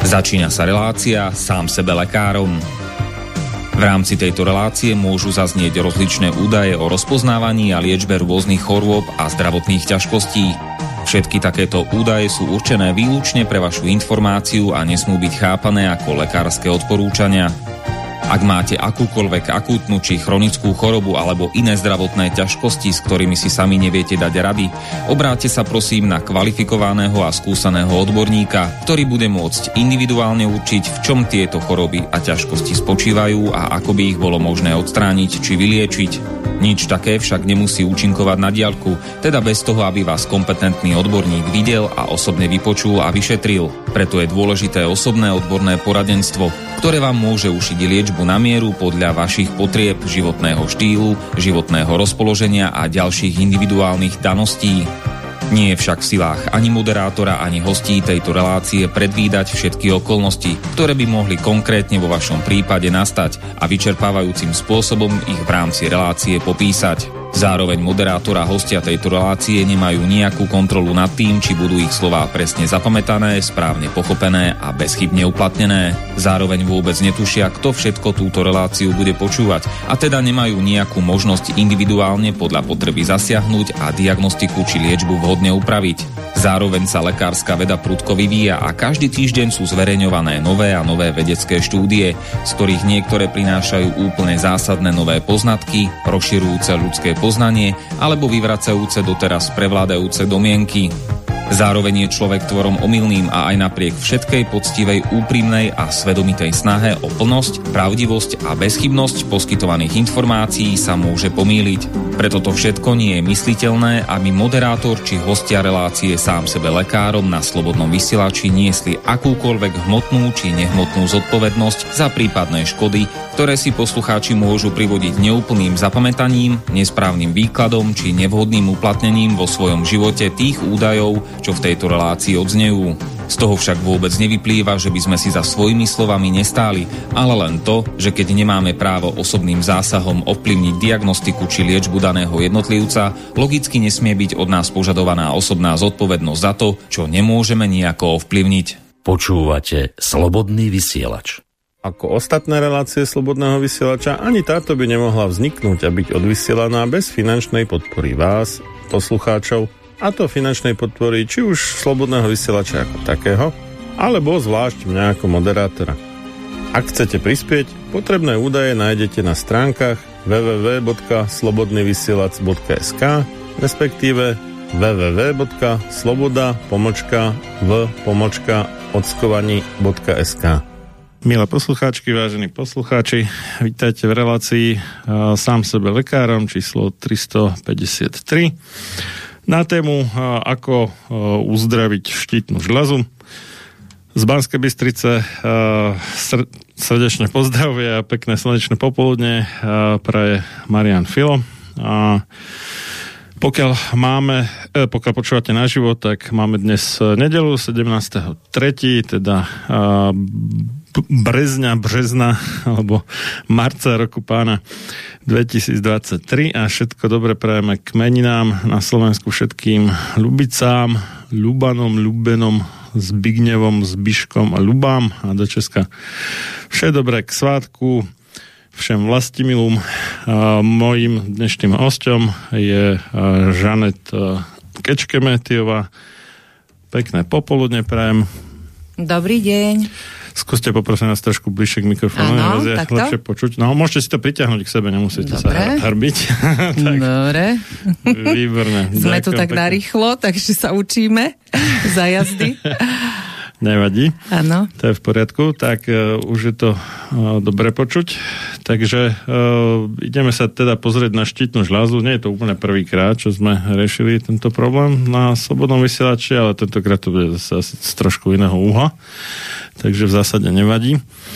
Začína sa relácia Sám sebe lekárom. V rámci tejto relácie môžu zaznieť rozličné údaje o rozpoznávaní a liečbe rôznych chorôb a zdravotných ťažkostí. Všetky takéto údaje sú určené výlučne pre vašu informáciu a nesmú byť chápané ako lekárske odporúčania. Ak máte akúkoľvek akútnu či chronickú chorobu alebo iné zdravotné ťažkosti, s ktorými si sami neviete dať rady, obráťte sa prosím na kvalifikovaného a skúseného odborníka, ktorý bude môcť individuálne určiť, v čom tieto choroby a ťažkosti spočívajú a ako by ich bolo možné odstrániť či vyliečiť. Nič také však nemusí účinkovať na diaľku, teda bez toho, aby vás kompetentný odborník videl a osobne vypočul a vyšetril. Preto je dôležité osobné odborné poradenstvo, ktoré vám môže ušiť liečbu na mieru podľa vašich potrieb, životného štýlu, životného rozpoloženia a ďalších individuálnych daností. Nie je však v silách ani moderátora, ani hostí tejto relácie predvídať všetky okolnosti, ktoré by mohli konkrétne vo vašom prípade nastať a vyčerpávajúcim spôsobom ich v rámci relácie popísať. Zároveň moderátor a hostia tejto relácie nemajú nejakú kontrolu nad tým, či budú ich slová presne zapamätané, správne pochopené a bezchybne uplatnené. Zároveň vôbec netušia, kto všetko túto reláciu bude počúvať a teda nemajú nejakú možnosť individuálne podľa potreby zasiahnuť a diagnostiku či liečbu vhodne upraviť. Zároveň sa lekárska veda prudko vyvíja a každý týždeň sú zverejňované nové a nové vedecké štúdie, z ktorých niektoré prinášajú úplne zásadné nové poznatky, rozširujúce ľudské poznanie alebo vyvracajúce doteraz prevládajúce domienky. Zároveň je človek tvorom omylným a aj napriek všetkej poctivej, úprimnej a svedomitej snahe o plnosť, pravdivosť a bezchybnosť poskytovaných informácií sa môže pomýliť. Preto to všetko nie je mysliteľné, aby moderátor či hostia relácie Sám sebe lekárom na slobodnom vysielači niesli akúkoľvek hmotnú či nehmotnú zodpovednosť za prípadné škody, ktoré si poslucháči môžu privodiť neúplným zapamätaním, nesprávnym výkladom či nevhodným uplatnením vo svojom živote tých údajov, čo v tejto relácii odznejú. Z toho však vôbec nevyplýva, že by sme si za svojimi slovami nestáli, ale len to, že keď nemáme právo osobným zásahom ovplyvniť diagnostiku či liečbu daného jednotlivca, logicky nesmie byť od nás požadovaná osobná zodpovednosť za to, čo nemôžeme nejako ovplyvniť. Počúvate Slobodný vysielač. Ako ostatné relácie Slobodného vysielača, ani táto by nemohla vzniknúť a byť odvysielaná bez finančnej podpory vás, poslucháčov, a to finančnej podpory či už Slobodného vysielača ako takého, alebo zvlášť mňa ako moderátora. Ak chcete prispieť, potrebné údaje nájdete na stránkach www.slobodnyvysielac.sk, respektíve www.sloboda.v.ockovaní.sk. Milé poslucháčky, vážení poslucháči, vítajte v relácii Sám sebe lekárom číslo 353 na tému ako uzdraviť štítnu žľazu. Z Banskej Bystrice srdečne pozdravuje a pekné slnečné popoludne praje Marián Filo. Pokiaľ počúvate naživo, tak máme dnes nedeľu 17.3., teda března alebo marca roku pána 2023 a všetko dobre prajeme k meninám na Slovensku všetkým Ľubicám, Ľubanom, Ľubenom, Zbignevom, Zbiškom a Ľubám a do Česka vše dobré k svátku všem vlastimilom. Mojím dnešným hosťom je Žanet Kečkemetiová. Pekné popoludne prajem. Dobrý deň. Skúste poprosím nás trošku bližšie k mikrofónu. Áno, takto. Lepšie počuť. No, môžete si to pritiahnuť k sebe, nemusíte sa harbiť. Dobre. Výborné. Sme tu tak narýchlo, takže sa učíme za jazdy. Nevadí. Áno. To je v poriadku. Tak už je to dobre počuť. Takže ideme sa teda pozrieť na štítnu žľazu. Nie je to úplne prvýkrát, čo sme riešili tento problém na Slobodnom vysielači, ale tentokrát to bude zase z trošku iného úhla. Takže v zásade nevadí.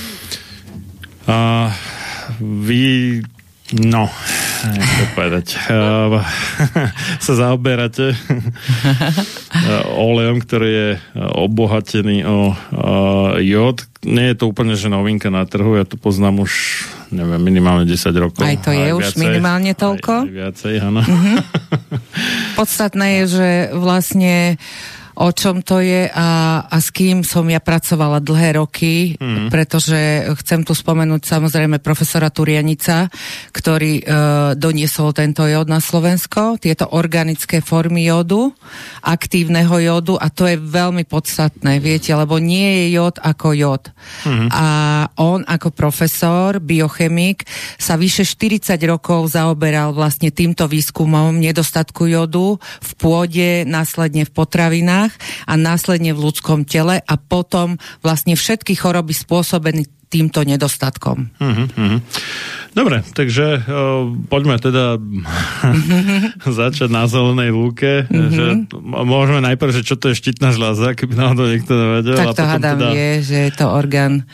A vy ako povedať, sa zaoberáte olejom, ktorý je obohatený o jód. Nie je to úplne, že novinka na trhu, ja to poznám už, neviem, minimálne 10 rokov. Aj to je už viacej, minimálne toľko? Aj viacej, áno. Podstatné je, že vlastne o čom to je a s kým som ja pracovala dlhé roky, pretože chcem tu spomenúť samozrejme profesora Turianica, ktorý doniesol tento jód na Slovensko, tieto organické formy jódu, aktívneho jódu, a to je veľmi podstatné, viete, lebo nie je jód ako jód. A on ako profesor, biochemik, sa vyše 40 rokov zaoberal vlastne týmto výskumom nedostatku jódu v pôde, následne v potravinách a následne v ľudskom tele a potom vlastne všetky choroby spôsobené týmto nedostatkom. Dobre, takže poďme teda začať na zelenej lúke. Že môžeme najprv, že čo to je štítna žľaza, keby náhodou niekto nevedel. Tak to hádam teda vie, že je to orgán,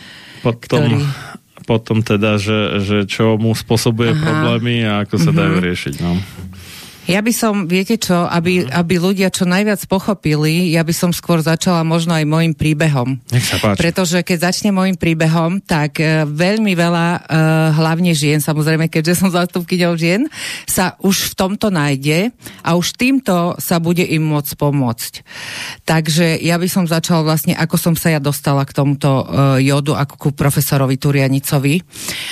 potom teda, že čo mu spôsobuje problémy a ako sa dajú riešiť. No. Ja by som, viete čo, aby ľudia čo najviac pochopili, ja by som skôr začala možno aj môjim príbehom. Nech sa páči. Pretože keď začne môjim príbehom, tak veľmi veľa, hlavne žien, samozrejme, keďže som zástupkyňou žien, sa už v tomto nájde a už týmto sa bude im môcť pomôcť. Takže ja by som začala vlastne, ako som sa ja dostala k tomuto jódu, ako ku profesorovi Turianicovi.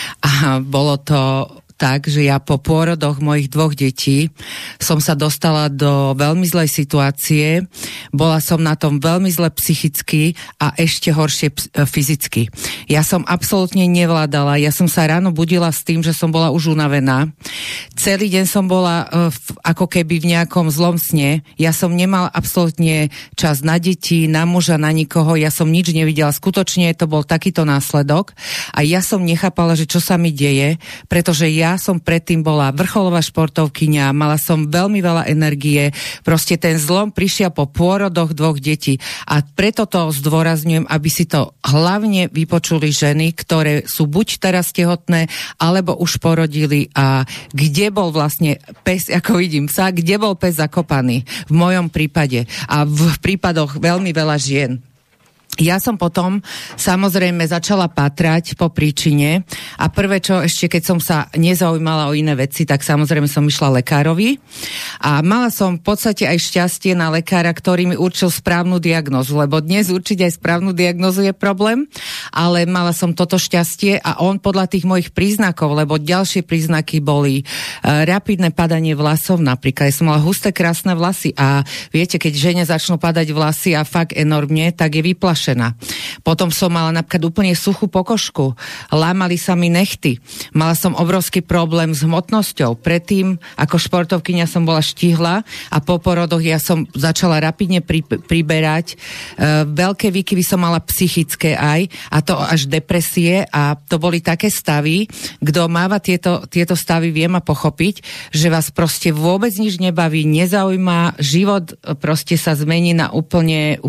A bolo to tak, že ja po pôrodoch mojich 2 detí som sa dostala do veľmi zlej situácie. Bola som na tom veľmi zle psychicky a ešte horšie fyzicky. Ja som absolútne nevládala. Ja som sa ráno budila s tým, že som bola už unavená. Celý deň som bola ako keby v nejakom zlom sne. Ja som nemala absolútne čas na deti, na muža, na nikoho. Ja som nič nevidela. Skutočne to bol takýto následok. A ja som nechápala, že čo sa mi deje, pretože ja som predtým bola vrcholová športovkyňa, mala som veľmi veľa energie, proste ten zlom prišiel po pôrodoch 2 detí a preto to zdôrazňujem, aby si to hlavne vypočuli ženy, ktoré sú buď teraz tehotné, alebo už porodili a kde bol vlastne pes, ako vidím psa, kde bol pes zakopaný v mojom prípade a v prípadoch veľmi veľa žien. Ja som potom samozrejme začala pátrať po príčine a prvé, čo ešte keď som sa nezaujímala o iné veci, tak samozrejme som išla lekárovi a mala som v podstate aj šťastie na lekára, ktorý mi určil správnu diagnózu, lebo dnes určiť aj správnu diagnózu je problém, ale mala som toto šťastie a on podľa tých mojich príznakov, lebo ďalšie príznaky boli rapidné padanie vlasov napríklad. Ja som mala husté, krásne vlasy a viete, keď žene začnú padať vlasy a fakt enormne, tak je vyplašená. Potom som mala napríklad úplne suchú pokožku, lámali sa mi nechty, mala som obrovský problém s hmotnosťou. Predtým, ako športovkyňa som bola štihla a po porodoch ja som začala rapidne priberať. Veľké výkyvy som mala psychické aj, a to až depresie a to boli také stavy, kto máva tieto stavy, vie ma pochopiť, že vás proste vôbec nič nebaví, nezaujíma, život proste sa zmení na úplne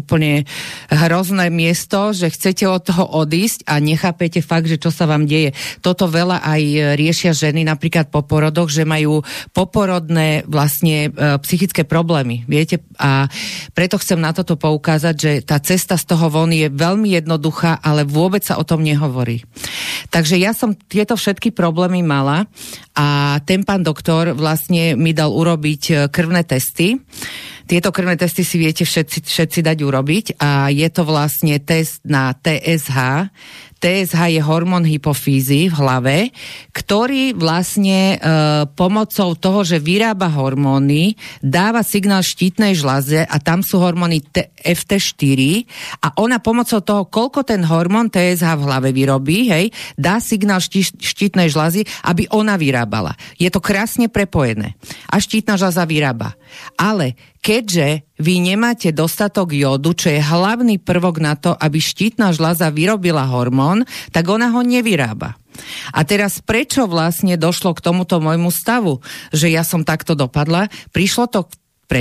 hrozné miesto, že chcete od toho odísť a nechápete fakt, že čo sa vám deje. Toto veľa aj riešia ženy napríklad po porodoch, že majú poporodné vlastne psychické problémy, viete? A preto chcem na toto poukázať, že tá cesta z toho von je veľmi jednoduchá, ale vôbec sa o tom nehovorí. Takže ja som tieto všetky problémy mala a ten pán doktor vlastne mi dal urobiť krvné testy. Tieto krvné testy si viete všetci dať urobiť a je to vlastne test na TSH. TSH je hormón hypofýzy v hlave, ktorý vlastne pomocou toho, že vyrába hormóny, dáva signál štítnej žľaze a tam sú hormóny FT4 a ona pomocou toho, koľko ten hormón TSH v hlave vyrobí, dá signál štítnej žľazy, aby ona vyrábala. Je to krásne prepojené. A štítna žľaza vyrába. Ale keďže vy nemáte dostatok jódu, čo je hlavný prvok na to, aby štítna žľaza vyrobila hormón, tak ona ho nevyrába. A teraz prečo vlastne došlo k tomuto môjmu stavu, že ja som takto dopadla? Prišlo to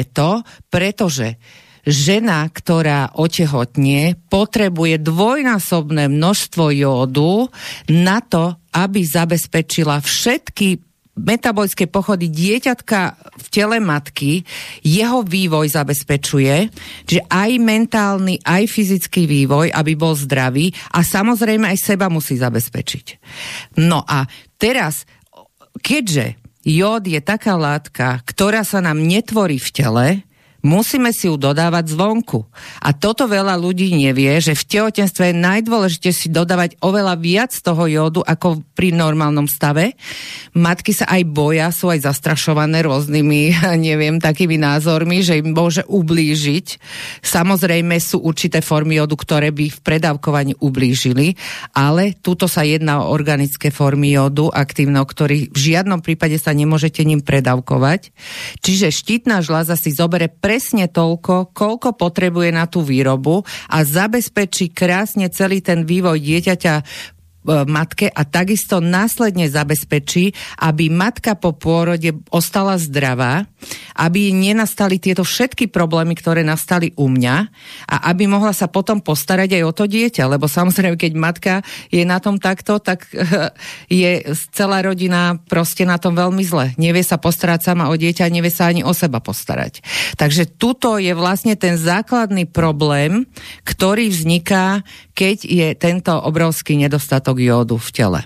pretože žena, ktorá otehotnie, potrebuje dvojnásobné množstvo jódu na to, aby zabezpečila všetky metabolické pochody dieťatka v tele matky, jeho vývoj zabezpečuje, že aj mentálny, aj fyzický vývoj, aby bol zdravý a samozrejme aj seba musí zabezpečiť. No a teraz, keďže jód je taká látka, ktorá sa nám netvorí v tele, Musíme si ju dodávať zvonku. A toto veľa ľudí nevie, že v tehotenstve je najdôležité si dodávať oveľa viac toho jódu ako pri normálnom stave. Matky sa aj boja, sú aj zastrašované rôznymi, neviem, takými názormi, že im môže ublížiť. Samozrejme sú určité formy jódu, ktoré by v predávkovaní ublížili, ale tuto sa jedná o organické formy jódu aktívne, o ktorých v žiadnom prípade sa nemôžete ním predávkovať. Čiže štítna žľaza si zobere presne toľko, koľko potrebuje na tú výrobu a zabezpečí krásne celý ten vývoj dieťaťa matke a takisto následne zabezpečí, aby matka po pôrode ostala zdravá, aby nenastali tieto všetky problémy, ktoré nastali u mňa a aby mohla sa potom postarať aj o to dieťa, lebo samozrejme, keď matka je na tom takto, tak je celá rodina proste na tom veľmi zle. Nevie sa postarať sama o dieťa, nevie sa ani o seba postarať. Takže tuto je vlastne ten základný problém, ktorý vzniká, keď je tento obrovský nedostatok jódu v tele.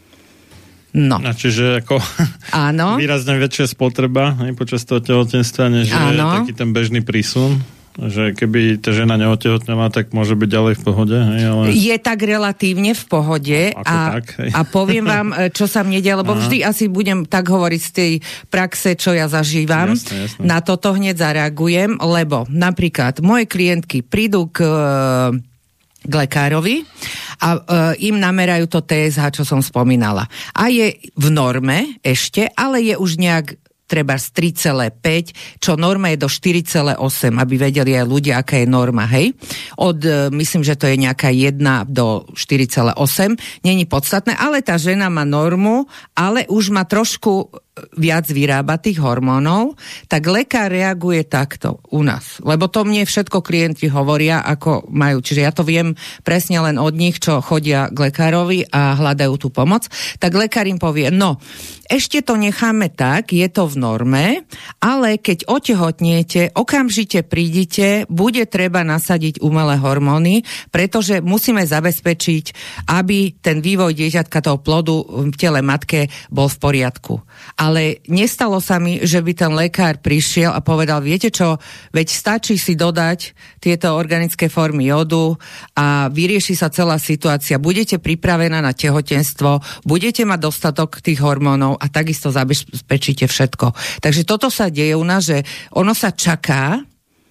No. A čiže ako áno. Výrazne väčšia spotreba počas toho tehotenstva, než je taký ten bežný prísun. Že keby tá žena neotehotnela, tak môže byť ďalej v pohode. Hej, ale... Je tak relatívne v pohode a poviem vám, čo sa mne deje, lebo vždy asi budem tak hovoriť z tej praxe, čo ja zažívam. Jasne. Na toto hneď zareagujem, lebo napríklad moje klientky prídu k lekárovi a im namerajú to TSH, čo som spomínala. A je v norme ešte, ale je už nejak treba z 3,5, čo norma je do 4,8, aby vedeli aj ľudia, aká je norma, hej. Myslím, že to je nejaká 1 do 4,8, není podstatné, ale tá žena má normu, ale už má trošku viac vyrába tých hormónov, tak lekár reaguje takto u nás. Lebo to mne všetko klienti hovoria, ako majú. Čiže ja to viem presne len od nich, čo chodia k lekárovi a hľadajú tú pomoc. Tak lekár im povie, no, ešte to necháme tak, je to v norme, ale keď otehotniete, okamžite prídite, bude treba nasadiť umelé hormóny, pretože musíme zabezpečiť, aby ten vývoj dieťatka toho plodu v tele matke bol v poriadku. Ale nestalo sa mi, že by ten lekár prišiel a povedal, viete čo, veď stačí si dodať tieto organické formy jódu a vyrieši sa celá situácia. Budete pripravená na tehotenstvo, budete mať dostatok tých hormónov a takisto zabezpečíte všetko. Takže toto sa deje u nás, že ono sa čaká,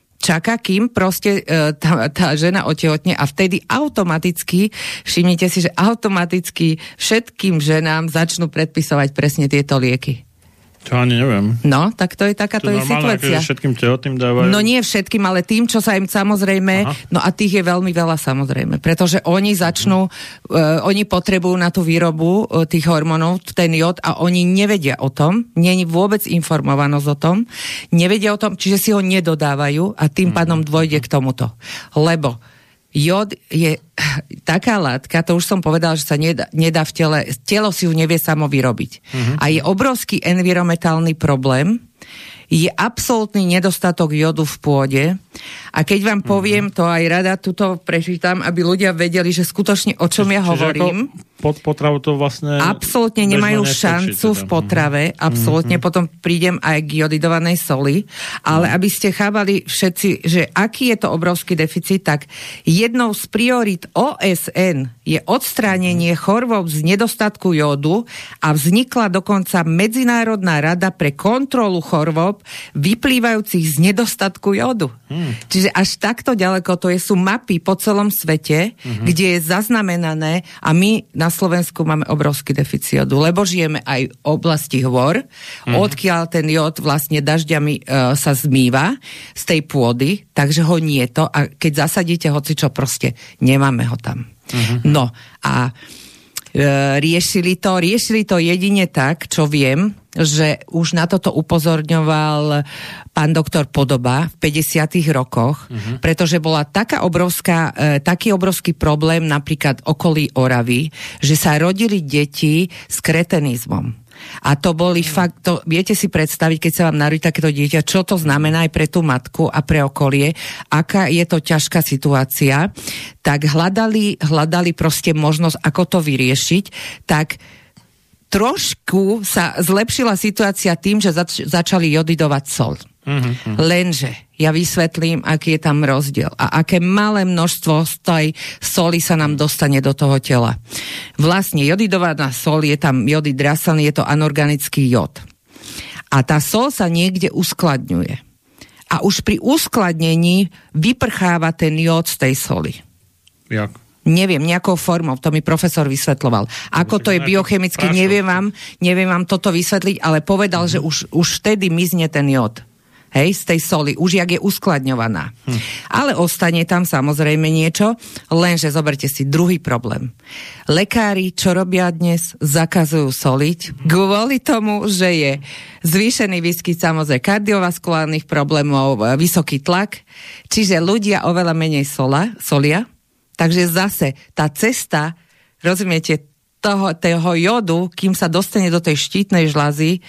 kým proste tá žena otehotne a vtedy automaticky, všimnite si, že automaticky všetkým ženám začnú predpisovať presne tieto lieky. To ani neviem. No, tak to je takáto je situácia. Akože všetkým tehotným dávajú? No nie všetkým, ale tým, čo sa im samozrejme, no a tých je veľmi veľa samozrejme, pretože oni začnú, oni potrebujú na tú výrobu tých hormónov, ten jód a oni nevedia o tom, nie je vôbec informovanosť o tom, nevedia o tom, čiže si ho nedodávajú a tým pádom dôjde k tomuto. Lebo jód je taká látka, to už som povedala, že sa nedá v telo si ju nevie samo vyrobiť. A je obrovský environmentálny problém, je absolútny nedostatok jódu v pôde a keď vám poviem, to aj rada tuto prečítam, aby ľudia vedeli, že skutočne o čom ja hovorím. Pod potravu to vlastne absolútne nemajú šancu v potrave, absolútne, potom prídem aj k jodidovanej soli, ale aby ste chápali všetci, že aký je to obrovský deficit, tak jednou z priorít OSN je odstránenie chorôb z nedostatku jódu a vznikla dokonca Medzinárodná rada pre kontrolu chorôb vyplývajúcich z nedostatku jódu. Čiže až takto ďaleko, to sú mapy po celom svete, kde je zaznamenané a my na Slovensku máme obrovský deficit jódu, lebo žijeme aj v oblasti hôr, odkiaľ ten jód vlastne dažďami sa zmýva z tej pôdy, takže ho nie je to a keď zasadíte hocičo, proste nemáme ho tam. No a riešili to jedine tak, čo viem, že už na toto upozorňoval pán doktor Podoba v 50. rokoch, pretože bola taký obrovský problém napríklad okolí Oravy, že sa rodili deti s kretenizmom. A to boli fakt, viete si predstaviť, keď sa vám narodí takéto dieťa, čo to znamená aj pre tú matku a pre okolie, aká je to ťažká situácia, tak hľadali proste možnosť, ako to vyriešiť, tak trošku sa zlepšila situácia tým, že začali jodidovať soľ. Lenže ja vysvetlím, aký je tam rozdiel a aké malé množstvo z tej soli sa nám dostane do toho tela. Vlastne jodidovaná sol, je tam jodid draselný, je to anorganický jod. A tá sol sa niekde uskladňuje. A už pri uskladnení vyprcháva ten jód z tej soli. Jak? Neviem, nejakou formou, to mi profesor vysvetľoval. Ako to je biochemicky, neviem vám toto vysvetliť, ale povedal, že už vtedy mizne ten jód. Hej, z tej soli, už jak je uskladňovaná. Ale ostane tam samozrejme niečo, lenže zoberte si druhý problém. Lekári, čo robia dnes, zakazujú soliť kvôli tomu, že je zvýšený výskyt samozrejme kardiovaskulárnych problémov, vysoký tlak, čiže ľudia oveľa menej solia, takže zase tá cesta, rozumiete, toho jodu, kým sa dostane do tej štítnej žľazy,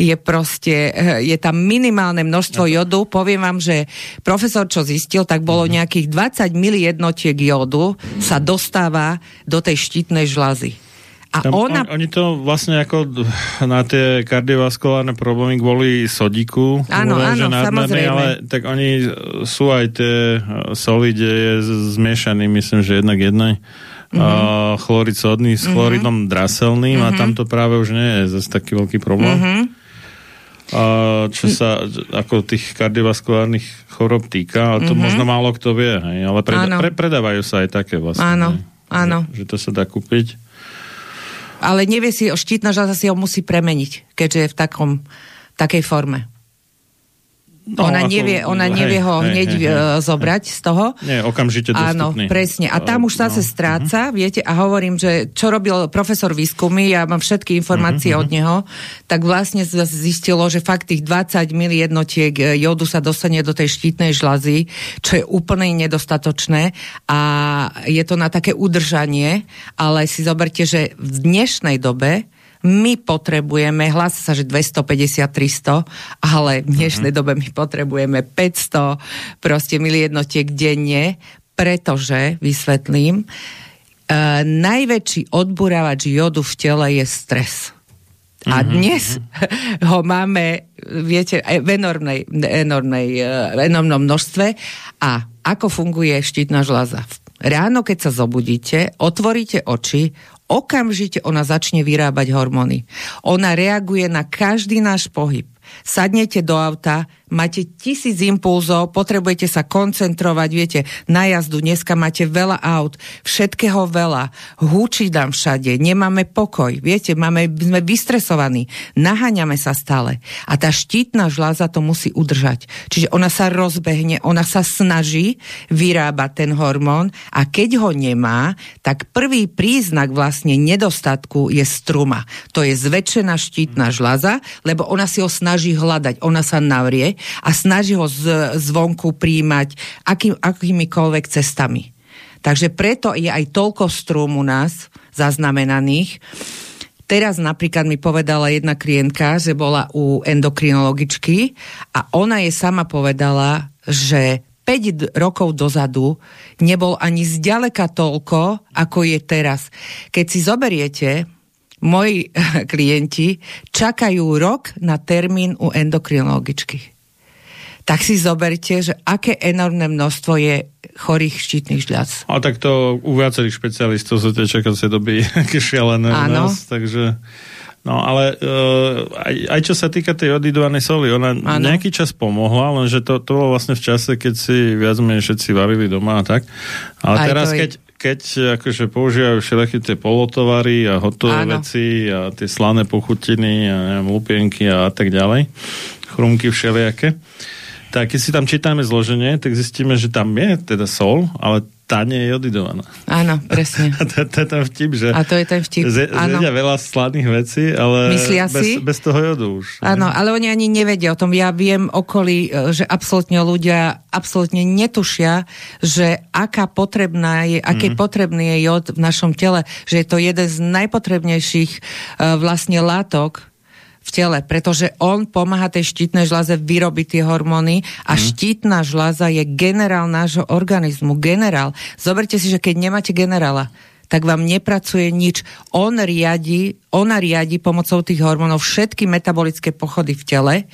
je tam minimálne množstvo jodu. Poviem vám, že profesor, čo zistil, tak bolo nejakých 20 milijednotiek jodu sa dostáva do tej štítnej žľazy. A oni to vlastne ako na tie kardiovaskulárne problémy kvôli sodíku, áno, samozrejme. Ale tak oni sú aj tie soli, kde je zmiešaný, myslím, že jednak jednej chlorid sodný s chloridom draselným a tam to práve už nie je zase taký veľký problém. Čo sa ako tých kardiovaskulárnych chorób týka, ale to možno málo kto vie, hej, ale predávajú sa aj také vlastne. Áno. Že to sa dá kúpiť. Ale nevie si, štítna žľaza si ho musí premeniť, keďže je v takej forme. No, ona nevie ho hneď zobrať z toho. Nie, okamžite dostupný. Áno, presne. A tam už sa stráca, viete, a hovorím, že čo robil profesor výskumy, ja mám všetky informácie od neho, tak vlastne zistilo, že fakt tých 20 milijednotiek jodu sa dostane do tej štítnej žľazy, čo je úplne nedostatočné a je to na také udržanie, ale si zoberte, že v dnešnej dobe my potrebujeme, hlása sa, že 250-300, ale v dnešnej dobe my potrebujeme 500 milijednotiek denne, pretože, vysvetlím, najväčší odburávač jodu v tele je stres. A dnes ho máme, viete, v enormnom množstve. A ako funguje štítna žľaza? Ráno, keď sa zobudíte, otvoríte oči, okamžite ona začne vyrábať hormóny. Ona reaguje na každý náš pohyb. Sadnete do auta, máte 1000 impulzov, potrebujete sa koncentrovať, viete, na jazdu, dneska máte veľa aut, všetkého veľa, húči nám všade, nemáme pokoj, viete, sme vystresovaní, naháňame sa stále. A tá štítna žľaza to musí udržať. Čiže ona sa rozbehne, ona sa snaží vyrábať ten hormón a keď ho nemá, tak prvý príznak vlastne nedostatku je struma. To je zväčšená štítna žľaza, lebo ona si ho snaží hľadať, ona sa navrie a snaží ho zvonku príjmať akýmikoľvek cestami. Takže preto je aj toľko strúm u nás zaznamenaných. Teraz napríklad mi povedala jedna klientka, že bola u endokrinologičky a ona jej sama povedala, že 5 rokov dozadu nebol ani zďaleka toľko, ako je teraz. Keď si zoberiete, moji klienti čakajú rok na termín u endokrinologičky. Tak si zoberte, že aké enormné množstvo je chorých štítnych žľaz. A tak to u viacerých špecialistov sú tie čakacie doby šialené u nás, takže... No ale aj čo sa týka tej jodidovanej soli, ona nejaký čas pomohla, lenže to bolo vlastne v čase, keď si viac menej všetci varili doma a tak. Ale aj teraz, keď akože používajú všelijaké tie polotovary a hotové veci a tie slané pochutiny a neviem, lupienky a tak ďalej, chrumky všelijaké, tak keď si tam čítame zloženie, tak zistíme, že tam je teda sol, ale tá nie je jodidovaná. Áno, presne. A to je ten vtip, že... A to je ten vtip, zjedia veľa slaných vecí, ale bez toho jodu už. Áno, ale oni ani nevedia o tom. Ja viem okolí, že absolútne ľudia absolútne netušia, že aký potrebný je jod v našom tele, že je to jeden z najpotrebnejších vlastne látok v tele, pretože on pomáha tej štítnej žľaze vyrobiť tie hormóny a štítna žľaza je generál nášho organizmu. Generál. Zoberte si, že keď nemáte generála, tak vám nepracuje nič. Ona riadi pomocou tých hormónov všetky metabolické pochody v tele,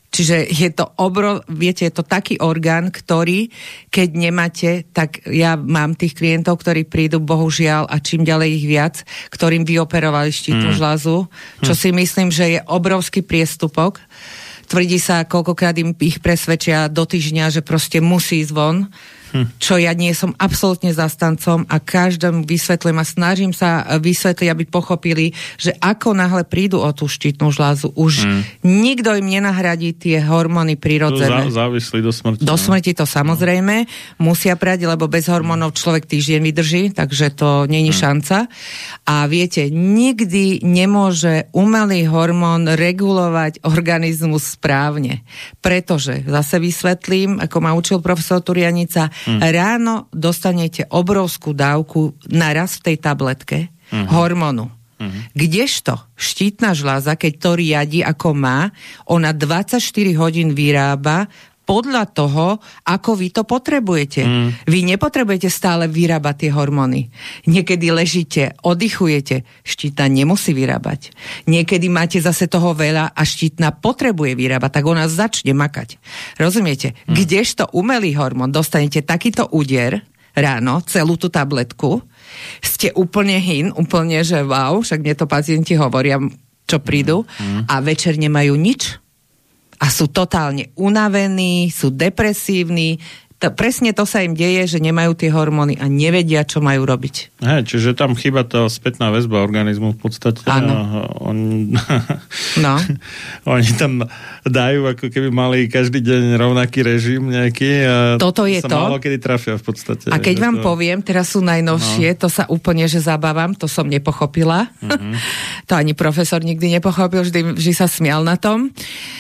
Čiže je to viete, je to taký orgán, ktorý, keď nemáte, tak ja mám tých klientov, ktorí prídu, bohužiaľ, a čím ďalej ich viac, ktorým vyoperovali štítnu žľazu, čo si myslím, že je obrovský priestupok. Tvrdí sa, koľkokrát im ich presvedčia do týždňa, že proste musí ísť von, čo ja nie som absolútne zastancom a každému vysvetlím a snažím sa vysvetliť, aby pochopili, že ako náhle prídu o tú štítnu žľazu, už nikto im nenahradí tie hormóny prirodzené. Závislí do smrti. Do smrti to samozrejme musia prať, lebo bez hormónov človek týždeň vydrží, takže to není šanca. A viete, nikdy nemôže umelý hormón regulovať organizmus správne. Pretože, zase vysvetlím, ako ma učil profesor Turianica, ráno dostanete obrovskú dávku naraz v tej tabletke hormónu. Kdežto štítna žľaza, keď to riadi ako má, ona 24 hodín vyrába podľa toho, ako vy to potrebujete. Vy nepotrebujete stále vyrábať tie hormóny. Niekedy ležíte, oddychujete, štítna nemusí vyrábať. Niekedy máte zase toho veľa a štítna potrebuje vyrábať, tak ona začne makať. Rozumiete? Kdežto umelý hormón, dostanete takýto úder ráno, celú tú tabletku, ste úplne úplne, že wow, však mne to pacienti hovoria, čo prídu, a večer nemajú nič. A sú totálne unavení, sú depresívni. Presne to sa im deje, že nemajú tie hormóny a nevedia, čo majú robiť. Čiže tam chýba tá spätná väzba organizmu v podstate. Áno. Oni tam dajú, ako keby mali každý deň rovnaký režim nejaký. A toto je to. Málo kedy trafia v podstate. A keď vám poviem, teraz sú najnovšie, to sa úplne, že zabávam, to som nepochopila. To ani profesor nikdy nepochopil, vždy sa smial na tom.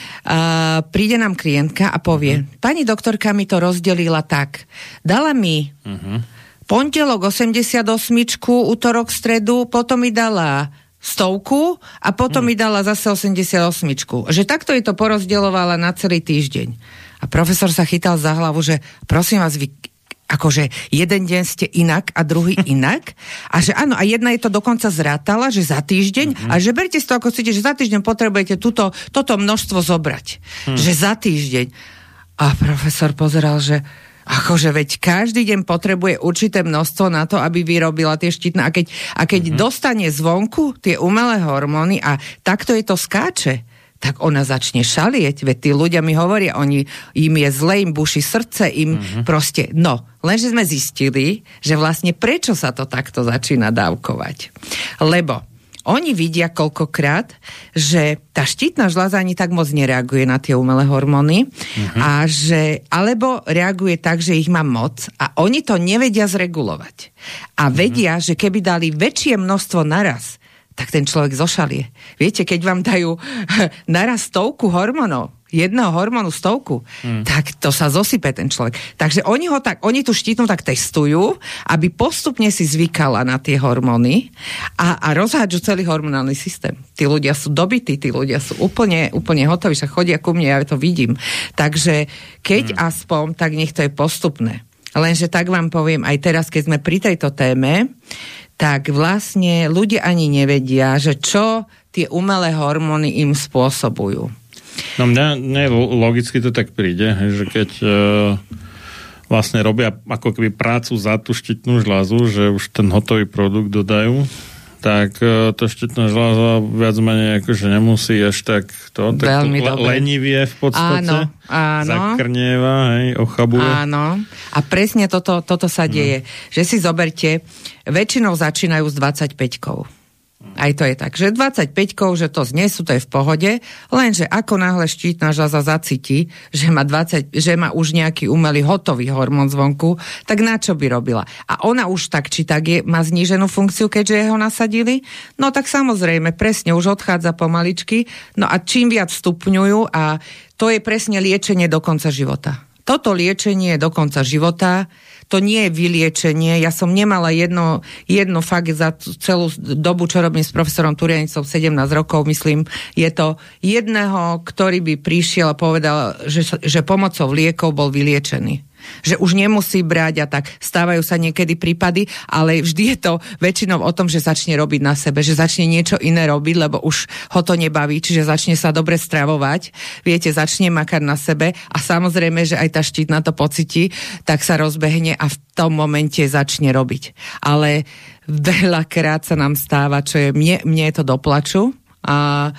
Príde nám klientka a povie, pani doktorka mi to rozdelila tak. Dala mi pondelok 88, utorok, stredu, potom mi dala 100 a potom mi dala zase 88. Že takto je to porozdeľovala na celý týždeň. A profesor sa chytal za hlavu, že prosím vás, vy akože jeden deň ste inak a druhý inak a že áno, a jedna je to dokonca zrátala, že za týždeň a že berte si to ako chcete, že za týždeň potrebujete toto množstvo zobrať. Že za týždeň. A profesor pozeral, že akože veď každý deň potrebuje určité množstvo na to, aby vyrobila tie štítne. A keď dostane zvonku tie umelé hormóny a takto je to skáče, tak ona začne šalieť, veď tí ľudia mi hovoria, im je zle, im buší srdce, im proste, lenže sme zistili, že vlastne prečo sa to takto začína dávkovať. Lebo oni vidia koľkokrát, že tá štítna žľaza ani tak moc nereaguje na tie umelé hormóny a alebo reaguje tak, že ich má moc a oni to nevedia zregulovať. A vedia, že keby dali väčšie množstvo naraz, tak ten človek zošalie. Viete, keď vám dajú naraz 100 hormónov, jedného hormónu 100, tak to sa zosype ten človek. Takže oni tú štítnu tak testujú, aby postupne si zvykala na tie hormóny a rozhádžu celý hormonálny systém. Tí ľudia sú dobití, tí ľudia sú úplne hotoví, sa chodia ku mne, ja to vidím. Takže keď aspoň, tak nech to je postupné. Lenže tak vám poviem, aj teraz, keď sme pri tejto téme, tak vlastne ľudia ani nevedia, že čo tie umelé hormóny im spôsobujú. No mne logicky to tak príde, že keď vlastne robia ako keby prácu za tú štítnu žľazu, že už ten hotový produkt dodajú, tak to štítna žľaza viac menej akože nemusí až tak lenivie v podstate. Áno. Zakrnieva, ochabuje. Áno. A presne toto sa deje. Že si zoberte, väčšinou začínajú s 25-kou. Aj to je tak, že 25-kou, že to znesú, to je v pohode, lenže ako náhle štítna žľaza zacíti, že má už nejaký umelý hotový hormón zvonku, tak na čo by robila? A ona už tak či tak má zníženú funkciu, keďže ho nasadili? No tak samozrejme, presne, už odchádza pomaličky, no a čím viac stupňujú a to je presne liečenie do konca života. Toto liečenie do konca života, to nie je vyliečenie. Ja som nemala jedno fakt za celú dobu, čo robím s profesorom Turianicom 17 rokov, myslím, je to jedného, ktorý by prišiel a povedal, že pomocou liekov bol vyliečený. Že už nemusí brať a tak. Stávajú sa niekedy prípady, ale vždy je to väčšinou o tom, že začne robiť na sebe, že začne niečo iné robiť, lebo už ho to nebaví, čiže začne sa dobre stravovať, viete, začne makať na sebe a samozrejme, že aj tá štítna to pocíti, tak sa rozbehne a v tom momente začne robiť. Ale veľakrát sa nám stáva, čo je, mne je to do plaču a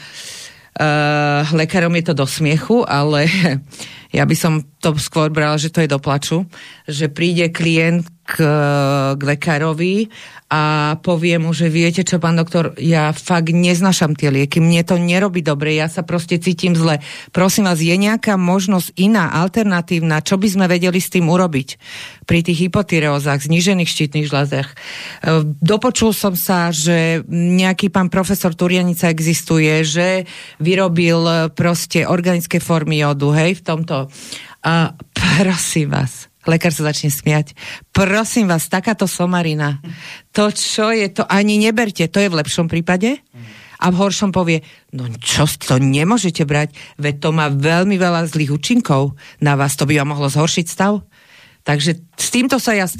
lekárom je to do smiechu, ale ja by som to skôr brala, že to je do plaču, že príde klient k lekárovi a povie mu, že viete čo, pán doktor, ja fakt neznášam tie lieky, mne to nerobí dobre, ja sa proste cítim zle. Prosím vás, je nejaká možnosť iná, alternatívna, čo by sme vedeli s tým urobiť pri tých hypotyreózach, znížených štítnych žľazách? Dopočul som sa, že nejaký pán profesor Turianica existuje, že vyrobil proste organické formy jodu, hej, v tomto. A prosím vás, lekár sa začne smiať. Prosím vás, takáto somarina, to čo je, to ani neberte, to je v lepšom prípade. A v horšom povie, no čo, to nemôžete brať, veď to má veľmi veľa zlých účinkov na vás, to by vám mohlo zhoršiť stav. Takže s týmto sa ja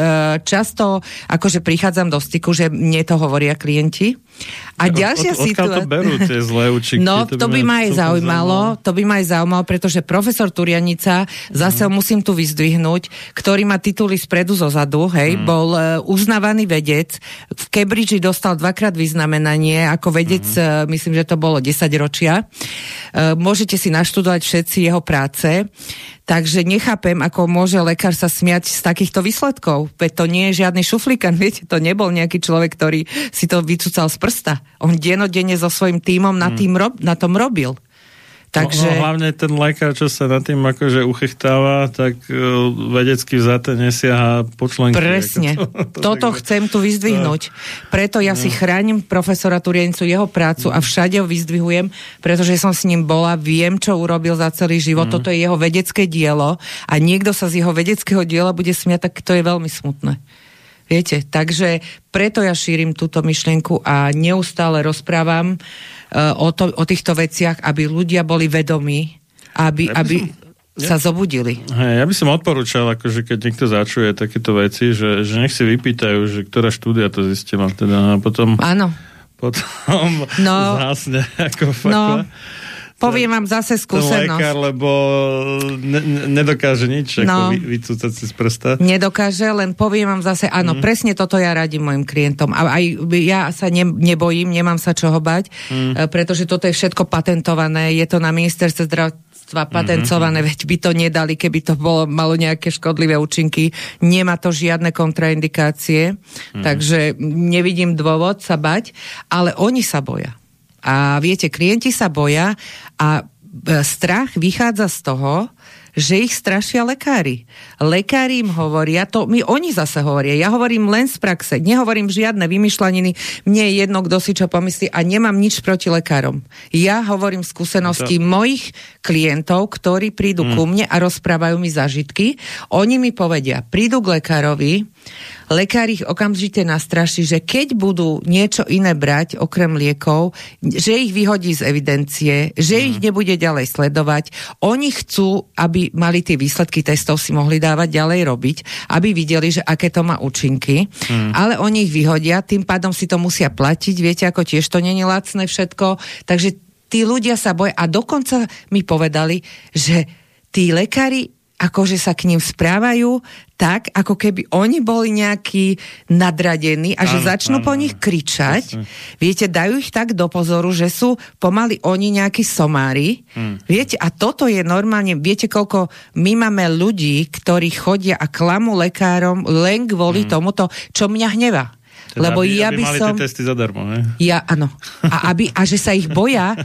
často akože prichádzam do styku, že mne to hovoria klienti. A ďalšia situácia... Odkiaľ to berú tie zlé účinky? No, to by ma aj zaujímalo, pretože profesor Turianica, zase musím tu vyzdvihnúť, ktorý má tituly spredu zo zadu, hej, bol uznávaný vedec, v Cambridge dostal 2-krát vyznamenanie, ako vedec, myslím, že to bolo 10 ročia. Môžete si naštudovať všetci jeho práce. Takže nechápem, ako môže lekár sa smiať z takýchto výsledkov. Veď to nie je žiadny šuflíkan, viete, to nebol nejaký človek, ktorý si to vycúcal z prsta. On denodenne so svojím tímom na tom robil. Takže... No, hlavne ten lekár, čo sa nad tým akože uchechtáva, tak vedecky vzaté nesiaha po členky. Presne. Toto chcem tu vyzdvihnúť. Preto ja si chránim profesora Turianicu, jeho prácu a všade ho vyzdvihujem, pretože som s ním bola, viem, čo urobil za celý život. Toto je jeho vedecké dielo a niekto sa z jeho vedeckého diela bude smiať, tak to je veľmi smutné. Viete, takže preto ja šírim túto myšlienku a neustále rozprávam o týchto veciach, aby ľudia boli vedomí, aby sa zobudili. Ja by som odporúčal, akože keď niekto začuje takéto veci, že nech si vypýtajú, že ktorá štúdia to zistila teda a potom... Áno. Potom zhasne ako fakla. Poviem vám zase skúsenosť. Ten lekár, lebo nedokáže nič ako vycúcať si z prsta. Nedokáže, len poviem vám zase, áno, presne toto ja radím mojim klientom. A aj ja sa nebojím, nemám sa čoho bať, pretože toto je všetko patentované, je to na ministerstve zdravotníctva patentované, veď by to nedali, keby to malo nejaké škodlivé účinky. Nemá to žiadne kontraindikácie, takže nevidím dôvod sa bať, ale oni sa boja. A viete, klienti sa boja a strach vychádza z toho, že ich strašia lekári. Lekári im hovoria, oni zase hovoria, ja hovorím len z praxe, nehovorím žiadne vymýšľaniny, mne je jedno, kto si čo pomyslí a nemám nič proti lekárom. Ja hovorím skúsenosti mojich klientov, ktorí prídu ku mne a rozprávajú mi zážitky. Oni mi povedia, prídu k lekárovi, lekár ich okamžite nastraší, že keď budú niečo iné brať, okrem liekov, že ich vyhodí z evidencie, že ich nebude ďalej sledovať. Oni chcú, aby mali tie výsledky testov, si mohli dávať ďalej robiť, aby videli, že aké to má účinky. Ale oni ich vyhodia, tým pádom si to musia platiť. Viete, ako tiež to nie je lacné všetko. Takže tí ľudia sa boja. A dokonca mi povedali, že tí lekári akože sa k ním správajú tak, ako keby oni boli nejakí nadradení a že začnú po nich kričať. Viete, dajú ich tak do pozoru, že sú pomaly oni nejakí somári. Viete, a toto je normálne, viete, koľko my máme ľudí, ktorí chodia a klamú lekárom len kvôli tomuto, čo mňa hnevá. Teda lebo aby ja by mali som... tie testy zadarmo, ne? Ja, áno. A že sa ich boja,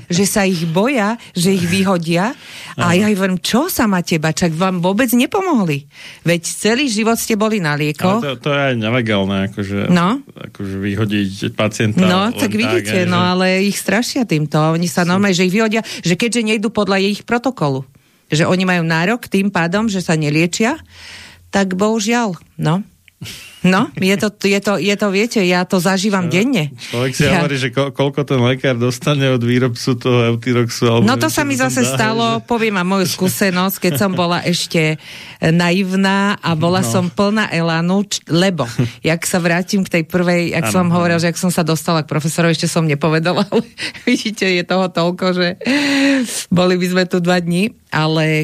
že ich vyhodia. A ja hovorím, čo sa máte bať? Čak vám vôbec nepomohli. Veď celý život ste boli na liekoch. Ale to je aj nelegálne, akože vyhodiť pacienta. No, tak vidíte, ale ich strašia týmto. Oni sa normálne, že ich vyhodia, že keďže nejdu podľa ich protokolu. Že oni majú nárok tým pádom, že sa neliečia, tak bohužiaľ, no. No, je to, viete, ja to zažívam denne. Človek si hovorí, že koľko ten lekár dostane od výrobcu toho Euthyroxu. No to sa mi zase stalo, poviem vám moju skúsenosť, keď som bola ešte naivná a bola som plná elánu, lebo, jak sa vrátim k tej prvej, jak som hovorila, že jak som sa dostala k profesorovi, ešte som nepovedala, ale vidíte, je toho toľko, že boli by sme tu 2 dní, ale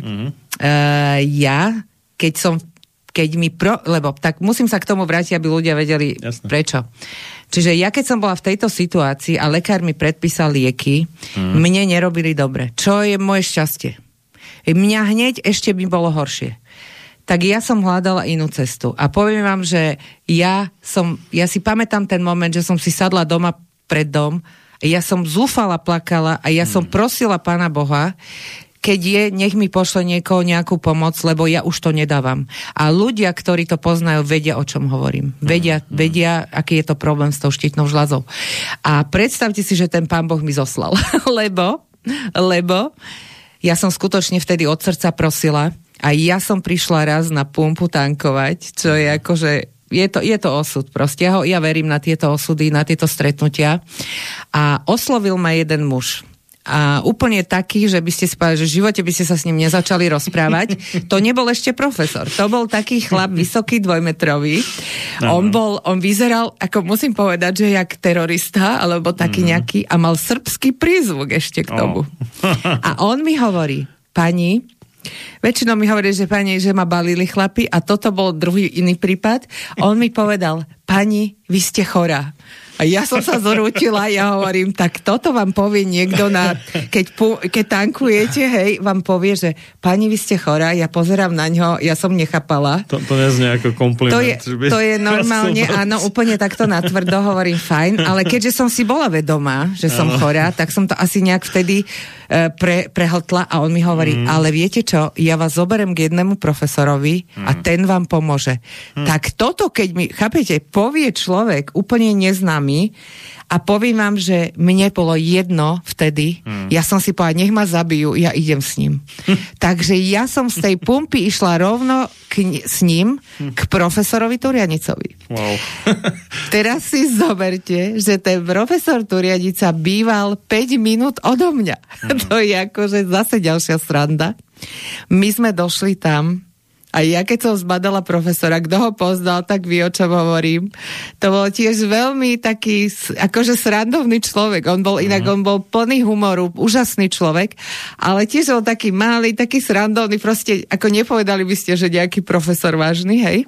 lebo tak musím sa k tomu vrátiť, aby ľudia vedeli prečo. Čiže ja keď som bola v tejto situácii a lekár mi predpísal lieky, mne nerobili dobre. Čo je moje šťastie? Mňa hneď ešte by bolo horšie. Tak ja som hľadala inú cestu. A poviem vám, že ja si pamätám ten moment, že som si sadla doma pred dom, ja som zúfala, plakala a ja som prosila Pána Boha, keď je, nech mi pošle niekoho nejakú pomoc, lebo ja už to nedávam. A ľudia, ktorí to poznajú, vedia, o čom hovorím. Vedia, aký je to problém s tou štítnou žľazou. A predstavte si, že ten Pán Boh mi zoslal. lebo ja som skutočne vtedy od srdca prosila a ja som prišla raz na pumpu tankovať, čo je akože je to osud proste. Ja verím na tieto osudy, na tieto stretnutia. A oslovil ma jeden muž. A úplne taký, že by ste si povedali, že v živote by ste sa s ním nezačali rozprávať. To nebol ešte profesor. To bol taký chlap, vysoký, 2-metrový. On vyzeral, ako musím povedať, že jak terorista, alebo taký nejaký, a mal srbský prízvuk ešte k tomu. A on mi hovorí, pani, väčšinou mi hovorí, že pani, že ma balili chlapi, a toto bol druhý iný prípad. On mi povedal, pani, vy ste chorá. A ja som sa zorútila, ja hovorím, tak toto vám povie niekto, keď tankujete, hej, vám povie, že pani, vy ste chorá, ja pozerám na ňo, ja som nechápala. To neznie ako kompliment. To je normálne, áno, úplne takto natvrdo hovorím, fajn, ale keďže som si bola vedomá, že som chorá, tak som to asi nejak vtedy prehltla a on mi hovorí, ale viete čo, ja vás zoberiem k jednému profesorovi a ten vám pomôže. Tak toto, keď mi, chápete, povie človek úplne neznámy a poviem vám, že mne bolo jedno vtedy, ja som si povedala, nech ma zabijú, ja idem s ním. Takže ja som z tej pumpy išla rovno s ním k profesorovi Turianicovi. Wow. Teraz si zoberte, že ten profesor Turianica býval 5 minút odo mňa. To je akože zase ďalšia sranda. My sme došli tam a ja keď som zbadala profesora, kto ho poznal, tak vie, o čom hovorím. To bol tiež veľmi taký, akože srandovný človek. On bol plný humoru, úžasný človek, ale tiež bol taký malý, taký srandovný, proste, ako nepovedali by ste, že nejaký profesor vážny, hej?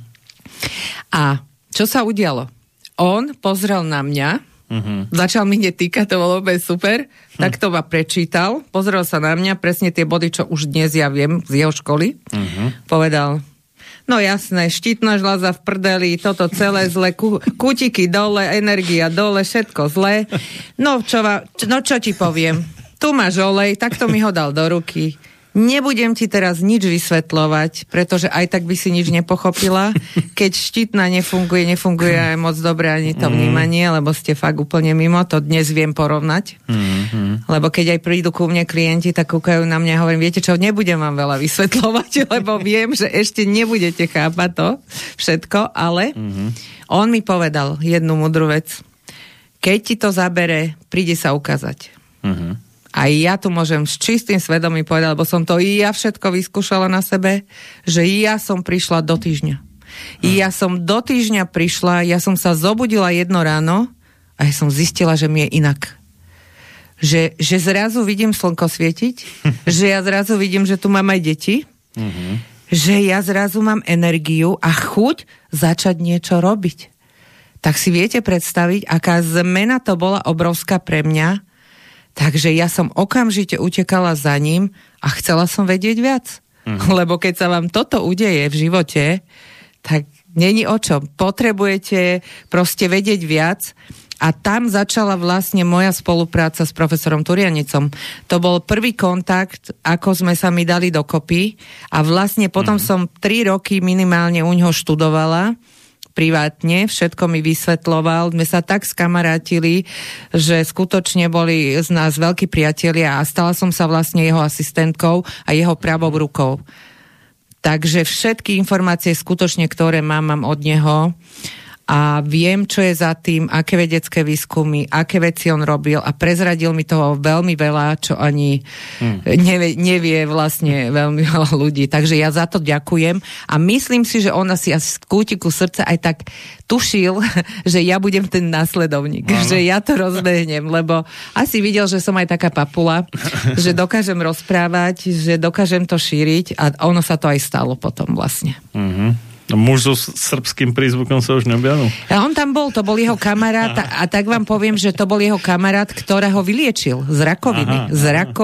A čo sa udialo? On pozrel na mňa, začal mi netýkať, to bolo úplne super, tak to ma prečítal, pozrel sa na mňa, presne tie body, čo už dnes ja viem z jeho školy, povedal, no jasné, štítna žľaza v prdeli, toto celé zle, kútiky dole, energia dole, všetko zle, no čo ti poviem, tu máš olej, takto mi ho dal do ruky. Nebudem ti teraz nič vysvetľovať, pretože aj tak by si nič nepochopila. Keď štítna nefunguje aj moc dobre ani to vnímanie, lebo ste fakt úplne mimo, to dnes viem porovnať. Lebo keď aj prídu ku mne klienti, tak kúkajú na mňa a hovorím, viete čo, nebudem vám veľa vysvetľovať, lebo viem, že ešte nebudete chápať to všetko, ale on mi povedal jednu múdru vec. Keď ti to zabere, príde sa ukázať. A ja tu môžem s čistým svedomím povedať, lebo som to i ja všetko vyskúšala na sebe, že ja som prišla do týždňa. Ja som do týždňa prišla, ja som sa zobudila jedno ráno a ja som zistila, že mi je inak. Že zrazu vidím slnko svietiť, že ja zrazu vidím, že tu mám aj deti, že ja zrazu mám energiu a chuť začať niečo robiť. Tak si viete predstaviť, aká zmena to bola obrovská pre mňa. Takže ja som okamžite utekala za ním a chcela som vedieť viac. Lebo keď sa vám toto udeje v živote, tak není o čom. Potrebujete proste vedieť viac a tam začala vlastne moja spolupráca s profesorom Turianicom. To bol prvý kontakt, ako sme sa mi dali dokopy a vlastne potom som 3 roky minimálne u ňoho študovala privátne, všetko mi vysvetľoval, sme sa tak skamarátili, že skutočne boli z nás veľkí priatelia a stala som sa vlastne jeho asistentkou a jeho pravou rukou. Takže všetky informácie skutočne, ktoré mám od neho a viem, čo je za tým, aké vedecké výskumy, aké veci on robil a prezradil mi toho veľmi veľa, čo ani nevie vlastne veľmi veľa ľudí. Takže ja za to ďakujem a myslím si, že on asi z kútiku srdca aj tak tušil, že ja budem ten následovník, že ja to rozbehnem, lebo asi videl, že som aj taká papula, že dokážem rozprávať, že dokážem to šíriť a ono sa to aj stalo potom vlastne. Muž so srbským prízvukom sa už neobjavil? A on tam bol, to bol jeho kamarát a tak vám poviem, že to bol jeho kamarát, ktorého vyliečil z rakoviny.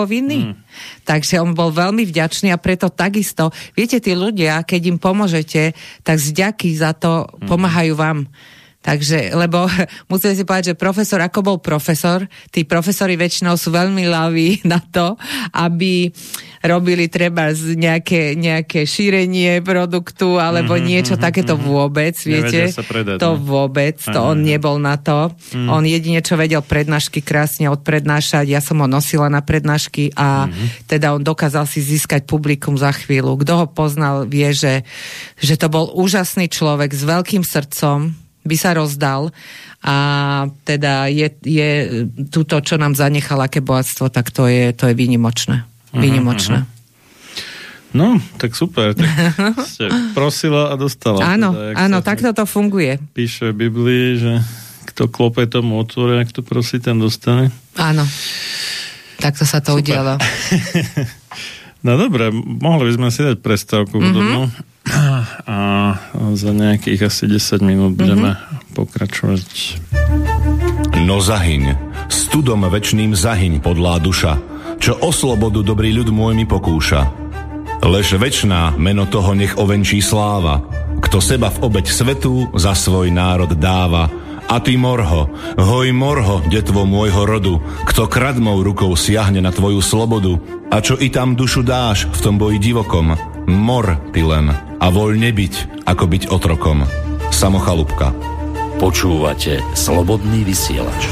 Takže on bol veľmi vďačný a preto takisto, viete, tí ľudia, keď im pomôžete, tak vďaky za to pomáhajú vám. Takže, lebo musím si povedať, že profesor, ako bol profesor, tí profesori väčšinou sú veľmi ľaví na to, aby robili treba nejaké šírenie produktu, alebo niečo takéto vôbec, viete? Predať, to vôbec, to on nebol na to. On jedine, čo vedel prednášky krásne odprednášať, ja som ho nosila na prednášky a teda on dokázal si získať publikum za chvíľu. Kto ho poznal, vie, že to bol úžasný človek s veľkým srdcom, by sa rozdal a teda je túto, čo nám zanechal, aké bohatstvo, tak to je výnimočné. Výnimočné. No, tak super. Tak ste prosila a dostala. Áno, teda, áno, takto to funguje. Píše v Biblii, že kto klope, tomu otvorí, a kto prosí, ten dostane. Áno, takto sa to udialo. No dobre, mohli by sme si dať prestávku hudobnú. A za nejakých asi 10 minút budeme pokračovať. No zahyň, studom večným zahyň, podlá duša, čo o slobodu dobrý ľud môj mi pokúša. Lež večná meno toho nech ovenčí sláva, kto seba v obeť svetu za svoj národ dáva. A ty morho, hoj morho, detvo môjho rodu, kto kradmou rukou siahne na tvoju slobodu, a čo i tam dušu dáš v tom boji divokom, mor ty len a voľne byť, ako byť otrokom. Samo Chalúbka. Počúvate Slobodný vysielač.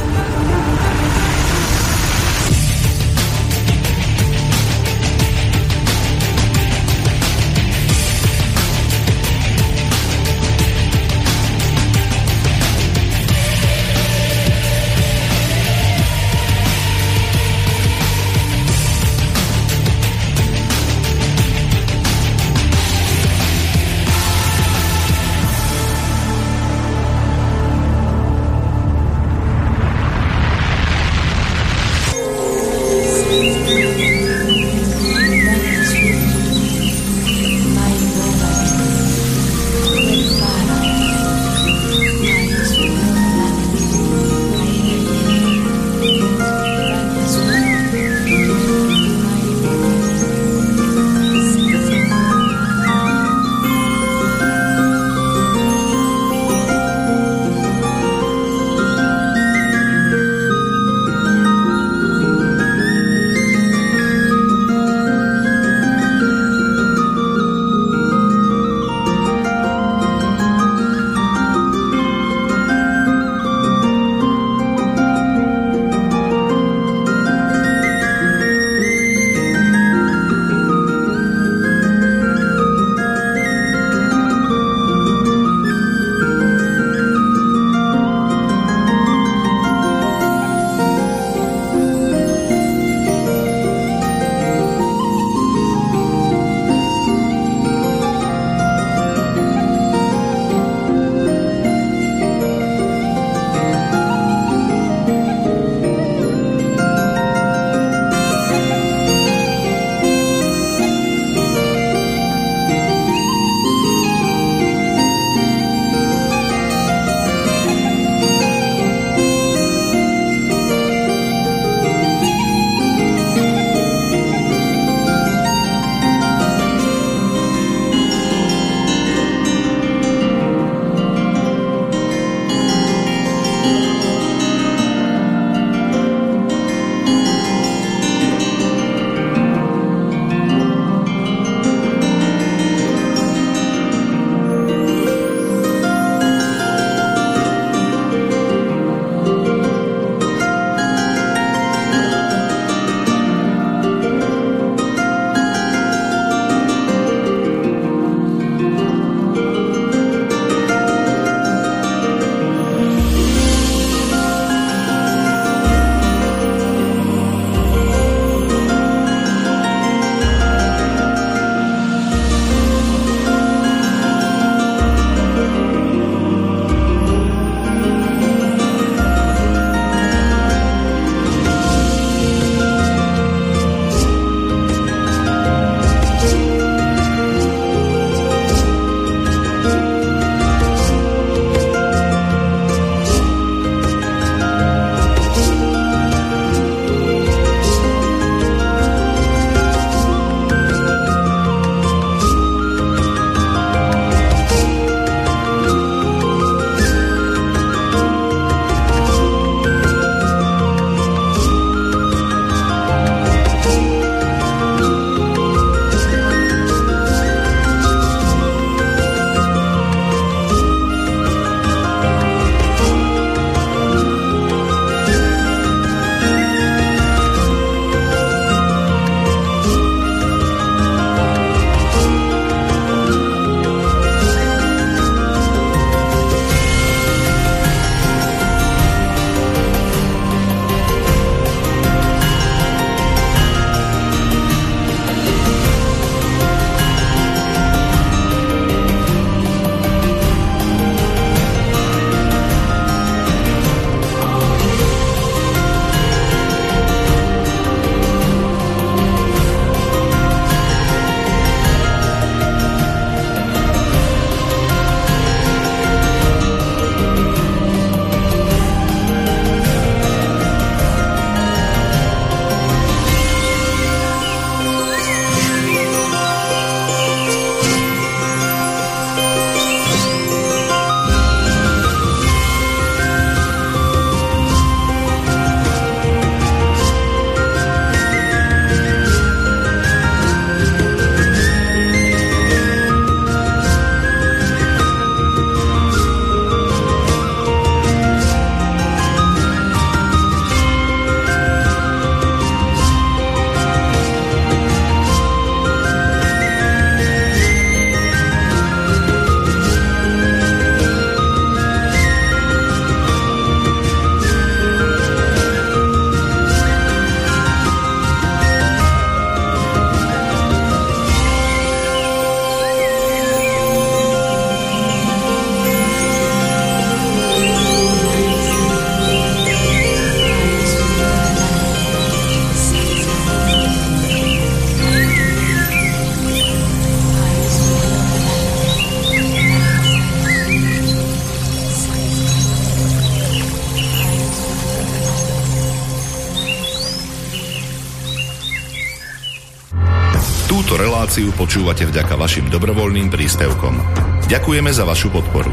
reláciu počúvate vďaka vašim dobrovoľným príspevkom. Ďakujeme za vašu podporu.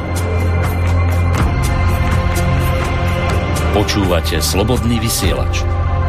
Počúvate Slobodný vysielač.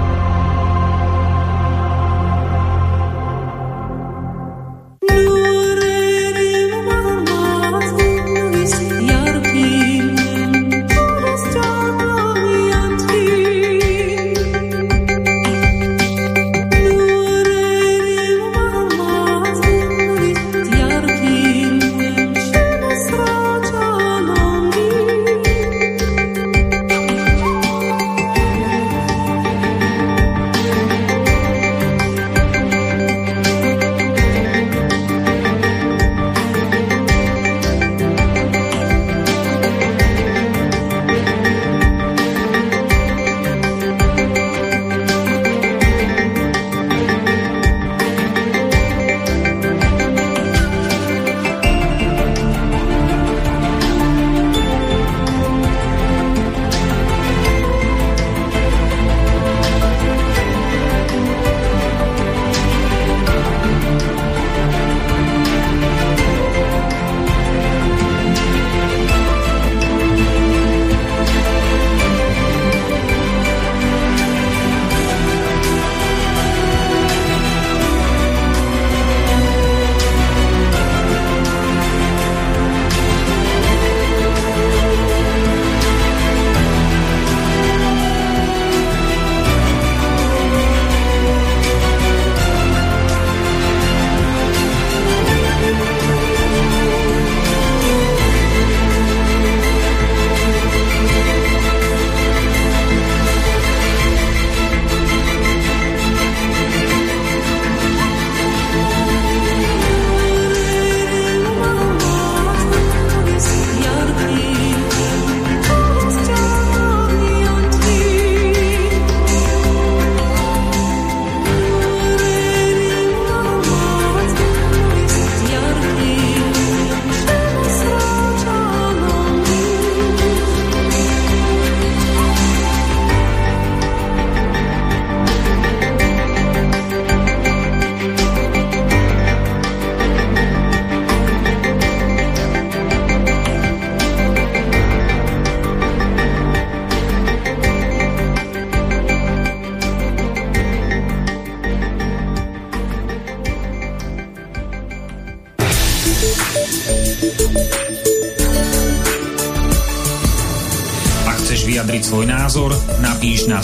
Vyjadriť svoj názor, napíš na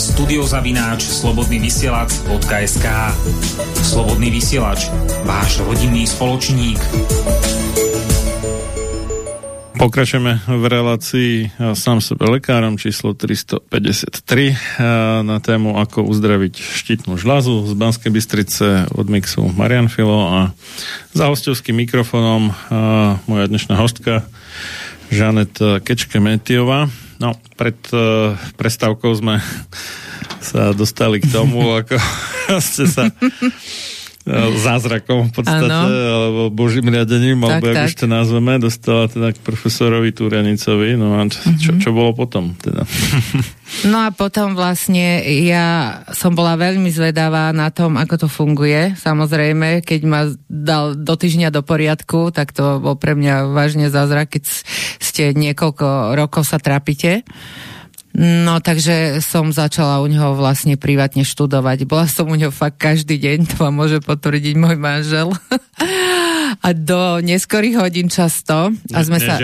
studio@slobodnyvysielac.sk. Slobodný vysielač, váš rodinný spoločník. Pokračujeme v relácii Sám sebe lekárom číslo 353 na tému ako uzdraviť štítnu žľazu. Z Banskej Bystrice od mixu Marian Filo a za hostovským mikrofónom moja dnešná hostka Žanet Kečke-Métiová. No, pred prestávkou sme sa dostali k tomu, ako ste sa zázrakom v podstate, alebo Božím riadením, alebo jak už to nazveme, dostala teda k profesorovi Túranicovi. No a čo bolo potom teda? No a potom vlastne ja som bola veľmi zvedavá na tom, ako to funguje. Samozrejme, keď ma dal do týždňa do poriadku, tak to bol pre mňa vážne zázrak, keď ste niekoľko rokov sa trápite. No, takže som začala u neho vlastne privátne študovať. Bola som u neho fakt každý deň, to vám môže potvrdiť môj manžel. A do neskorých hodín často. A sme sa...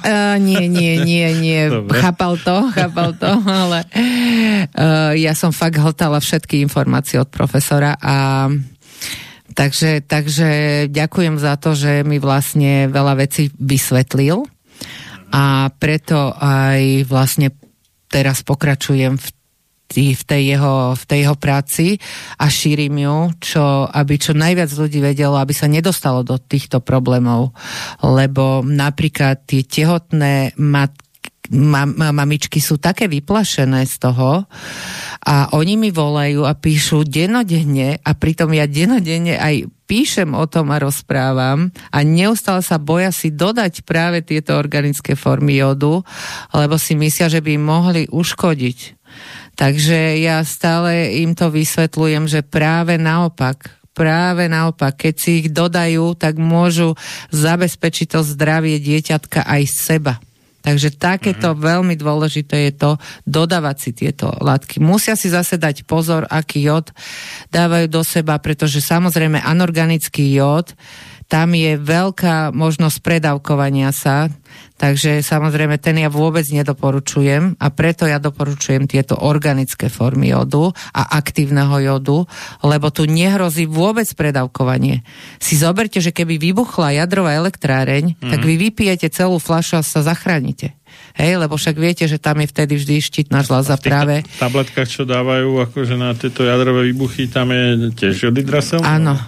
Nie. Chápal to, ale ja som fakt hltala všetky informácie od profesora a takže ďakujem za to, že mi vlastne veľa vecí vysvetlil a preto aj vlastne teraz pokračujem v tej jeho práci a šírim ju, aby čo najviac ľudí vedelo, aby sa nedostalo do týchto problémov. Lebo napríklad tie tehotné mamičky sú také vyplašené z toho a oni mi volajú a píšu dennodenne a pritom ja dennodenne aj píšem o tom a rozprávam a neustále sa boja si dodať práve tieto organické formy jodu, lebo si myslia, že by im mohli uškodiť. Takže ja stále im to vysvetľujem, že práve naopak, práve naopak. Keď si ich dodajú, tak môžu zabezpečiť to zdravie dieťatka aj seba. Takže takéto veľmi dôležité je to dodávať si tieto látky. Musia si zase dať pozor, aký jód dávajú do seba, pretože samozrejme anorganický jód, tam je veľká možnosť predávkovania sa, takže samozrejme ten ja vôbec nedoporučujem a preto ja doporučujem tieto organické formy jódu a aktívneho jódu, lebo tu nehrozí vôbec predávkovanie. Si zoberte, že keby vybuchla jadrová elektráreň, tak vy vypijete celú fľašu a sa zachránite. Hej, lebo však viete, že tam je vtedy vždy štítna žľaza práve. V tabletkách, čo dávajú akože na tieto jadrové výbuchy, tam je tiež jodidrasel? Áno.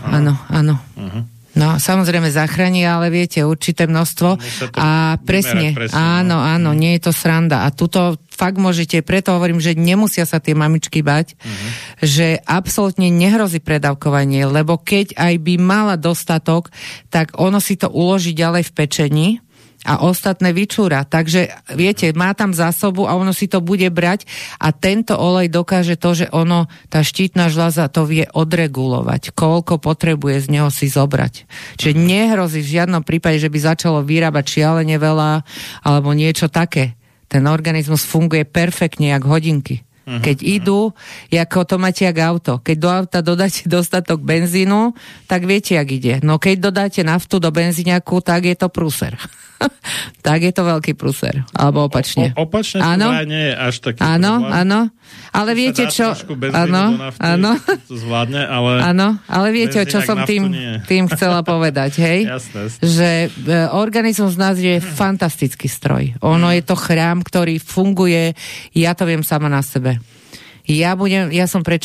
No, samozrejme zachráni, ale viete, určité množstvo a presne, áno, nie je to sranda. A tuto fakt môžete, preto hovorím, že nemusia sa tie mamičky bať, že absolútne nehrozí predávkovanie, lebo keď aj by mala dostatok, tak ono si to uloží ďalej v pečení a ostatné vyčúra. Takže, viete, má tam zásobu a ono si to bude brať a tento olej dokáže to, že ono, tá štítna žľaza to vie odregulovať. Koľko potrebuje z neho si zobrať. Čiže nehrozí v žiadnom prípade, že by začalo vyrábať šialene veľa alebo niečo také. Ten organizmus funguje perfektne, jak hodinky. Keď idú, ako to máte jak auto. Keď do auta dodáte dostatok benzínu, tak viete, jak ide. No keď dodáte naftu do benzíňaku, tak je to prúser. Tak je to veľký prúser. Alebo opačne. Opačne to nie je až taký problém. Áno. Ale viete čo? Áno. To zvládne, ale... Áno, ale viete, čo som tým chcela povedať, hej? Jasné. Že organizmus nás je fantastický stroj. Ono je to chrám, ktorý funguje, ja to viem sama na sebe. Ja som pred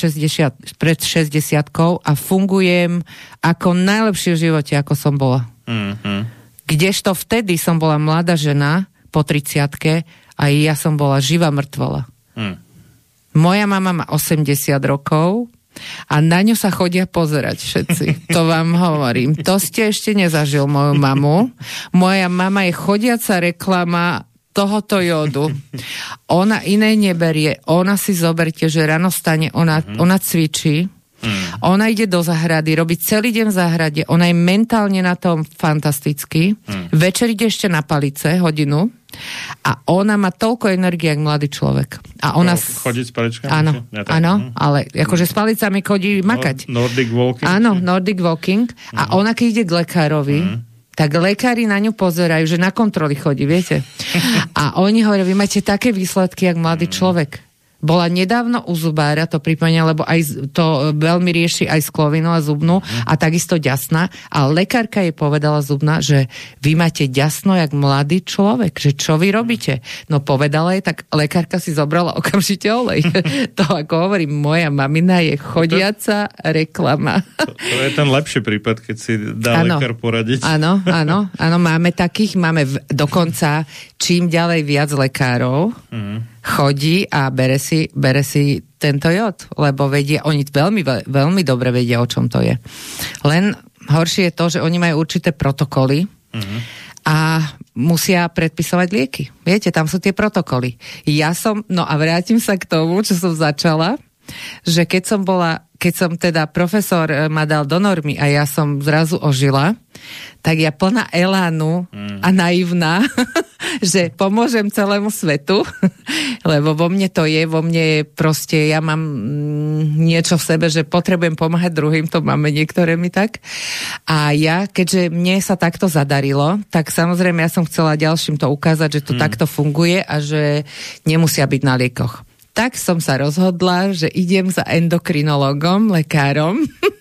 60-kou a fungujem ako najlepšie v živote, ako som bola. Kdežto vtedy som bola mladá žena po 30-ke a ja som bola živá mŕtvola. Moja mama má 80 rokov a na ňu sa chodia pozerať všetci. To vám hovorím. To ste ešte nezažil moju mamu. Moja mama je chodiaca reklama tohoto jódu. Ona iné neberie. Ona si zoberte, že ráno stane, ona cvičí. Ona ide do záhrady, robí celý deň v záhrade, ona je mentálne na tom fantasticky. Večer ide ešte na palice, hodinu. A ona má toľko energie, jak mladý človek. A ona... Chodí s paličkami? Áno, ale akože s palicami chodí makať. Nordic walking? Áno, Nordic walking. A ona, keď ide k lekárovi, tak lekári na ňu pozerajú, že na kontroly chodí, viete. A oni hovoria, vy máte také výsledky, jak mladý človek. Bola nedávno u zubára, to pripomínam, lebo aj to veľmi rieši aj sklovinu a zubnú a takisto ďasná. A lekárka jej povedala zubná, že vy máte ďasno jak mladý človek, že čo vy robíte? No povedala jej, tak lekárka si zobrala okamžite olej. To ako hovorím, moja mamina je chodiaca reklama. To je ten lepší prípad, keď si dá lekár poradiť. Áno, máme takých, dokonca čím ďalej viac lekárov, chodí a bere si tento jód, lebo vedia, oni veľmi, veľmi dobre vedia, o čom to je. Len horšie je to, že oni majú určité protokoly a musia predpisovať lieky. Viete, tam sú tie protokoly. A vrátim sa k tomu, čo som začala, že keď som teda profesor ma dal do normy a ja som zrazu ožila, tak ja plná elánu a naivná, že pomôžem celému svetu, lebo vo mne je proste, ja mám niečo v sebe, že potrebujem pomáhať druhým, to máme niektoré mi tak. A ja, keďže mne sa takto zadarilo, tak samozrejme ja som chcela ďalším to ukázať, že to takto funguje a že nemusia byť na liekoch. Tak som sa rozhodla, že idem za endokrinologom, lekárom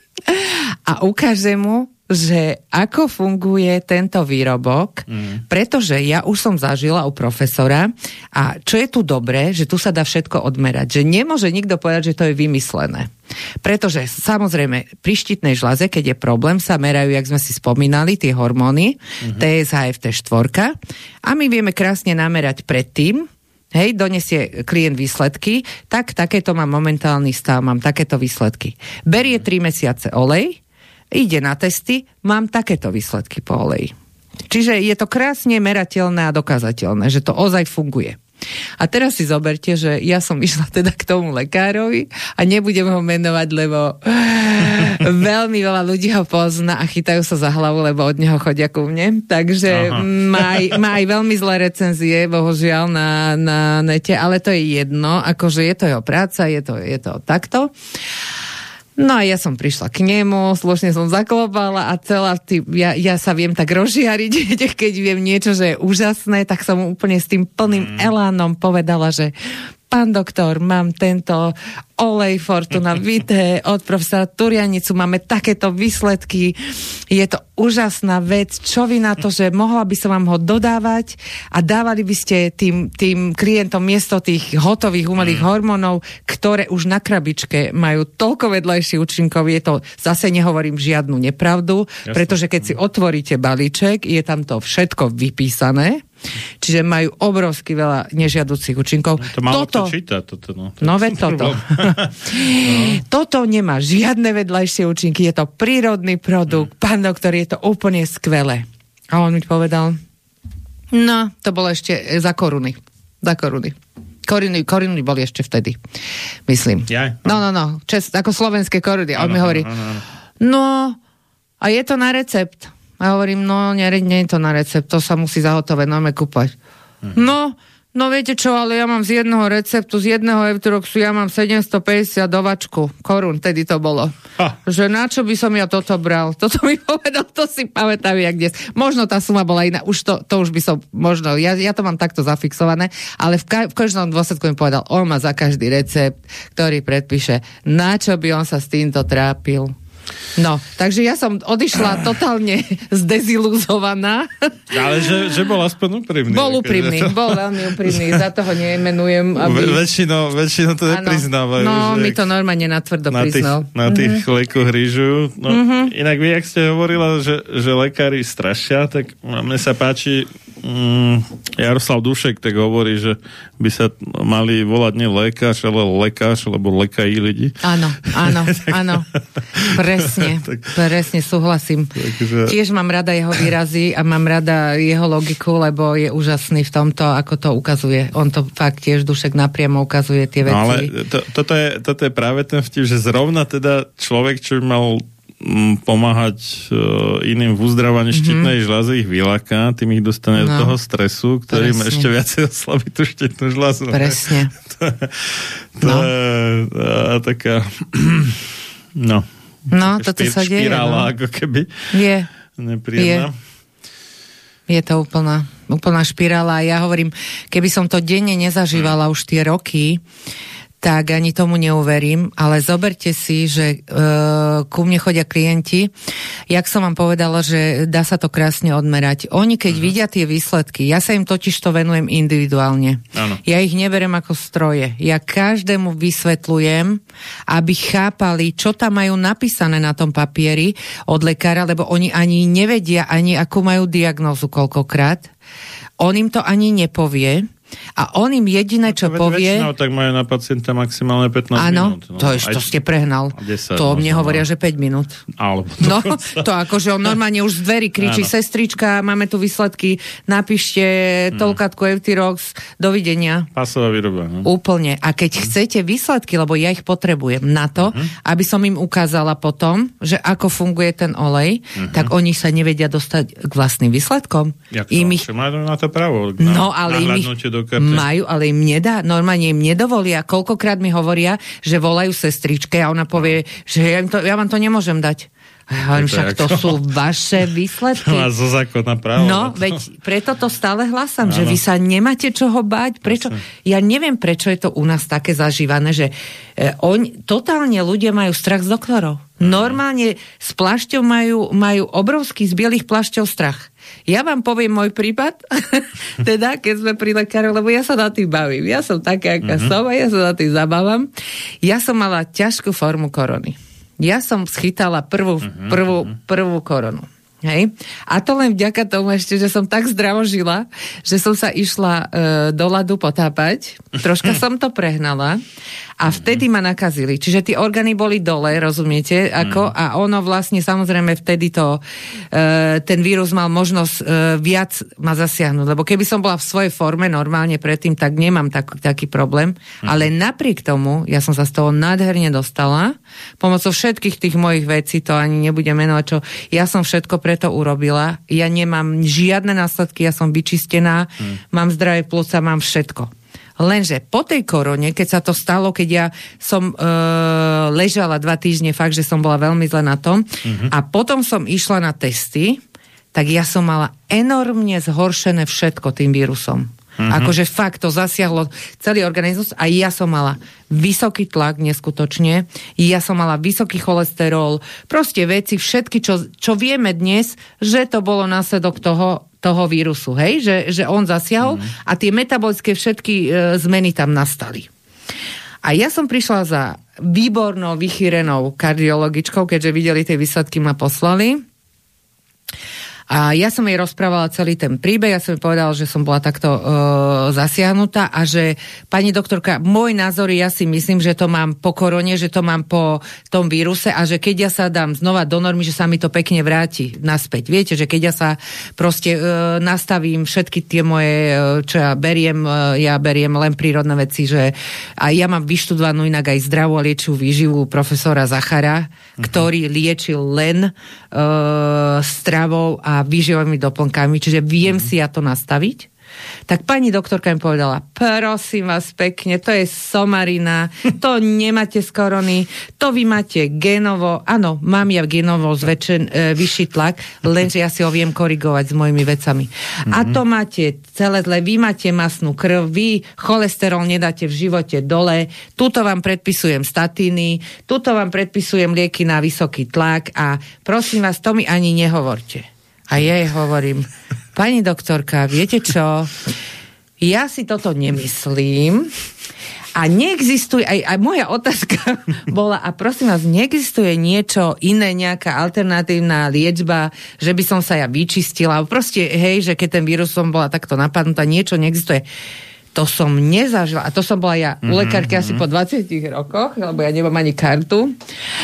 a ukážem mu, že ako funguje tento výrobok, pretože ja už som zažila u profesora a čo je tu dobré, že tu sa dá všetko odmerať, že nemôže nikto povedať, že to je vymyslené. Pretože samozrejme pri štítnej žľaze, keď je problém, sa merajú, jak sme si spomínali, tie hormóny, TSH, T4 a my vieme krásne namerať predtým, hej, donesie klient výsledky, tak takéto mám momentálny stav, mám takéto výsledky. Berie 3 mesiace olej, ide na testy, mám takéto výsledky po oleji. Čiže je to krásne merateľné a dokázateľné, že to ozaj funguje. A A teraz si zoberte, že ja som išla teda k tomu lekárovi a nebudem ho menovať, lebo veľmi veľa ľudí ho pozná a chytajú sa za hlavu, lebo od neho chodia ku mne. Takže má aj veľmi zlé recenzie, bohužiaľ, na nete, ale to je jedno, akože je to jeho práca, je to takto. No a ja som prišla k nemu, slušne som zaklopala a ja sa viem tak rozžiariť, keď viem niečo, že je úžasné, tak som mu úplne s tým plným elánom povedala, že pán doktor, mám tento olej Fortuna Vitae od profesora Turianicu, máme takéto výsledky, je to úžasná vec, čo vy na to, že mohla by som vám ho dodávať a dávali by ste tým klientom miesto tých hotových umelých hormónov, ktoré už na krabičke majú toľko vedľajších účinkov, je to, zase nehovorím žiadnu nepravdu, pretože keď si otvoríte balíček, je tam to všetko vypísané, čiže majú obrovsky veľa nežiaducich účinkov. To málo kto číta toto. No veď toto. Toto nemá žiadne vedľajšie účinky, je to prírodný produkt. Pán doktor, je to úplne skvelé. A on mi povedal, no, to bolo ešte za koruny. Za koruny. Koruny boli ešte vtedy, myslím. No. Ako slovenské koruny. A on mi hovorí, no, a je to na recept. A hovorím, no, nie je to na recept, to sa musí zahotové nome kúpať. No viete čo, ale ja mám z jedného receptu, z jedného Eutiroxu, ja mám 750 dovačku korún, tedy to bolo. Že na čo by som ja toto bral? Toto mi povedal, to si pamätám, jak dnes. Možno tá suma bola iná, už to už by som, možno, ja to mám takto zafixované, ale v každom dôsledku mi povedal, on má za každý recept, ktorý predpíše, na čo by on sa s týmto trápil. No, takže ja som odišla totálne zdeziluzovaná. Ale že bol aspoň úprimný. Bol úprimný, bol veľmi úprimný, za toho nemenujem. Väčšinou to nepriznávajú. No, mi to normálne natvrdo priznal. Na tých lekoch hrížujú. No, inak vy, ak ste hovorila, že lekári strašia, tak mne sa páči, Jaroslav Dušek tak hovorí, že by sa mali volať nie lekáš, ale lekáš, lebo lekají ľudí. Áno. Presne súhlasím. Takže... Tiež mám rada jeho výrazy a mám rada jeho logiku, lebo je úžasný v tomto, ako to ukazuje. On to fakt tiež Dušek napriamo ukazuje tie veci. No ale toto je práve ten vtip, že zrovna teda človek, čo by mal pomáhať iným v uzdravaní štítnej žľazy, ich vyláka, tým ich dostane do toho stresu, ktorým ešte viacej oslabí tú štítnu žľazu. Presne. To je taká toto sa deje. Špirála, ako keby. Je. Nepríjemná. Je to úplná špirála. Ja hovorím, keby som to denne nezažívala už tie roky, tak ani tomu neuverím, ale zoberte si, že ku mne chodia klienti, jak som vám povedala, že dá sa to krásne odmerať. Oni, keď vidia tie výsledky, ja sa im totiž to venujem individuálne. Áno. Ja ich neberem ako stroje. Ja každému vysvetľujem, aby chápali, čo tam majú napísané na tom papieri od lekára, lebo oni ani nevedia, ani akú majú diagnózu koľkokrát. On im to ani nepovie. A on im jediné, čo povie... Väčšinou tak majú na pacienta maximálne 15 minút. Áno, to ste prehnal. 10, to mne hovoria, že 5 minút. To akože on normálne už z dverí kričí, sestrička, máme tu výsledky, napíšte toľkátku Eutirox, dovidenia. Pásová výroba. Úplne. A keď chcete výsledky, lebo ja ich potrebujem na to, aby som im ukázala potom, že ako funguje ten olej, tak oni sa nevedia dostať k vlastným výsledkom. Majú na to právo. Ale majú, ale im nedá, normálne im nedovolia. Koľkokrát mi hovoria, že volajú sestričke a ona povie, že ja vám to nemôžem dať. Však to sú vaše výsledky. To má zo zákona právo. No, veď preto to stále hlasám, že vy sa nemáte čoho báť. Prečo? Ja neviem, prečo je to u nás také zažívané, že totálne ľudia majú strach z doktorov. Normálne s plášťou majú obrovský z bielých plášťov strach. Ja vám poviem môj prípad, teda keď sme pri lekároch, lebo ja sa na tým bavím. Ja som taká, aká som a ja sa na tým zabávam. Ja som mala ťažkú formu korony. Ja som schytala prvú koronu. Hej. A to len vďaka tomu ešte, že som tak zdravo žila, že som sa išla do ľadu potápať. Troška som to prehnala a vtedy ma nakazili. Čiže tie orgány boli dole, rozumiete? A ono vlastne, samozrejme, vtedy ten vírus mal možnosť viac ma zasiahnuť. Lebo keby som bola v svojej forme normálne predtým, tak nemám taký problém. Ale napriek tomu, ja som sa z toho nádherne dostala. Pomocou všetkých tých mojich vecí, to ani nebudem menovať, čo ja som všetko preto urobila. Ja nemám žiadne následky, ja som vyčistená, mám zdravé plúca, mám všetko. Lenže po tej korone, keď sa to stalo, keď ja som ležala 2 týždne, fakt, že som bola veľmi zle na tom, a potom som išla na testy, tak ja som mala enormne zhoršené všetko tým vírusom. Akože fakt to zasiahlo celý organizmus a ja som mala vysoký tlak neskutočne, ja som mala vysoký cholesterol, proste veci, všetky, čo vieme dnes, že to bolo následok toho vírusu, hej? Že on zasiahol a tie metabolické všetky zmeny tam nastali. A ja som prišla za výbornou, vychýrenou kardiologičkou, keďže videli tie výsledky, ma poslali. A ja som jej rozprávala celý ten príbeh, ja som jej povedala, že som bola takto zasiahnutá a že, pani doktorka, môj názor, ja si myslím, že to mám po korone, že to mám po tom víruse a že keď ja sa dám znova do normy, že sa mi to pekne vráti naspäť. Viete, že keď ja sa proste nastavím všetky tie moje, čo ja beriem len prírodné veci, že a ja mám vyštudovanú inak aj zdravú a liečivú výživu profesora Zachara, ktorý liečil len stravou a výživovými doplnkami, čiže viem si ja to nastaviť. Tak pani doktorka mi povedala, prosím vás pekne, to je somarina, to nemáte z korony, to vy máte génovo, áno, mám ja génovo vyšší tlak, lenže ja si ho viem korigovať s mojimi vecami. A to máte celé zle, vy máte masnú krv, vy cholesterol nedáte v živote dole, tuto vám predpisujem statíny, tuto vám predpisujem lieky na vysoký tlak a prosím vás, to mi ani nehovorte. A ja jej hovorím, pani doktorka, viete čo? Ja si toto nemyslím a neexistuje, aj moja otázka bola, a prosím vás, neexistuje niečo iné, nejaká alternatívna liečba, že by som sa ja vyčistila, proste, hej, že keď ten vírus som bola takto napadnutá, niečo neexistuje. To som nezažila. A to som bola ja u lekárky asi po 20 rokoch, lebo ja nemám ani kartu.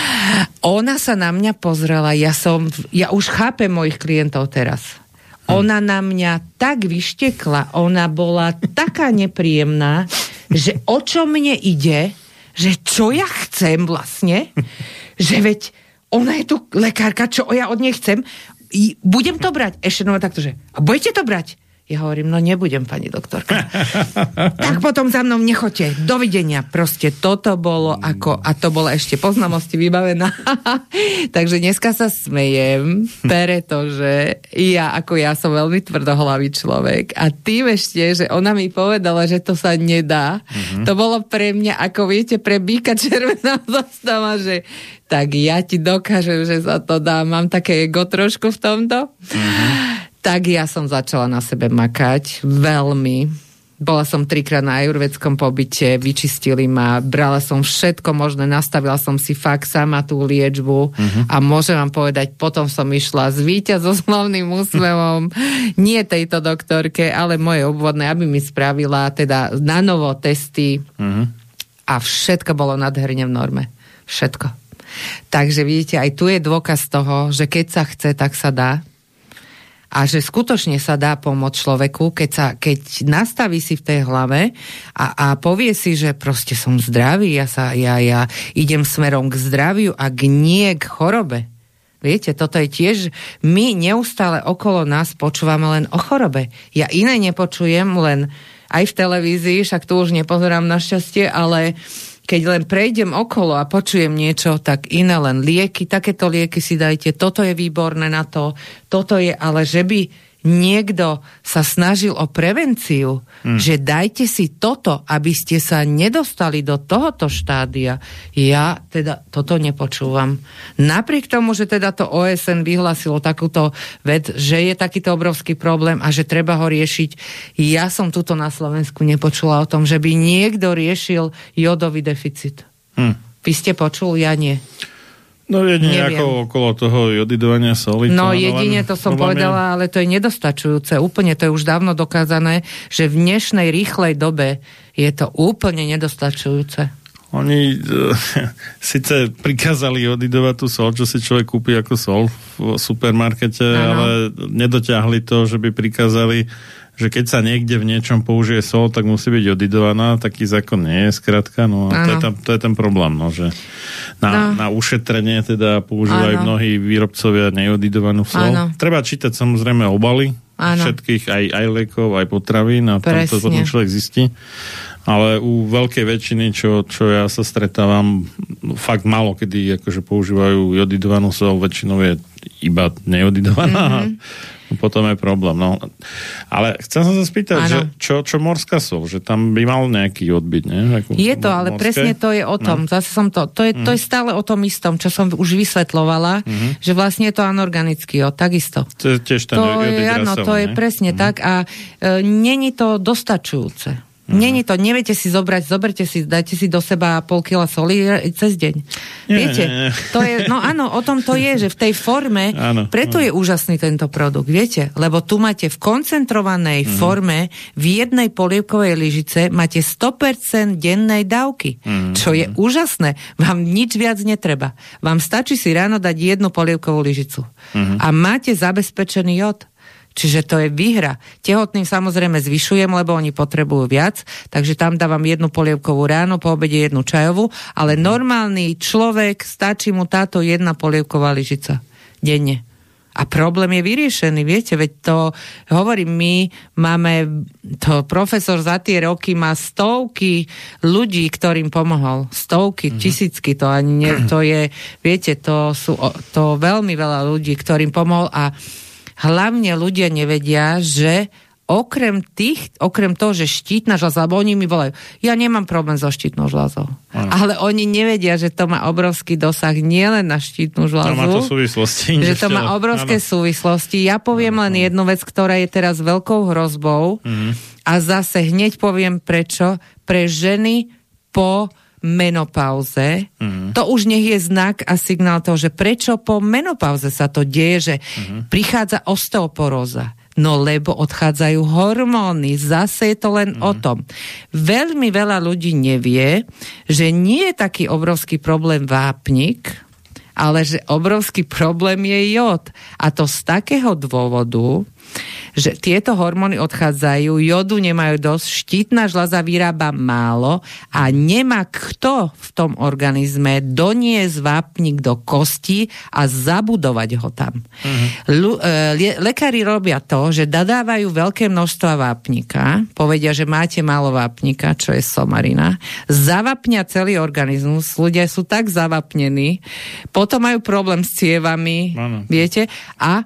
Ona sa na mňa pozrela, ja už chápem mojich klientov teraz. Ona na mňa tak vyštekla, ona bola taká nepríjemná, že o čo mne ide, že čo ja chcem vlastne, že veď ona je tu lekárka, čo ja od nej chcem, budem to brať. Ešte takto, že a budete to brať? Ja hovorím, no nebudem, pani doktorka. Tak potom za mnou nechoďte. Dovidenia. Proste toto bolo a to bolo ešte po znamosti vybavená. Takže dneska sa smejem, pretože ja som veľmi tvrdohlavý človek a tým ešte, že ona mi povedala, že to sa nedá. To bolo pre mňa, ako viete, pre býka červená zastava, že tak ja ti dokážem, že sa to dá. Mám také ego trošku v tomto. Tak ja som začala na sebe makať veľmi. Bola som 3-krát na ajurvedskom pobyte, vyčistili ma, brala som všetko možné, nastavila som si fakt sama tú liečbu a môžem vám povedať, potom som išla s víťazoslavným úsmevom, nie tejto doktorke, ale moje obvodné, aby mi spravila teda na novo testy a všetko bolo nádherne v norme. Všetko. Takže vidíte, aj tu je dôkaz toho, že keď sa chce, tak sa dá. A že skutočne sa dá pomôcť človeku, keď nastaví si v tej hlave a povie si, že proste som zdravý, ja idem smerom k zdraviu a nie k chorobe. Viete, toto je tiež, my neustále okolo nás počúvame len o chorobe. Ja iné nepočujem, len aj v televízii, však tu už nepozerám našťastie, ale keď len prejdem okolo a počujem niečo, tak iné len lieky, takéto lieky si dajte, toto je výborné na to, toto je, ale že by niekto sa snažil o prevenciu, že dajte si toto, aby ste sa nedostali do tohoto štádia. Ja teda toto nepočúvam. Napriek tomu, že teda to OSN vyhlásilo takúto vec, že je takýto obrovský problém a že treba ho riešiť, ja som tuto na Slovensku nepočula o tom, že by niekto riešil jódový deficit. Vy ste počul? Ja nie. No jedine ako okolo toho jodidovania soli. No jedine to som povedala, ale to je nedostačujúce. Úplne to je už dávno dokázané, že v dnešnej rýchlej dobe je to úplne nedostačujúce. Oni síce prikázali jodidovať tú sol, čo si človek kúpi ako sol v supermarkete, ale nedotiahli to, že by prikázali, že keď sa niekde v niečom použije sol, tak musí byť jodidovaná. Taký zákon nie je, skrátka. No a to je ten problém, no, že na ušetrenie teda používajú mnohí výrobcovia nejodidovanú sol. Ano. Treba čítať samozrejme obaly všetkých, aj liekov, aj potravín, a tam to potom človek zistí. Ale u veľkej väčšiny, čo ja sa stretávam, fakt málo kedy akože používajú jodidovanú sol, väčšinou je iba nejodidovaná. Potom je problém. No. Ale chcem sa spýtať, že čo morská sol? Že tam by mal nejaký odbyt, nie? Je to, ale presne to je o tom. Zase som to je stále o tom istom, čo som už vysvetľovala, že vlastne je to anorganický jod, takisto. To je tiež ten jod hydrasov, to je presne tak a není to dostačujúce. Není to, neviete si zoberte si, dajte si do seba pol kila soli cez deň. Viete? To je, no áno, o tom to je, že v tej forme, preto je úžasný tento produkt, viete? Lebo tu máte v koncentrovanej forme v jednej polievkovej lyžice máte 100% dennej dávky, čo je úžasné. Vám nič viac netreba. Vám stačí si ráno dať jednu polievkovú lyžicu a máte zabezpečený jod. Čiže to je výhra. Tehotným samozrejme zvyšujem, lebo oni potrebujú viac, takže tam dávam jednu polievkovú ráno, po obede jednu čajovú, ale normálny človek, stačí mu táto jedna polievková lyžica denne. A problém je vyriešený, viete, veď to hovorím, my máme, to profesor za tie roky má stovky ľudí, ktorým pomohol. Stovky, tisícky, to ani nie, to je, viete, to veľmi veľa ľudí, ktorým pomohol a hlavne ľudia nevedia, že okrem toho, že štítna žľaza, lebo oni mi volajú, ja nemám problém so štítnou žľazou. Ale oni nevedia, že to má obrovský dosah nielen na štítnu žľazu. To má to súvislosti. Že to má obrovské súvislosti. Ja poviem len jednu vec, ktorá je teraz veľkou hrozbou a zase hneď poviem prečo. Pre ženy po menopauze, to už nech je znak a signál toho, že prečo po menopauze sa to deje, že prichádza osteoporóza. No lebo odchádzajú hormóny, zase je to len o tom. Veľmi veľa ľudí nevie, že nie je taký obrovský problém vápnik, ale že obrovský problém je jód. A to z takého dôvodu, že tieto hormóny odchádzajú, jodu nemajú dosť, štítna žľaza vyrába málo a nemá kto v tom organizme doniesť vápnik do kosti a zabudovať ho tam. Lekári robia to, že dodávajú veľké množstva vápnika, povedia, že máte málo vápnika, čo je somarina, zavapnia celý organizmus, ľudia sú tak zavapnení, potom majú problém s cievami, viete, a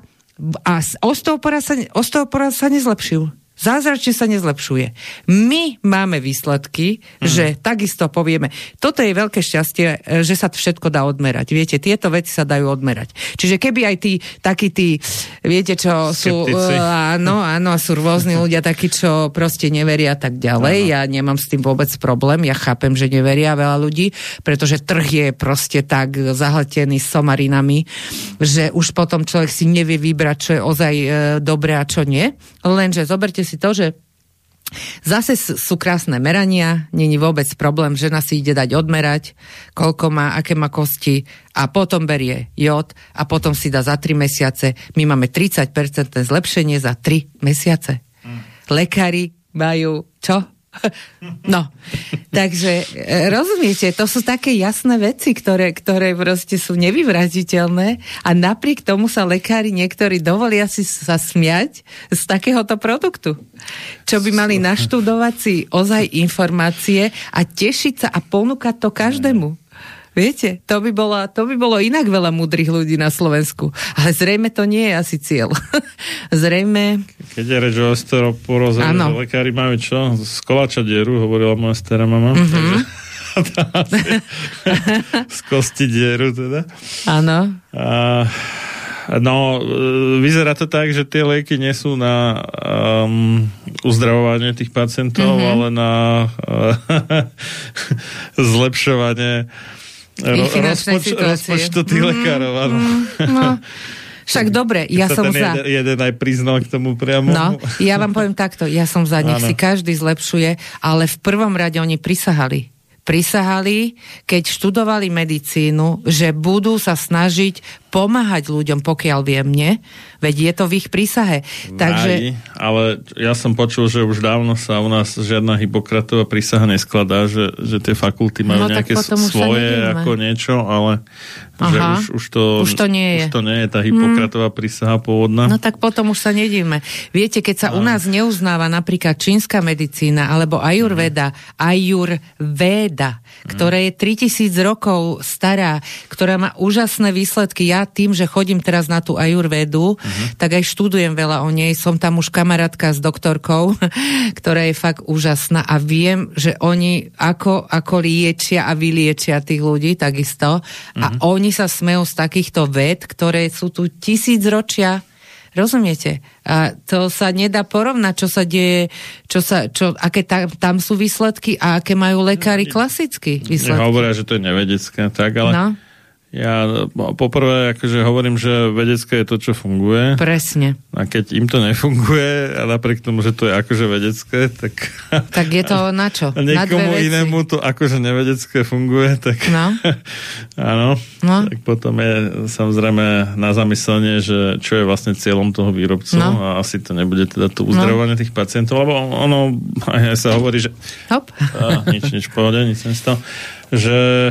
osteoporóza sa nezlepšujú. Zázračne sa nezlepšuje. My máme výsledky, že takisto povieme, toto je veľké šťastie, že sa všetko dá odmerať. Viete, tieto veci sa dajú odmerať. Čiže keby aj takí tí, viete čo, sú, áno, sú rôzni ľudia takí, čo proste neveria tak ďalej. Ja nemám s tým vôbec problém. Ja chápem, že neveria veľa ľudí, pretože trh je proste tak zahltený somarinami, že už potom človek si nevie vybrať, čo je ozaj dobré a čo nie. Lenže zoberte si to, že zase sú krásne merania, není vôbec problém, žena si ide dať odmerať, koľko má, aké má kosti a potom berie jód a potom si dá za 3 mesiace. My máme 30% zlepšenie za 3 mesiace. Lekári majú čo? No, takže rozumiete, to sú také jasné veci, ktoré proste sú nevyvratiteľné a napriek tomu sa lekári niektorí dovolia si sa smiať z takéhoto produktu. Čo by mali naštudovať si ozaj informácie a tešiť sa a ponúkať to každému. Viete, to by bolo inak veľa múdrych ľudí na Slovensku. Ale zrejme to nie je asi cieľ. Zrejme... Keď je reč o osteoporóze, že lekári majú čo? Z koláča dieru, hovorila moja stará mama. Takže z kosti dieru teda. Áno. No, vyzerá to tak, že tie lieky nie sú na uzdravovanie tých pacientov, ale na zlepšovanie rozpočtu tých lekárov, áno. No. Však dobre, ja som za... Jeden aj priznal k tomu priamo. No, ja vám poviem takto, ja som za, nech si každý zlepšuje, ale v prvom rade oni prisahali, keď študovali medicínu, že budú sa snažiť pomáhať ľuďom, pokiaľ viem, nie? Veď je to v ich prísahe. Takže... Ale ja som počul, že už dávno sa u nás žiadna Hipokratová prísaha neskladá, že tie fakulty majú nejaké svoje ako niečo, ale že už to nie je tá Hipokratová prísaha pôvodná. No tak potom už sa nedíme. Viete, keď sa u nás neuznáva napríklad čínska medicína alebo Ajurveda, ktorá je 3000 rokov stará, ktorá má úžasné výsledky. Ja tým, že chodím teraz na tú Ajurvedu, tak aj študujem veľa o nej. Som tam už kamarátka s doktorkou, ktorá je fakt úžasná a viem, že oni ako liečia a vyliečia tých ľudí takisto. A oni sa smejú z takýchto ved, ktoré sú tu 1000 ročia. Rozumiete? A to sa nedá porovnať, čo sa deje, aké tam sú výsledky a aké majú lekári klasicky výsledky. Hovoria, že to je nevedecké, tak, ale... No. Ja poprvé akože hovorím, že vedecké je to, čo funguje. Presne. A keď im to nefunguje, a napriek tomu, že to je akože vedecké, tak... Tak je to na čo? A niekomu inému to akože nevedecké funguje, tak... No. Áno. No. Tak potom je samozrejme na zamyslenie, že čo je vlastne cieľom toho výrobcu a asi to nebude teda to uzdravovanie tých pacientov, lebo ono aj sa hovorí, že... Hop. Nič pohode, nič nestalo. Že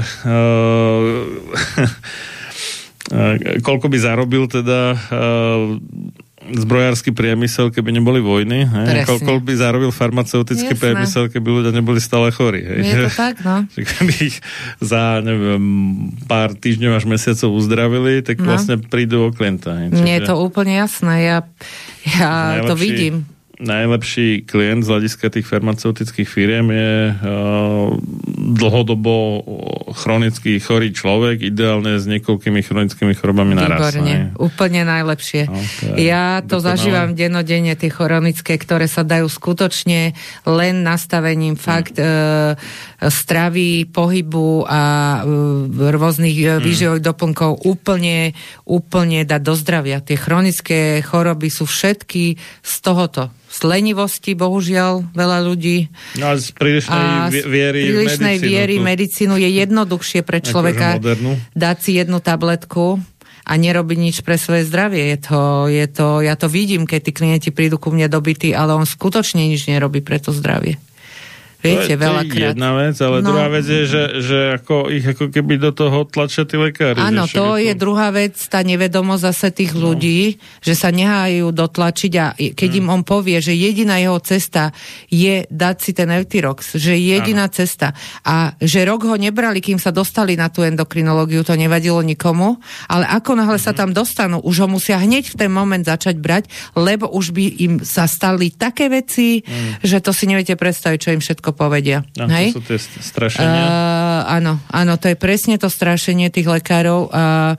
koľko by zarobil teda zbrojársky priemysel, keby neboli vojny. Koľko by zarobil farmaceutický priemysel, keby ľudia neboli stále chorí. Je to tak, no. Keby ich za, neviem, pár týždňov až mesiacov uzdravili, tak vlastne prídu o klienta. Mne je to úplne jasné. Ja to vidím. Najlepší klient z hľadiska tých farmaceutických firiem je dlhodobo chronicky chorý človek, ideálne s niekoľkými chronickými chorobami naraz. Výborne, úplne najlepšie. Ja to zažívam dennodenne, tie chronické, ktoré sa dajú skutočne len nastavením fakt stravy, pohybu a rôznych výživových doplnkov úplne dať do zdravia. Tie chronické choroby sú všetky z tohoto. Z lenivosti, bohužiaľ, veľa ľudí. No a z prílišnej viery medicínu je jednoduchšie pre človeka dať si jednu tabletku a nerobiť nič pre svoje zdravie. Ja to vidím, keď tí klienti prídu ku mne dobití, ale on skutočne nič nerobí pre to zdravie. Viete, to je jedna vec, ale druhá vec je, že ich ako keby do toho tlačia tí lekári. Áno, to je druhá vec, tá nevedomosť zase tých ľudí, že sa nehajú dotlačiť a keď im on povie, že jediná jeho cesta je dať si ten Euthyrox, že jediná cesta a že rok ho nebrali, kým sa dostali na tú endokrinológiu, to nevadilo nikomu, ale ako náhle sa tam dostanú, už ho musia hneď v ten moment začať brať, lebo už by im sa stali také veci, že to si neviete predstaviť, čo im všetko povedia. No, to sú tie strašenia. Áno, to je presne to strašenie tých lekárov.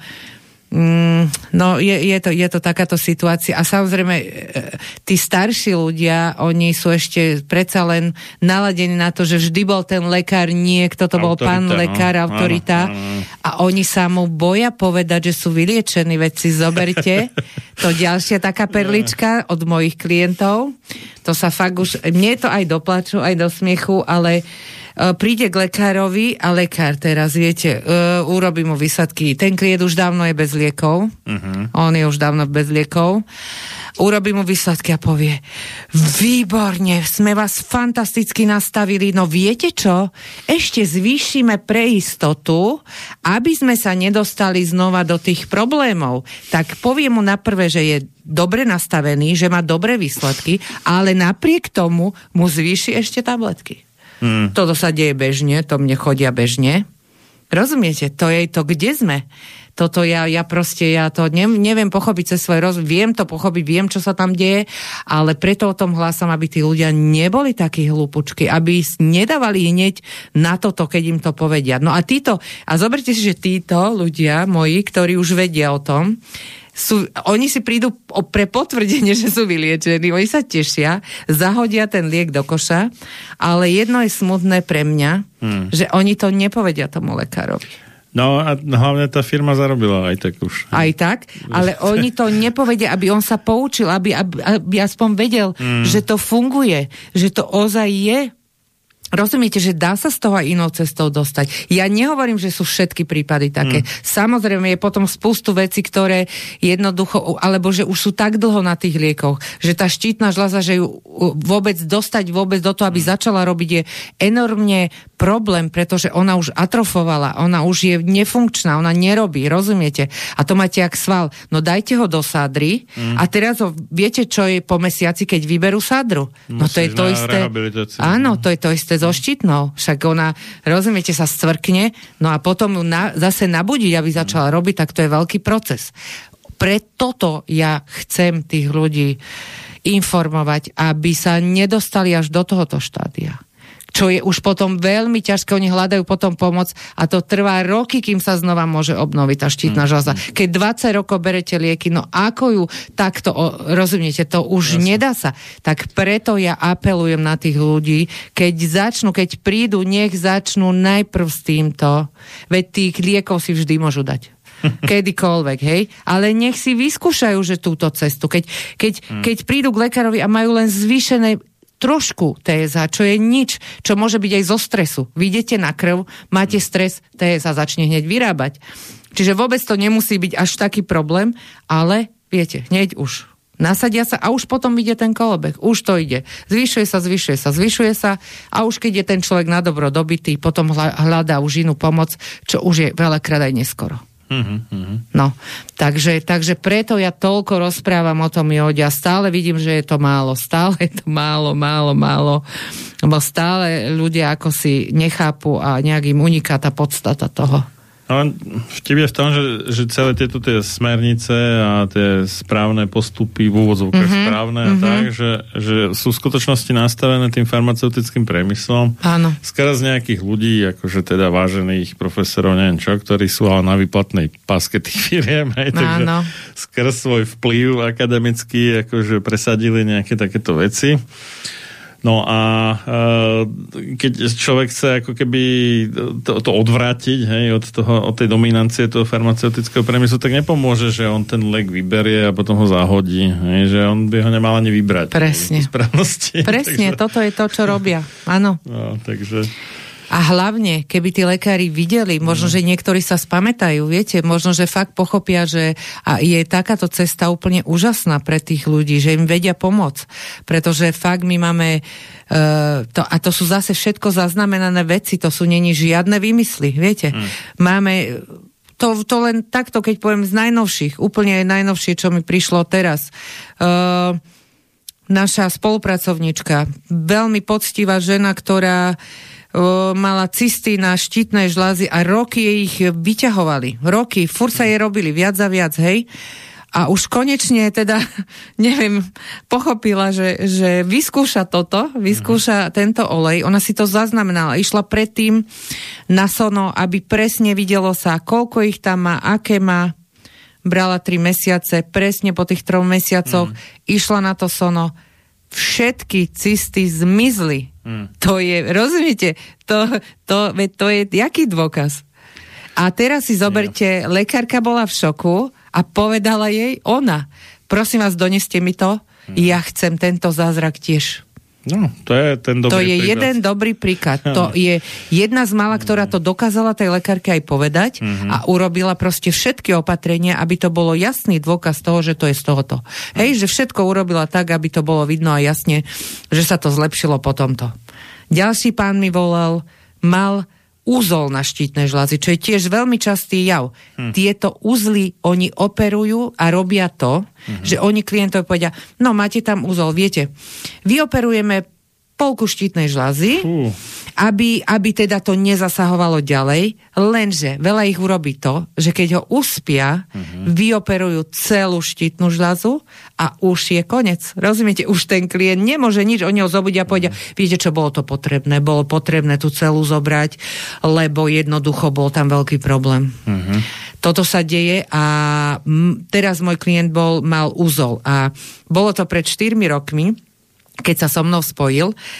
No, je to takáto situácia. A samozrejme, tí starší ľudia, oni sú ešte predsa len naladení na to, že vždy bol ten lekár niekto, to bol pán lekár, autorita. A oni sa mu boja povedať, že sú vyliečení. Veď si zoberte. To ďalšia taká perlička od mojich klientov. To sa fakt už... Mne to aj do plaču, aj do smiechu, ale príde k lekárovi a lekár teraz, viete, urobí mu výsadky. Ten klient už dávno je bez liekov. On je už dávno bez liekov. Urobí mu výsledky a povie: výborne, sme vás fantasticky nastavili, no viete čo? Ešte zvýšime pre istotu, aby sme sa nedostali znova do tých problémov. Tak poviem mu na prvé, že je dobre nastavený, že má dobré výsledky, ale napriek tomu mu zvýši ešte tabletky. Toto sa deje bežne, to mne chodia bežne. Rozumiete? To je to, kde sme. Toto ja to neviem pochopiť cez svoj rozum. Viem to pochopiť, viem, čo sa tam deje, ale preto o tom hlásam, aby tí ľudia neboli takí hlúpučky, aby nedávali hneď na toto, keď im to povedia. No a zoberte si, že títo ľudia moji, ktorí už vedia o tom, oni si prídu pre potvrdenie, že sú vyliečení, oni sa tešia, zahodia ten liek do koša, ale jedno je smutné pre mňa, že oni to nepovedia tomu lekárovi. No a hlavne tá firma zarobila aj tak už. Aj tak, ale oni to nepovedia, aby on sa poučil, aby aspoň vedel, že to funguje, že to ozaj je. Rozumiete, že dá sa z toho aj inou cestou dostať. Ja nehovorím, že sú všetky prípady také. Samozrejme, je potom spustu vecí, ktoré jednoducho, alebo že už sú tak dlho na tých liekoch, že tá štítna žľaza, že ju vôbec dostať do toho, aby začala robiť, je enormne problém, pretože ona už atrofovala, ona už je nefunkčná, ona nerobí, rozumiete? A to máte jak sval. No dajte ho do sádry a teraz viete, čo je po mesiaci, keď vyberú sádru? No to je to isté. Áno, to je to isté so štítnou. Však ona, rozumiete, sa stvrkne, no a potom ju zase nabudiť, aby začala robiť, tak to je veľký proces. Pre toto ja chcem tých ľudí informovať, aby sa nedostali až do tohoto štádia. Čo je už potom veľmi ťažké, oni hľadajú potom pomoc a to trvá roky, kým sa znova môže obnoviť tá štítna žľaza. Keď 20 rokov berete lieky, no ako ju takto, rozumiete, to už nedá sa. Tak preto ja apelujem na tých ľudí, keď prídu, nech začnú najprv s týmto, veď tých liekov si vždy môžu dať. Kedykoľvek, hej? Ale nech si vyskúšajú, že túto cestu. Keď prídu k lekárovi a majú len zvýšené trošku TSH, čo je nič, čo môže byť aj zo stresu. Vy idete na krv, máte stres, TSH začne hneď vyrábať. Čiže vôbec to nemusí byť až taký problém, ale viete, hneď už nasadia sa a už potom ide ten kolobeh. Už to ide. Zvyšuje sa a už keď je ten človek na dobro dobitý, potom hľadá už inú pomoc, čo už je veľakrát aj neskoro. No, takže preto ja toľko rozprávam o tom jóde a stále vidím, že je to málo, lebo stále ľudia ako si nechápu a nejak im uniká tá podstata toho. No, vtip je v tom, že celé tie smernice a tie správne postupy v úvodzovkách správne a tak, že sú v skutočnosti nastavené tým farmaceutickým priemyslom. Áno. Skrz nejakých ľudí, akože teda vážených profesorov, neviem čo, ktorí sú ale na výplatnej páske tých firiem, aj, takže skrz svoj vplyv akademický akože presadili nejaké takéto veci. No a keď človek chce ako keby to odvrátiť, hej, od tej dominancie toho farmaceutického priemyslu, tak nepomôže, že on ten liek vyberie a potom ho zahodí, hej, že on by ho nemal ani vybrať. Presne. Presne, takže toto je to, čo robia. Áno. No, takže... A hlavne, keby tí lekári videli, možno, že niektorí sa spamätajú, viete, možno, že fakt pochopia, že je takáto cesta úplne úžasná pre tých ľudí, že im vedia pomôcť. Pretože fakt my máme, a to sú zase všetko zaznamenané veci, to sú není žiadne výmysly, viete. Máme to len takto, keď poviem z najnovších, úplne najnovšie, čo mi prišlo teraz. Naša spolupracovníčka, veľmi poctivá žena, ktorá mala cysty na štítnej žľazi a roky jej ich vyťahovali. Roky, furt sa jej robili viac a viac, hej. A už konečne teda, neviem, pochopila, že vyskúša tento olej. Ona si to zaznamenala. Išla predtým na sono, aby presne videlo sa, koľko ich tam má, aké má. Brala 3 mesiace, presne po tých 3 mesiacoch išla na to sono. Všetky cysty zmizli. To je, rozumiete, to je jaký dôkaz? A teraz si zoberte, lekárka bola v šoku a povedala jej ona, prosím vás, doneste mi to, ja chcem tento zázrak tiež. No, to je ten dobrý príklad. To je jeden dobrý príklad. To je jedna z mála, ktorá to dokázala tej lekárke aj povedať a urobila proste všetky opatrenia, aby to bolo jasný dôkaz toho, že to je z tohoto. Hej, že všetko urobila tak, aby to bolo vidno a jasne, že sa to zlepšilo po tomto. Ďalší pán mi volal, mal úzol na štítnej žľazi, čo je tiež veľmi častý jav. Tieto uzly oni operujú a robia to, že oni klientovi povedia, no máte tam úzol, viete, vyoperujeme polku štítnej žľazy, aby teda to nezasahovalo ďalej, lenže veľa ich urobí to, že keď ho uspia, vyoperujú celú štítnu žľazu a už je konec. Rozumiete? Už ten klient nemôže nič, oni ho zobudia a povedia, viete čo, bolo to potrebné? Bolo potrebné tú celú zobrať, lebo jednoducho bol tam veľký problém. Toto sa deje a teraz môj klient mal úzol a bolo to pred 4 rokmi, keď sa so mnou spojil.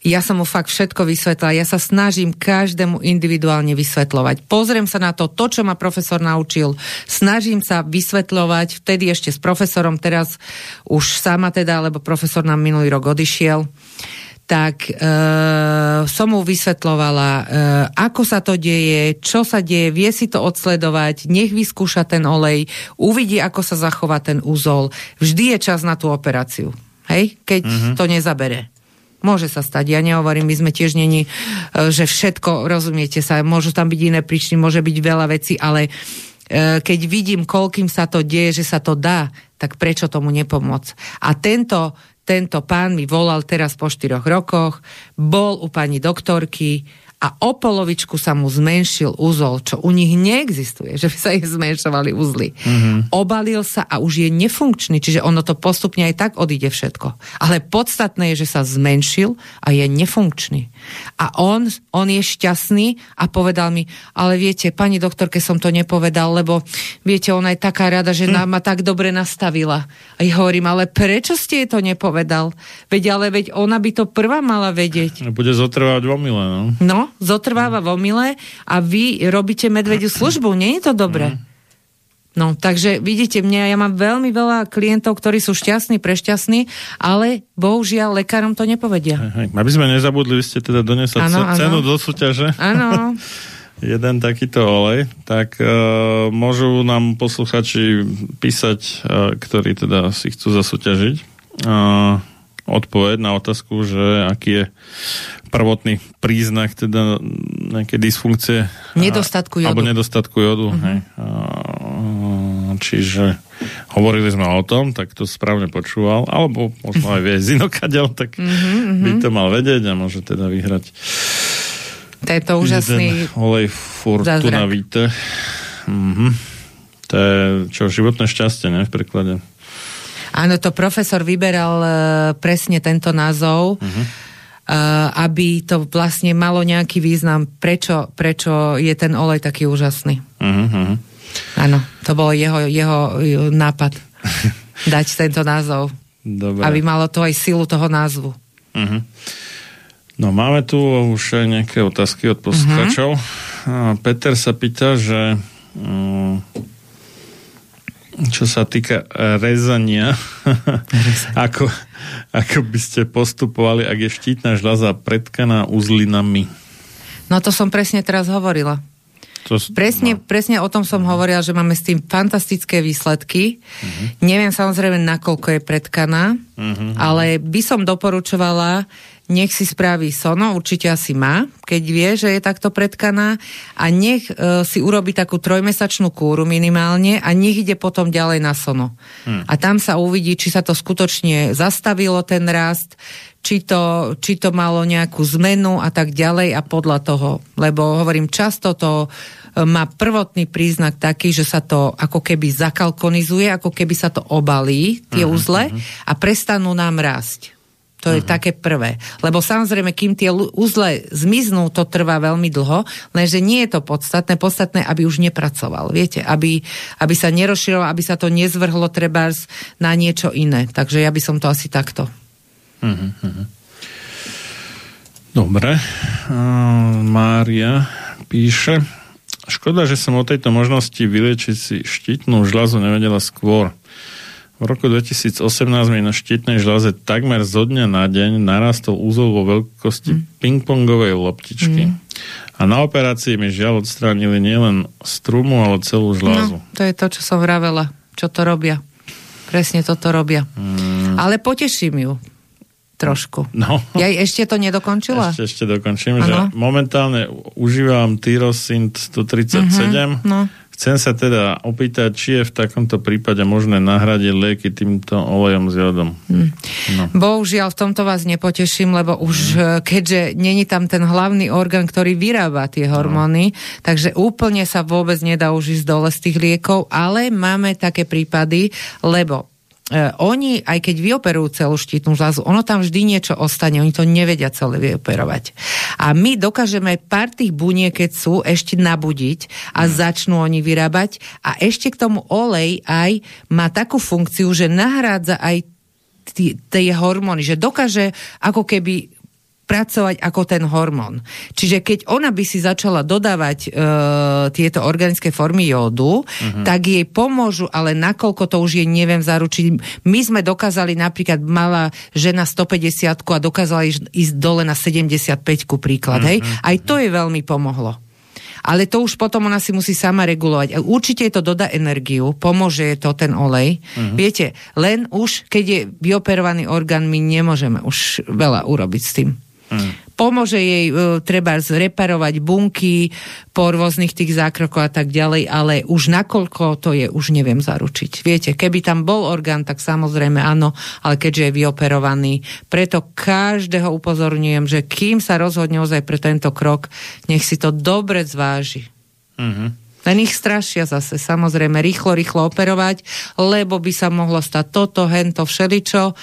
Ja som mu fakt všetko vysvetlila. Ja sa snažím každému individuálne vysvetľovať. Pozriem sa na to, čo ma profesor naučil. Snažím sa vysvetľovať, vtedy ešte s profesorom, teraz už sama teda, lebo profesor nám minulý rok odišiel. Tak som mu vysvetľovala, ako sa to deje, čo sa deje, vie si to odsledovať, nech vyskúša ten olej, uvidí, ako sa zachová ten úzol. Vždy je čas na tú operáciu. Hej? Keď to nezabere. Môže sa stať, ja nehovorím, my sme tiež není, že všetko, rozumiete sa, môžu tam byť iné príčiny, môže byť veľa vecí, ale keď vidím, koľkým sa to deje, že sa to dá, tak prečo tomu nepomôcť? A tento pán mi volal teraz po 4 rokoch, bol u pani doktorky a o polovičku sa mu zmenšil úzol, čo u nich neexistuje, že by sa ich zmenšovali uzly. Obalil sa a už je nefunkčný, čiže ono to postupne aj tak odíde všetko. Ale podstatné je, že sa zmenšil a je nefunkčný. A on je šťastný a povedal mi, ale viete, pani doktorke som to nepovedal, lebo viete, ona je taká rada, že ma tak dobre nastavila. A ja hovorím, ale prečo ste jej to nepovedal? Veď ona by to prvá mala vedieť. Bude zotrvávať v omyle, no? No, zotrváva v omyle a vy robíte medvediu službu. Nie je to dobré? No, takže vidíte, ja mám veľmi veľa klientov, ktorí sú šťastní, prešťastní, ale bohužiaľ lekárom to nepovedia. Aby sme nezabudli, vy ste teda donesli cenu do súťaže. Áno. Jeden takýto olej, tak môžu nám posluchači písať, ktorí teda si chcú zasúťažiť, odpoveď na otázku, že aký je prvotný príznak teda nejaké dysfunkcie nedostatku jodu. Alebo nedostatku jodu. Čiže hovorili sme o tom, tak to správne počúval, alebo možno aj vie z inokadiaľ, tak by to mal vedieť a môže teda vyhrať tento úžasný olej Fortuna Vitae. To je životné šťastie, ne, v preklade. Áno, to profesor vyberal presne tento názov, aby to vlastne malo nejaký význam, prečo je ten olej taký úžasný. Áno, to bol jeho nápad dať tento názov. Dobre. Aby malo to aj silu toho názvu. No, máme tu už aj nejaké otázky od poslucháčov. Peter sa pýta, že čo sa týka rezania, ako by ste postupovali, ak je štítna žľaza pretkaná uzlinami? No to som presne teraz hovorila. Presne o tom som hovorila, že máme s tým fantastické výsledky. Neviem samozrejme, nakoľko je pretkaná, ale by som doporučovala, nech si spraví sono, určite asi má, keď vie, že je takto pretkaná, a nech si urobí takú 3-mesačnú kúru minimálne a nech ide potom ďalej na sono. A tam sa uvidí, či sa to skutočne zastavilo, ten rast, či to malo nejakú zmenu a tak ďalej, a podľa toho, lebo hovorím, často to má prvotný príznak taký, že sa to ako keby zakalkonizuje, ako keby sa to obalí, tie uzle, a prestanú nám rásť. To je také prvé. Lebo samozrejme, kým tie uzle zmiznú, to trvá veľmi dlho, lenže nie je to podstatné, aby už nepracoval. Viete, aby sa nerozširoval, aby sa to nezvrhlo trebárs na niečo iné. Takže ja by som to asi takto. Dobre. Mária píše: škoda, že som o tejto možnosti vyliečiť si štítnu žľazu nevedela skôr. V roku 2018 mi na štítnej žľaze takmer zo dňa na deň narastol úzol vo veľkosti pingpongovej loptičky. A na operácii mi žiaľ odstránili nielen strumu, ale celú žľazu. No, to je to, čo som vravela. Čo to robia. Presne toto robia. Ale poteším ju trošku. No. Ja ešte to nedokončila? Ešte dokončím, že momentálne užívam Tyrosint 137. Chcem sa teda opýtať, či je v takomto prípade možné nahradiť lieky týmto olejom s jodom. No. Bohužiaľ, v tomto vás nepoteším, lebo už keďže není tam ten hlavný orgán, ktorý vyrába tie hormóny, takže úplne sa vôbec nedá už ísť dole z tých liekov, ale máme také prípady, lebo oni, aj keď vyoperujú celú štítnu žľazu, ono tam vždy niečo ostane, oni to nevedia celé vyoperovať. A my dokážeme pár tých buniek, keď sú, ešte nabudiť a začnú oni vyrábať, a ešte k tomu olej aj má takú funkciu, že nahrádza aj tie hormóny, že dokáže ako keby pracovať ako ten hormón. Čiže keď ona by si začala dodávať tieto organické formy jódu, tak jej pomôžu, ale nakoľko to už jej neviem zaručiť. My sme dokázali, napríklad mala žena 150 a dokázala ísť dole na 75 príklad, hej? Aj to jej veľmi pomohlo. Ale to už potom ona si musí sama regulovať. Určite to dodá energiu, pomôže je to ten olej. Viete, len už, keď je vyoperovaný orgán, my nemôžeme už veľa urobiť s tým. Pomôže jej treba zreparovať bunky po rôznych tých zákrokoch a tak ďalej, ale už nakoľko to je, už neviem zaručiť. Viete, keby tam bol orgán, tak samozrejme áno, ale keďže je vyoperovaný, preto každého upozorňujem, že kým sa rozhodne ozaj pre tento krok, nech si to dobre zváži. Len ich strašia zase, samozrejme, rýchlo operovať, lebo by sa mohlo stať toto, hento, všeličo.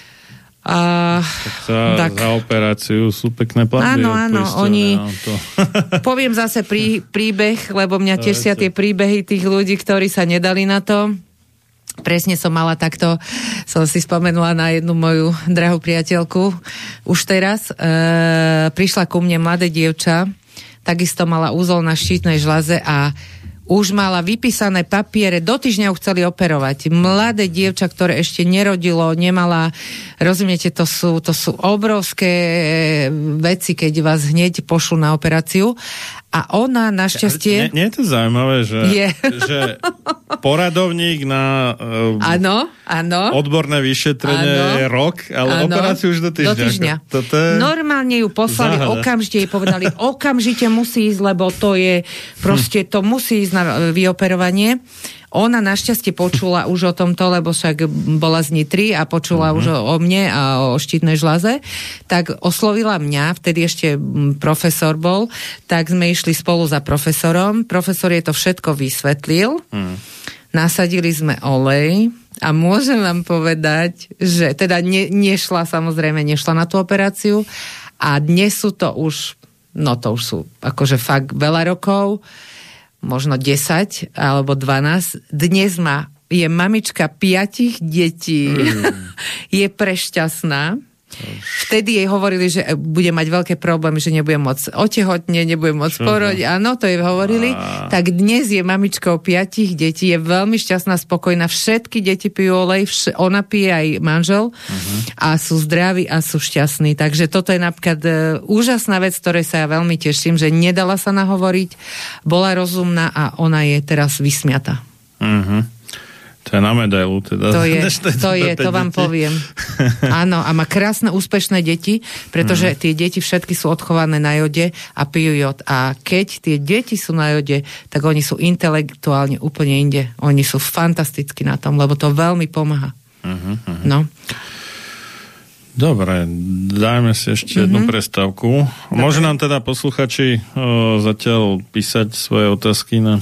Za operáciu sú pekné platby. Áno, oni... Poviem zase príbeh, lebo mňa tešia tie príbehy tých ľudí, ktorí sa nedali na to. Presne som mala takto, som si spomenula na jednu moju drahú priateľku. Už teraz prišla ku mne mladé dievča, takisto mala úzol na štítnej žľaze a už mala vypísané papiere, do týždňa ju chceli operovať. Mladé dievča, ktoré ešte nerodilo, nemala, rozumiete, to sú obrovské veci, keď vás hneď pošlú na operáciu. A ona našťastie... Nie je to zaujímavé, že poradovník na odborné vyšetrenie je rok, ale operáciu už do týždňa. Normálne ju poslali, okamžite jej povedali, okamžite musí ísť, lebo to je proste, to musí ísť na vyoperovanie. Ona našťastie počula už o tomto, lebo však bola z Nitry a počula už o mne a o štítnej žľaze, tak oslovila mňa, vtedy ešte profesor bol, tak sme išli spolu za profesorom. Profesor jej to všetko vysvetlil. Nasadili sme olej a môžem vám povedať, že teda nešla na tú operáciu a dnes sú to už, to už sú akože fakt veľa rokov, možno 10 alebo 12. Dnes je mamička 5 detí. Je prešťastná. Vtedy jej hovorili, že bude mať veľké problémy, že nebude môcť otehotnieť, nebude môcť porodiť. Áno, to jej hovorili. Tak dnes je mamičkou 5 detí, je veľmi šťastná, spokojná. Všetky deti pijú olej, ona pije aj manžel a sú zdraví a sú šťastní. Takže toto je napríklad úžasná vec, ktorej sa ja veľmi teším, že nedala sa nahovoriť, bola rozumná a ona je teraz vysmiata. To je na medailu, teda. To vám poviem. Áno, a má krásne, úspešné deti, pretože tie deti všetky sú odchované na jode a pijú jod. A keď tie deti sú na jode, tak oni sú intelektuálne úplne inde. Oni sú fantasticky na tom, lebo to veľmi pomáha. No. Dobre, dajme si ešte jednu prestávku. Môžu nám teda posluchači zatiaľ písať svoje otázky na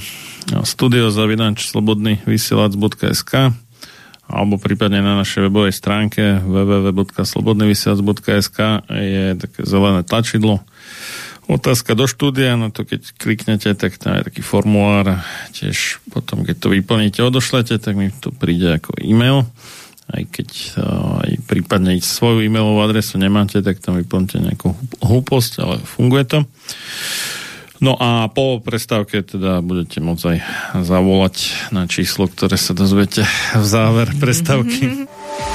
studio@slobodnyvysielac.sk alebo prípadne na našej webovej stránke www.slobodnyvysielac.sk je také zelené tlačidlo. Otázka do štúdia, na to keď kliknete, tak tam je taký formulár. Tiež potom, keď to vyplníte, odošlete, tak mi to príde ako e-mail. Aj keď aj prípadne svoju e-mailovú adresu nemáte, tak tam vyplňte nejakú hlúposť, ale funguje to. No a po prestávke teda budete môcť aj zavolať na číslo, ktoré sa dozviete v záver prestávky.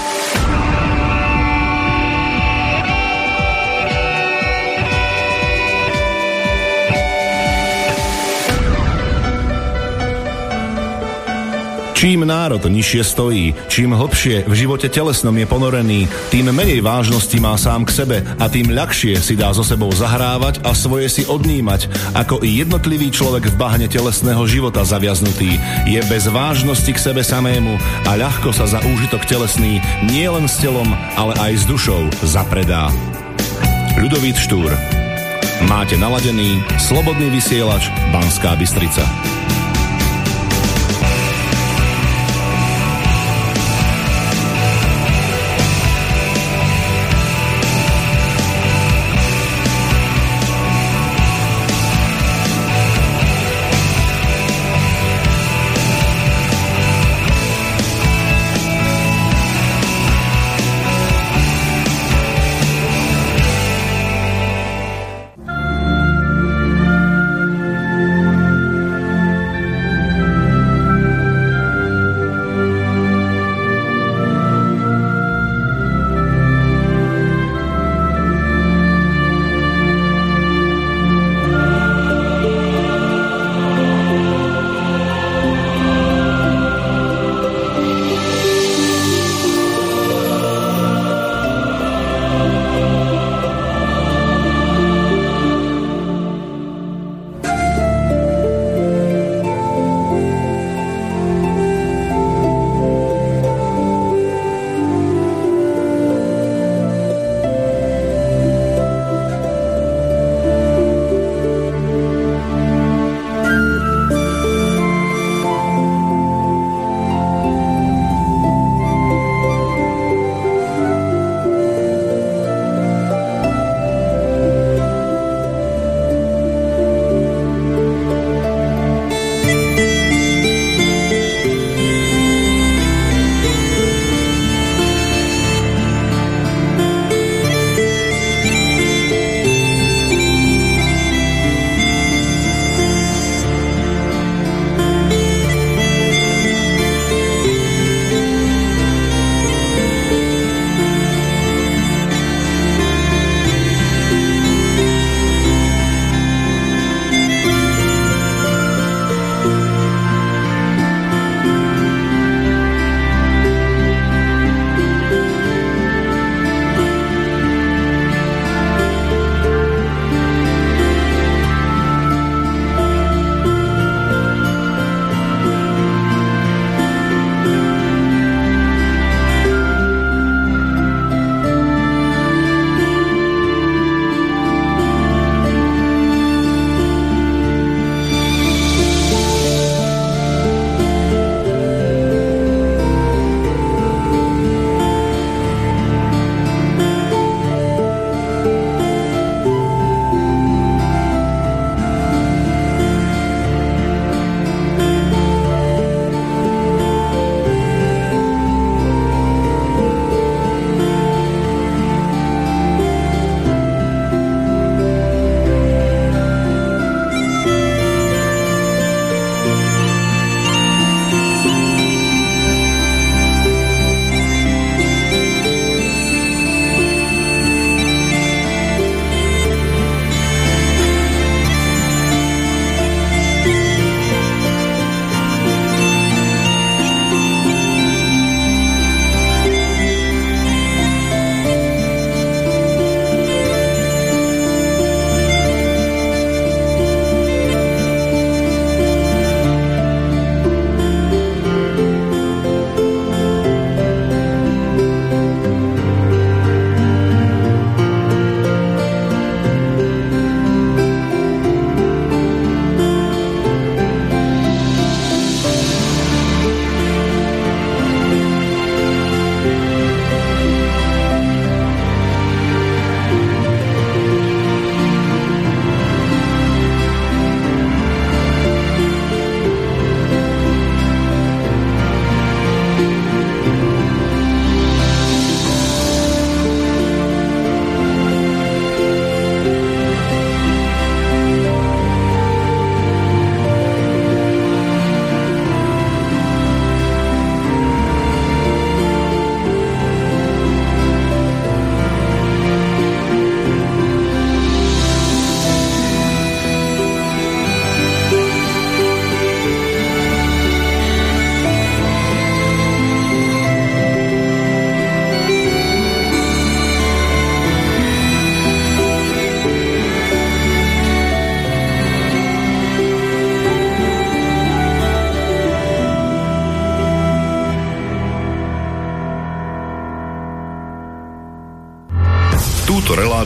Čím národ nižšie stojí, čím hlbšie v živote telesnom je ponorený, tým menej vážnosti má sám k sebe a tým ľahšie si dá so sebou zahrávať a svoje si odnímať, ako i jednotlivý človek v bahne telesného života zaviaznutý. Je bez vážnosti k sebe samému a ľahko sa za úžitok telesný nielen s telom, ale aj s dušou zapredá. Ľudovít Štúr. Máte naladený Slobodný vysielač Banská Bystrica.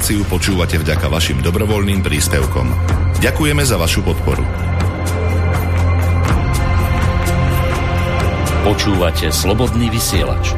reláciu počúvate vďaka vašim dobrovoľným príspevkom. Ďakujeme za vašu podporu. Počúvate Slobodný vysielač.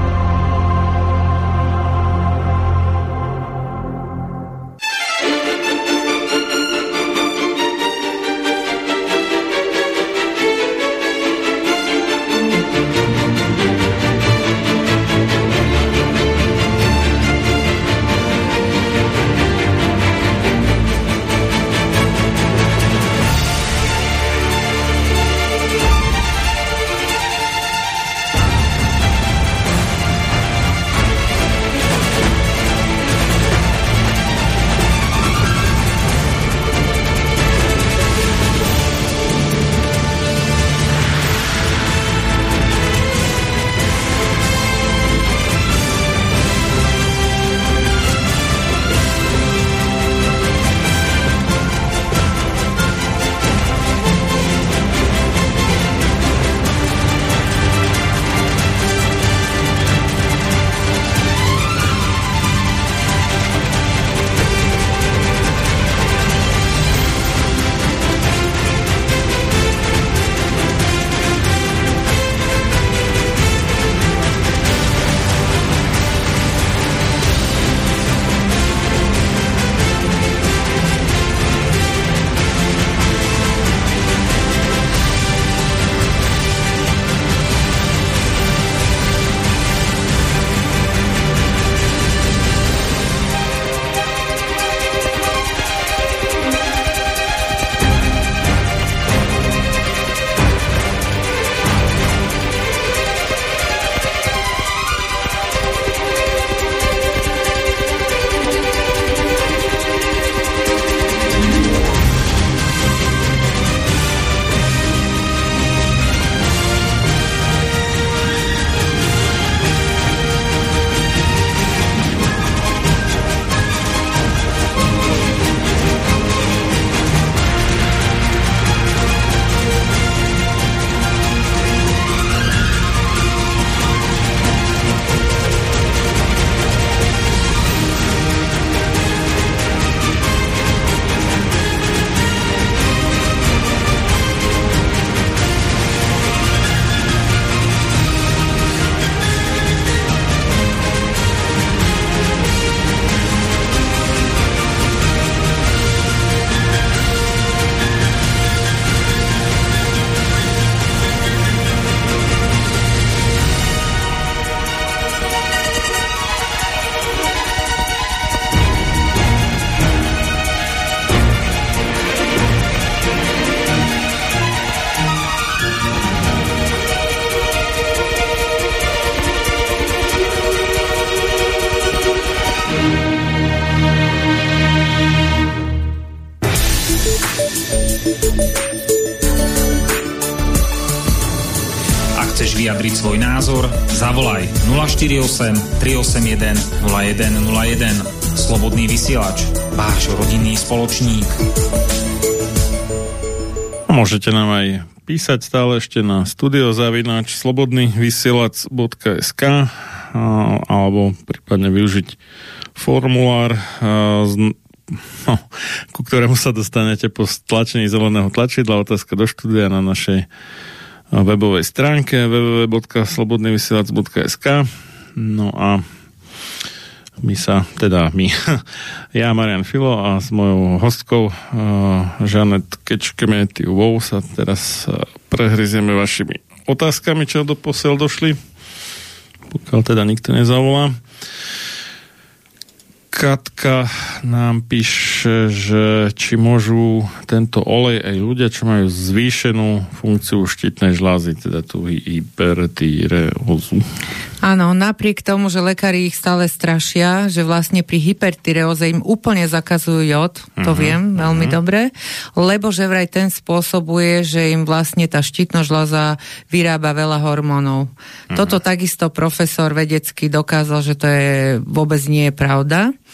Vyjadriť svoj názor, zavolaj 048 381 0101. Slobodný vysielač, váš rodinný spoločník. Môžete nám aj písať stále ešte na studio@slobodnyvysielac.sk alebo prípadne využiť formulár, ku ktorému sa dostanete po stlačení zeleného tlačidla otázka do štúdia na našej webovej stránke www.slobodnyvysielac.sk. No a ja, Marian Filo a s mojou hostkou Žanet Kečkemetiuvou sa teraz prehryzieme vašimi otázkami, čo doposiaľ došli, pokiaľ teda nikto nezavolá. Katka nám píše, že či môžu tento olej aj ľudia, čo majú zvýšenú funkciu štítnej žľazy, teda tú hypertyreózu. Áno, napriek tomu, že lekári ich stále strašia, že vlastne pri hypertyreóze im úplne zakazujú jód, to viem veľmi dobre, lebo že vraj ten spôsobuje, že im vlastne tá štítna žľaza vyrába veľa hormónov. Toto takisto profesor vedecký dokázal, že to vôbec nie je pravda.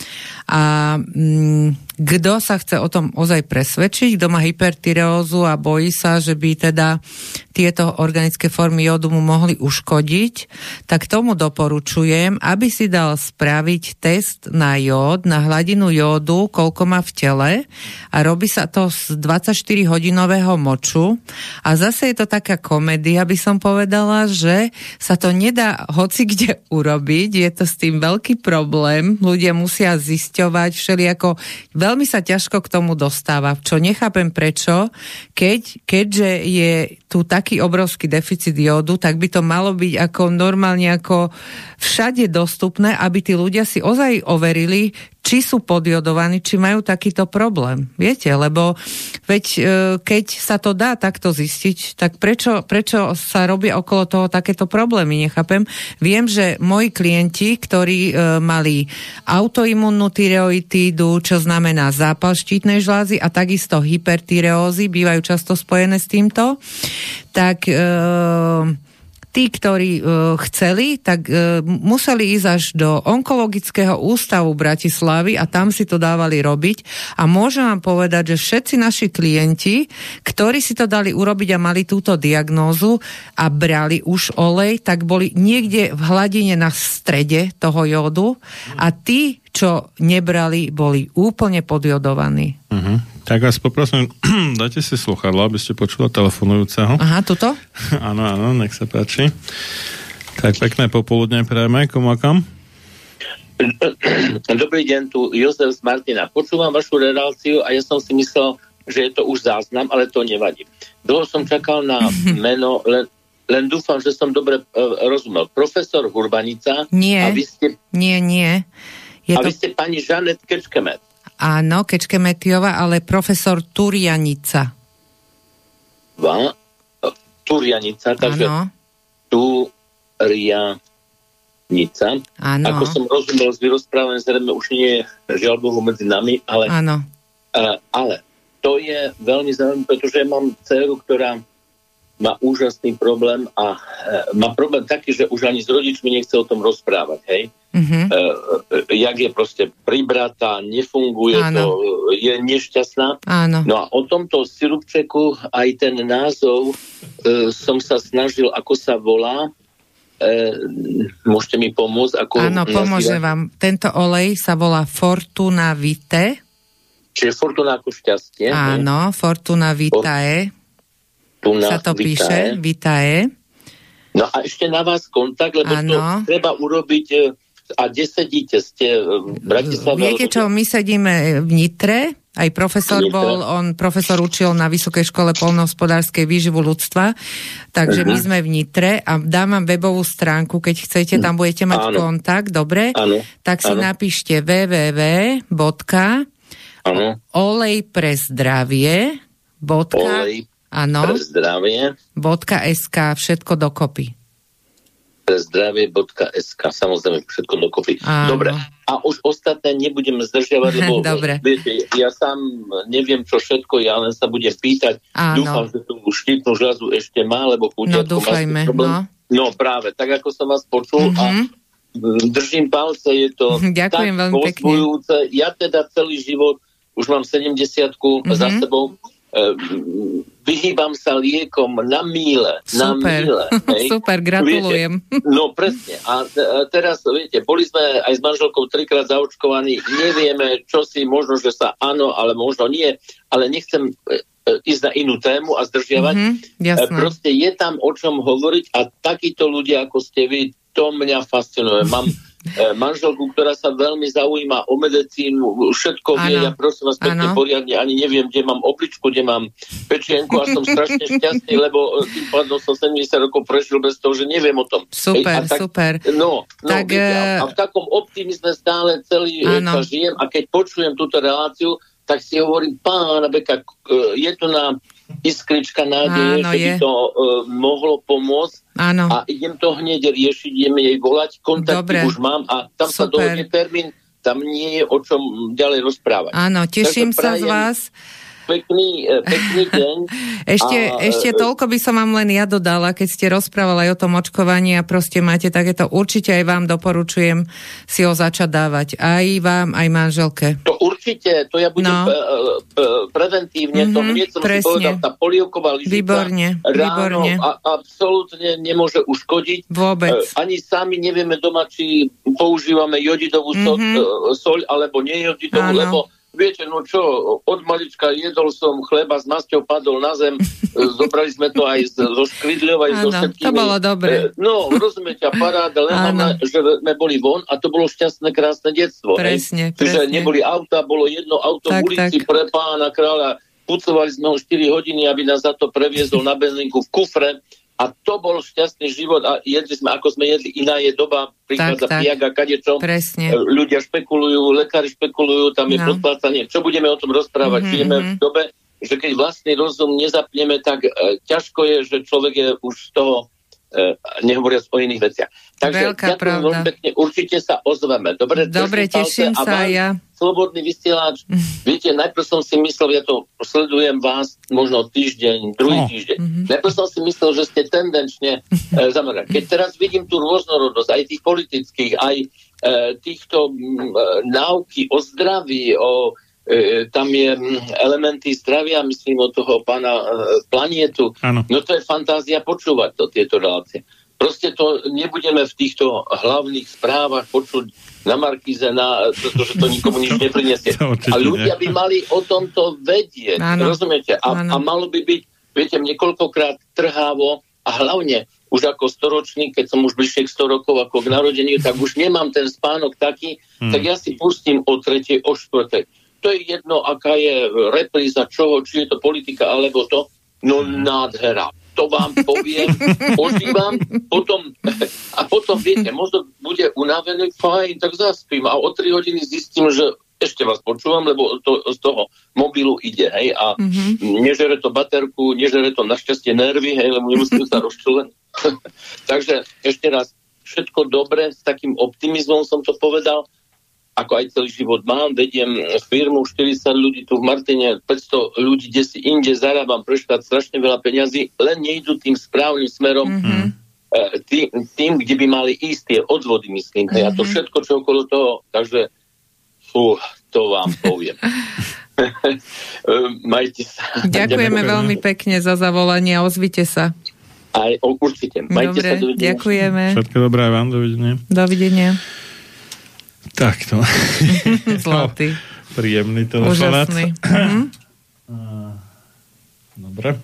A kto sa chce o tom ozaj presvedčiť, kto má hypertyreózu a bojí sa, že by teda tieto organické formy jódu mu mohli uškodiť, tak tomu doporučujem, aby si dal spraviť test na jód, na hladinu jódu, koľko má v tele, a robí sa to z 24-hodinového moču. A zase je to taká komédia, by som povedala, že sa to nedá hoci kde urobiť, je to s tým veľký problém, ľudia musia zisťovať všelijako, veľmi sa ťažko k tomu dostáva, čo nechápem prečo, keďže je tu taký obrovský deficit jódu, tak by to malo byť ako normálne ako všade dostupné, aby tí ľudia si ozaj overili, či sú podjodovaní, či majú takýto problém. Viete, lebo veď keď sa to dá takto zistiť, tak prečo sa robia okolo toho takéto problémy, nechápem. Viem, že moji klienti, ktorí mali autoimunnú tyreoitídu, čo znamená zápal štítnej žlázy a takisto hypertyreózy, bývajú často spojené s týmto, tak tí, ktorí chceli, tak museli ísť až do onkologického ústavu Bratislavy a tam si to dávali robiť. A môžem vám povedať, že všetci naši klienti, ktorí si to dali urobiť a mali túto diagnózu a brali už olej, tak boli niekde v hladine na strede toho jódu a tí, čo nebrali, boli úplne podjodovaní. Tak vás poprosím, dajte si sluchadlo, aby ste počula telefonujúceho. Aha, tuto? Áno, nech sa páči. Tak pekné popoludne prajeme, komu a kam? Dobrý deň, tu Jozef z Martina. Počúvam vašu reláciu a ja som si myslel, že je to už záznam, ale to nevadí. Dlho som čakal na meno, len dúfam, že som dobre rozumel. Profesor Hurbanica. Nie, a vy ste... nie. Vy ste pani Žanet Kečkemet. Áno, Kečkemetiova, ale profesor Turianica. Turianica, takže áno. Turianica. Áno. Ako som rozumel z vyrozprávania, zrejme už nie je žiaľ Bohu medzi nami, ale, áno. Ale to je veľmi zaujímavé, pretože ja mám dceru, ktorá má úžasný problém a má problém taký, že už ani s rodičmi nechce o tom rozprávať, hej? Jak je proste pribratá, nefunguje, to je nešťastná. Áno. No a o tomto sirupčeku aj ten názov som sa snažil, ako sa volá. Môžete mi pomôcť? Áno, pomôžem vám. Tento olej sa volá Fortuna Vitae. Čiže Fortuna ako šťastie. Áno, Fortuna Vitae. Sa to píše, Vitae. No a ešte na vás kontakt, lebo to treba urobiť. A kde sedíte? Ste v Bratislave? Viete čo, my sedíme v Nitre, aj profesor profesor učil na Vysokej škole poľnohospodárskej výživu ľudstva, takže my sme v Nitre a dám vám webovú stránku, keď chcete, tam budete mať kontakt, dobre? Tak si napíšte www.olejprezdravie.sk, všetko dokopy. Prezdravie.sk, samozrejme všetko dokopy. Dobre, a už ostatné nebudem zdržiavať, lebo viete, ja sám neviem, čo všetko, ja len sa budem pýtať. Dúfam, že tú štítnu žľazu ešte má, lebo chuťatko má problém. No práve, tak ako som vás počul a držím palce, je to ďakujem tak povzbujúce. Ja teda celý život, už mám 70-ku za sebou, vyhýbam sa liekom na míle. Super, gratulujem. Viete, no presne. A teraz, viete, boli sme aj s manželkou 3-krát zaočkovaní, nevieme, čo si, možno, že sa áno, ale možno nie, ale nechcem ísť na inú tému a zdržiavať. Proste je tam o čom hovoriť a takíto ľudia, ako ste vy, to mňa fascinuje. Mám manželku, ktorá sa veľmi zaujíma o medicínu, všetko vie, ja prosím vás pekne poriadne, ani neviem, kde mám obličku, kde mám pečienku a som strašne šťastný, lebo tým pádom som 70 rokov prežil bez toho, že neviem o tom. Super. No, tak, viete, a v takom optimizme stále celý čas žijem a keď počujem túto reláciu, tak si hovorím, pána Beka, je to na iskrička nádeje, že by to mohlo pomôcť. A idem to hneď riešiť, ideme jej volať, kontakty už mám a tam sa dohodne termín, tam nie je o čom ďalej rozprávať. Áno, teším sa z vás. pekný deň. Ešte toľko by som vám len ja dodala, keď ste rozprávali aj o tom očkovaní a proste máte takéto, určite aj vám doporučujem si ho začať dávať. Aj vám, aj manželke. To určite, to ja budem preventívne, to hneď som si povedal, tá polievková lyžica ráno absolútne nemôže uškodiť. Vôbec. Ani sami nevieme doma, či používame jodidovú soľ, alebo nie jodidovú, lebo viete, no čo, od malička jedol som chleba s masťou, padol na zem, zobrali sme to aj zo škridľov, aj zo všetkými. To bolo dobre. No, rozumiete, paráda, len že sme boli von a to bolo šťastné, krásne detstvo. Presne. Čiže neboli auta, bolo jedno auto v ulici pre pána kráľa, pucovali sme ho 4 hodiny, aby nás za to previezol na benzínku v kufre. A to bol šťastný život a jedli sme, ako sme jedli, iná je doba, prichádza pijaga, kadečo, ľudia špekulujú, lekári špekulujú, tam je podplácanie. Čo budeme o tom rozprávať? Žijeme v dobe, že keď vlastný rozum nezapneme, tak ťažko je, že človek je už z toho, nehovoriac o iných veciach. Takže ďakujem veľmi pekne, určite sa ozveme. Dobre, teším sa ja. Slobodný vysielač. Viete, najprv som si myslel, ja to sledujem vás možno týždeň, druhý týždeň. Najprv som si myslel, že ste tendenčne zameraní. Keď teraz vidím tú rôznorodosť, aj tých politických, aj týchto náuky o zdraví, tam je elementy zdravia, myslím od toho pána Planietu. Ano. No to je fantázia počúvať tieto relácie. Proste to nebudeme v týchto hlavných správach počuť na Markíze, pretože to nikomu nič neprinesie. A ľudia by mali o tomto vedieť, rozumiete? A malo by byť, viete, niekoľkokrát trhávo a hlavne už ako storočník, keď som už bližšie k 100 rokov ako k narodeniu, tak už nemám ten spánok taký, tak ja si pustím o 3., o 4. To je jedno, aká je repríza čoho, či je to politika, alebo to. No nádhera. To vám poviem, ožívam, potom, viete, mozog bude unavený, fajn, tak zaspím a o 3 hodiny zistím, že ešte vás počúvam, lebo to z toho mobilu ide, hej, a nežere to baterku, nežere to našťastie nervy, hej, lebo nemusím sa rozčúleť. Takže ešte raz, všetko dobre, s takým optimizmom som to povedal, ako aj celý život mám, vediem firmu, 40 ľudí tu v Martine, 500 ľudí, kde si inde zarábam pre štát strašne veľa peňazí, len nejdu tým správnym smerom, tým, kde by mali ísť tie odvody, myslím. A to všetko, čo okolo toho, takže to vám poviem. Majte sa. Ďakujeme veľmi pekne za zavolanie a ozvite sa. Aj určite. Majte sa, dovidenia. Ďakujeme. Všetko dobré vám, dovidenia. Dovidenia. Takto. Zlatý. Príjemný telefonát. Úžasný. Dobre.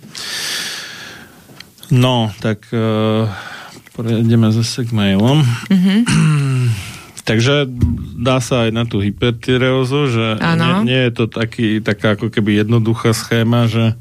No, tak prejdeme zase k mailom. Takže dá sa aj na tú hypertyreózu, že nie je to taká ako keby jednoduchá schéma, že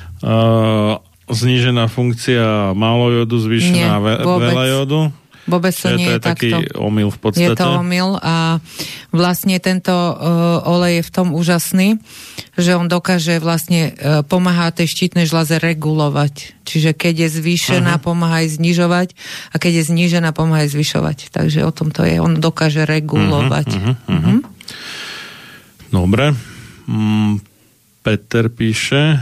znížená funkcia málo jodu, zvýšená veľa jodu. Vôbec to nie je takto. To je taký omyl v podstate. Je to omyl a vlastne tento olej je v tom úžasný, že on dokáže vlastne pomáha tej štítnej žľaze regulovať. Čiže keď je zvýšená, pomáha aj znižovať a keď je znížená, pomáha aj zvyšovať. Takže o tom to je. On dokáže regulovať. Dobre. Peter píše...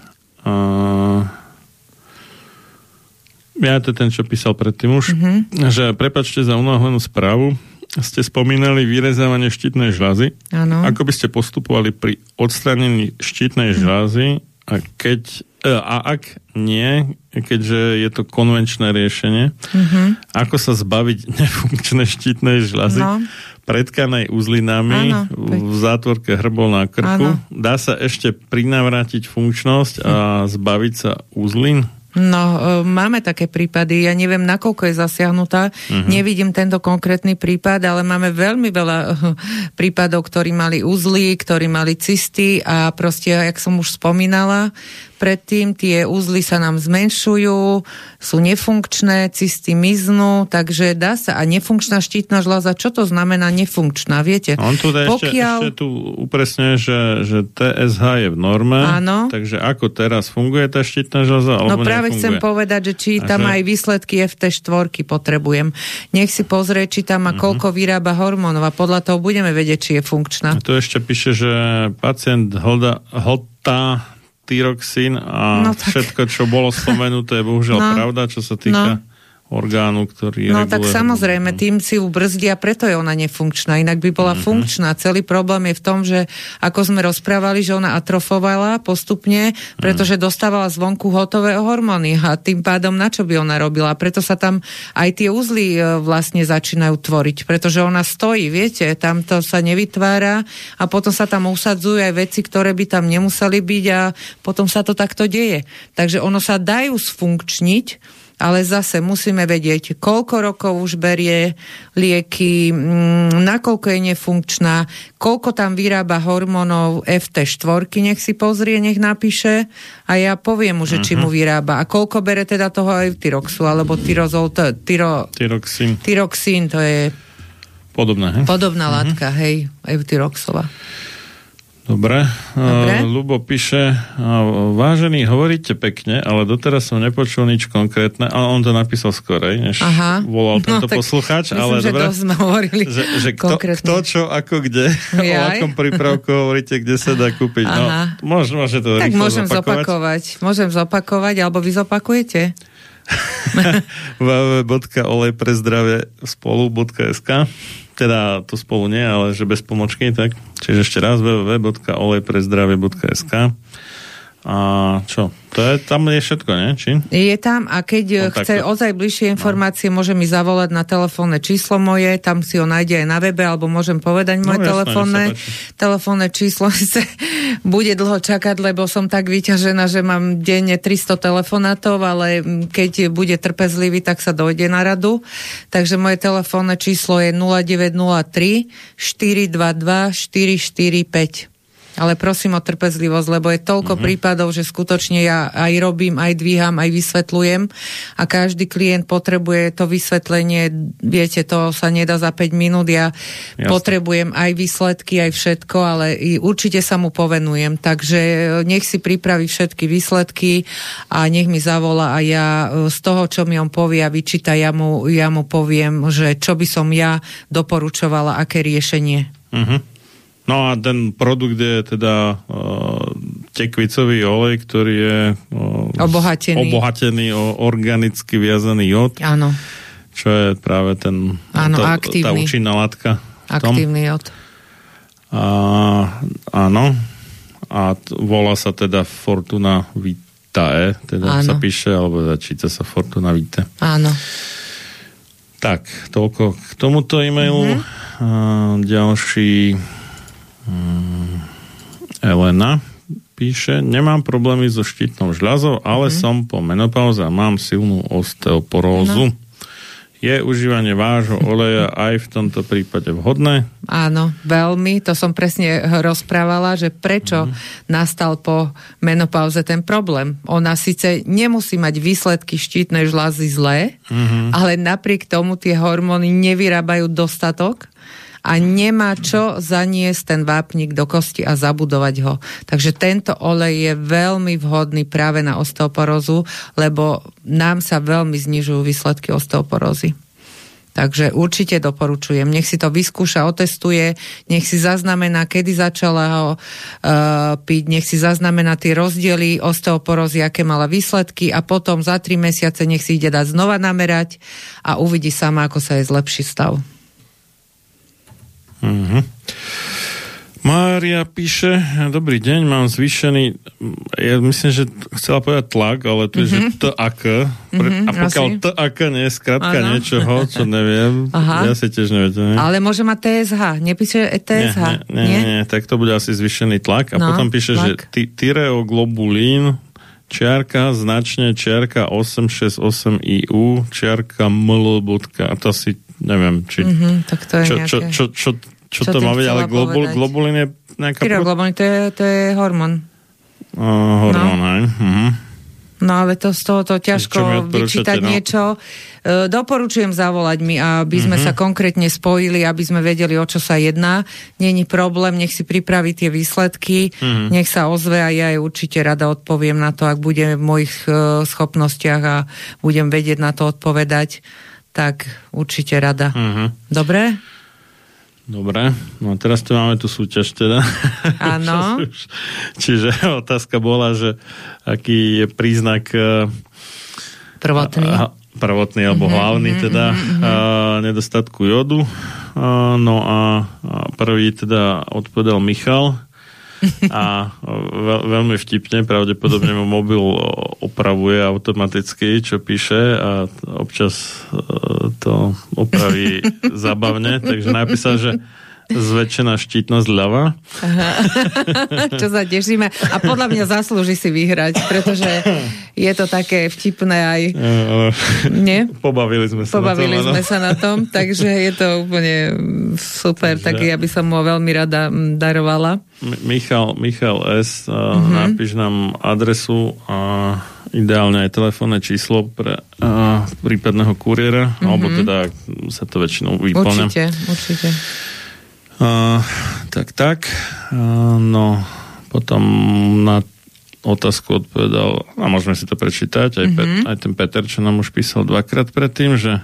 Ja to ten, čo písal predtým už, že prepáčte za unáhlenú správu, ste spomínali vyrezávanie štítnej žľazy. Áno. Ako by ste postupovali pri odstránení štítnej žľazy a ak nie, keďže je to konvenčné riešenie, ako sa zbaviť nefunkčnej štítnej žľazy predkanej uzlinami v zátvorke hrbol na krku? Dá sa ešte prinavrátiť funkčnosť a zbaviť sa uzlín? No, máme také prípady, ja neviem, nakoľko je zasiahnutá, nevidím tento konkrétny prípad, ale máme veľmi veľa prípadov, ktorí mali uzly, ktorí mali cysty a proste, jak som už spomínala, predtým tie uzly sa nám zmenšujú, sú nefunkčné, cysty miznú, takže dá sa. A nefunkčná štítna žľaza, čo to znamená nefunkčná? Viete? On tu ešte tu upresňuje, že TSH je v norme, takže ako teraz funguje tá štítna žľaza? No práve chcem povedať, že či tam aj výsledky FT4 potrebujem. Nech si pozrie, či tam má koľko vyrába hormónov a podľa toho budeme vedieť, či je funkčná. A tu ešte píše, že pacient hltá tyroxín a všetko, čo bolo spomenuté, je bohužiaľ pravda, čo sa týka orgánu, ktorý reguluje. No tak samozrejme, tým si ubrzdia, preto je ona nefunkčná. Inak by bola funkčná. Celý problém je v tom, že ako sme rozprávali, že ona atrofovala postupne, pretože dostávala zvonku hotové hormóny a tým pádom na čo by ona robila? Preto sa tam aj tie uzly vlastne začínajú tvoriť, pretože ona stojí, viete, tam to sa nevytvára a potom sa tam usadzujú aj veci, ktoré by tam nemuseli byť a potom sa to takto deje. Takže ono sa dajú sfunkčniť, ale zase musíme vedieť, koľko rokov už berie lieky, nakoľko je nefunkčná, koľko tam vyrába hormónov FT4, nech si pozrie, nech napíše a ja poviem mu, že či mu vyrába. A koľko bere teda toho Eutiroxu, alebo tyroxín, to je podobné, podobná látka, hej, Eutiroxova. Dobre. Ľubo píše, vážený, hovoríte pekne, ale doteraz som nepočul nič konkrétne, ale on to napísal skorej, než volal tento poslucháč. Myslím, ale že dobre, sme hovorili že kto, čo, ako, kde, o akom prípravku hovoríte, kde sa dá kúpiť. No, môže to tak rýchlo môžem zopakovať, alebo vy zopakujete? www.olejprezdravie.spolu.sk teda to spolu nie, ale že bez pomočky, tak. Čiže ešte raz www.olejprezdravie.sk a čo? Tam je všetko, nie? Či? Je tam a keď chce ozaj bližšie informácie, môže mi zavolať na telefónne číslo moje, tam si ho nájde aj na webe, alebo môžem povedať moje telefónne číslo. Bude dlho čakať, lebo som tak vyťažená, že mám denne 300 telefonátov, ale keď bude trpezlivý, tak sa dojde na radu. Takže moje telefónne číslo je 0903 422 445. Ale prosím o trpezlivosť, lebo je toľko prípadov, že skutočne ja aj robím, aj dvíham, aj vysvetľujem a každý klient potrebuje to vysvetlenie, viete, to sa nedá za 5 minút, ja potrebujem aj výsledky, aj všetko, ale určite sa mu povenujem, takže nech si pripraví všetky výsledky a nech mi zavolá a ja z toho, čo mi on povie a vyčíta, ja mu poviem, že čo by som ja doporučovala, aké riešenie. No a ten produkt je teda tekvicový olej, ktorý je obohatený o organicky viazaný jód. Áno. Čo je práve tá účinná látka. Aktívny jód. Áno. A volá sa teda Fortuna Vitae, teda sa píše, alebo začíta sa Fortuna Vitae. Áno. Tak, toľko k tomuto e-mailu. Ďalší Elena píše, nemám problémy so štítnou žľazou, ale som po menopauze a mám silnú osteoporózu. Je užívanie vášho oleja aj v tomto prípade vhodné? Áno, veľmi. To som presne rozprávala, že prečo nastal po menopauze ten problém. Ona síce nemusí mať výsledky štítnej žľazy zlé, ale napriek tomu tie hormóny nevyrábajú dostatok a nemá čo zaniesť ten vápnik do kosti a zabudovať ho. Takže tento olej je veľmi vhodný práve na osteoporózu, lebo nám sa veľmi znižujú výsledky osteoporózy. Takže určite doporučujem. Nech si to vyskúša, otestuje, nech si zaznamená, kedy začala ho piť, nech si zaznamená tie rozdiely osteoporózy, aké mala výsledky a potom za 3 mesiace nech si ide dať znova namerať a uvidí sama, ako sa jej zlepší stav. Mária píše, dobrý deň, mám zvýšený, ja myslím, že chcela povedať tlak, ale tu je, že TAK. A pokiaľ TAK nie je skratka niečoho, čo neviem, ja si tiež neviem. Ale môže mať TSH, nepíše TSH? Nie, tak to bude asi zvýšený tlak. A potom píše, že tyreoglobulín, čiarka, značne, čiarka 868 IU, čiarka ML. A to si neviem, či... tak to je čo to má byť, ale globulín je nejaká... Tyroglobulín, to je hormón. Hormón, aj. No ale to z tohoto ťažko vyčítať niečo. Doporučujem zavolať mi, aby sme sa konkrétne spojili, aby sme vedeli, o čo sa jedná. Není problém, nech si pripraví tie výsledky, nech sa ozve a ja jej určite rada odpoviem na to, ak budem v mojich schopnostiach a budem vedieť na to odpovedať, tak určite rada. Dobre? Dobre, no teraz tu máme tú súťaž teda. Áno. Čiže otázka bola, že aký je príznak prvotný alebo hlavný teda nedostatku jodu. No a prvý teda odpovedal Michal a veľmi vtipne, pravdepodobne mu mobil opravuje automaticky, čo píše a občas to opraví zábavne, takže napísal, že zväčšená štítnosť ľava. Čo sa tešíme. A podľa mňa zaslúži si vyhrať, pretože je to také vtipné aj... Nie? Pobavili sme sa na tom, takže je to úplne super, tak ja by som mu veľmi rada darovala. Michal S. Napíš nám adresu a ideálne aj telefónne číslo pre prípadného kuriéra, alebo teda sa to väčšinou vyplňa. Určite. No, potom na otázku odpovedal, a môžeme si to prečítať, aj ten Peter, čo nám už písal dvakrát predtým, že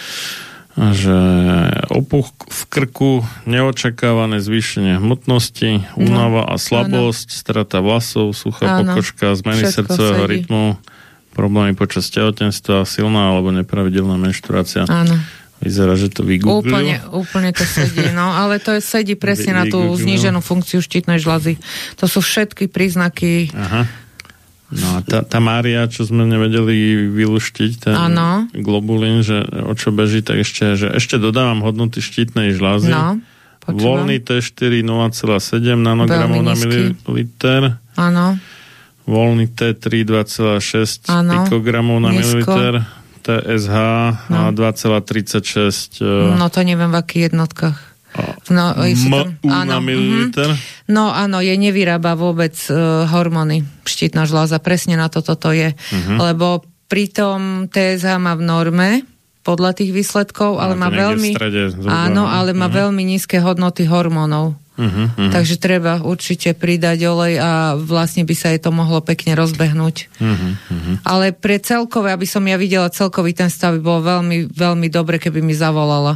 opuch v krku, neočakávané zvýšenie hmotnosti, únava a slabosť, strata vlasov, suchá pokožka, zmeny srdcového rytmu, problémy počas tehotenstva, silná alebo nepravidelná menštruácia. Áno. Vyzerá, že to vygooglil. Úplne to sedí, no, ale to sedí presne na tú zníženú funkciu štítnej žľazy. To sú všetky príznaky. Aha. No a tá Mária, čo sme nevedeli vyluštiť, ten globulín, že o čo beží, tak ešte dodávam hodnoty štítnej žľazy. No, voľný T4 0,7 nanogramov na mililiter. Áno. Voľný T3 2,6 pikogramov na mililiter. TSH 2,36. No to neviem v akých jednotkách. Na mililiter? No áno, nevyrába vôbec hormóny štítna žľaza. Presne na toto je. Lebo pritom TSH má v norme podľa tých výsledkov, ale má veľmi má veľmi nízke hodnoty hormónov. Takže treba určite pridať olej a vlastne by sa jej to mohlo pekne rozbehnúť. Ale pre celkové, aby som ja videla celkový ten stav, by bolo veľmi, veľmi dobre, keby mi zavolala.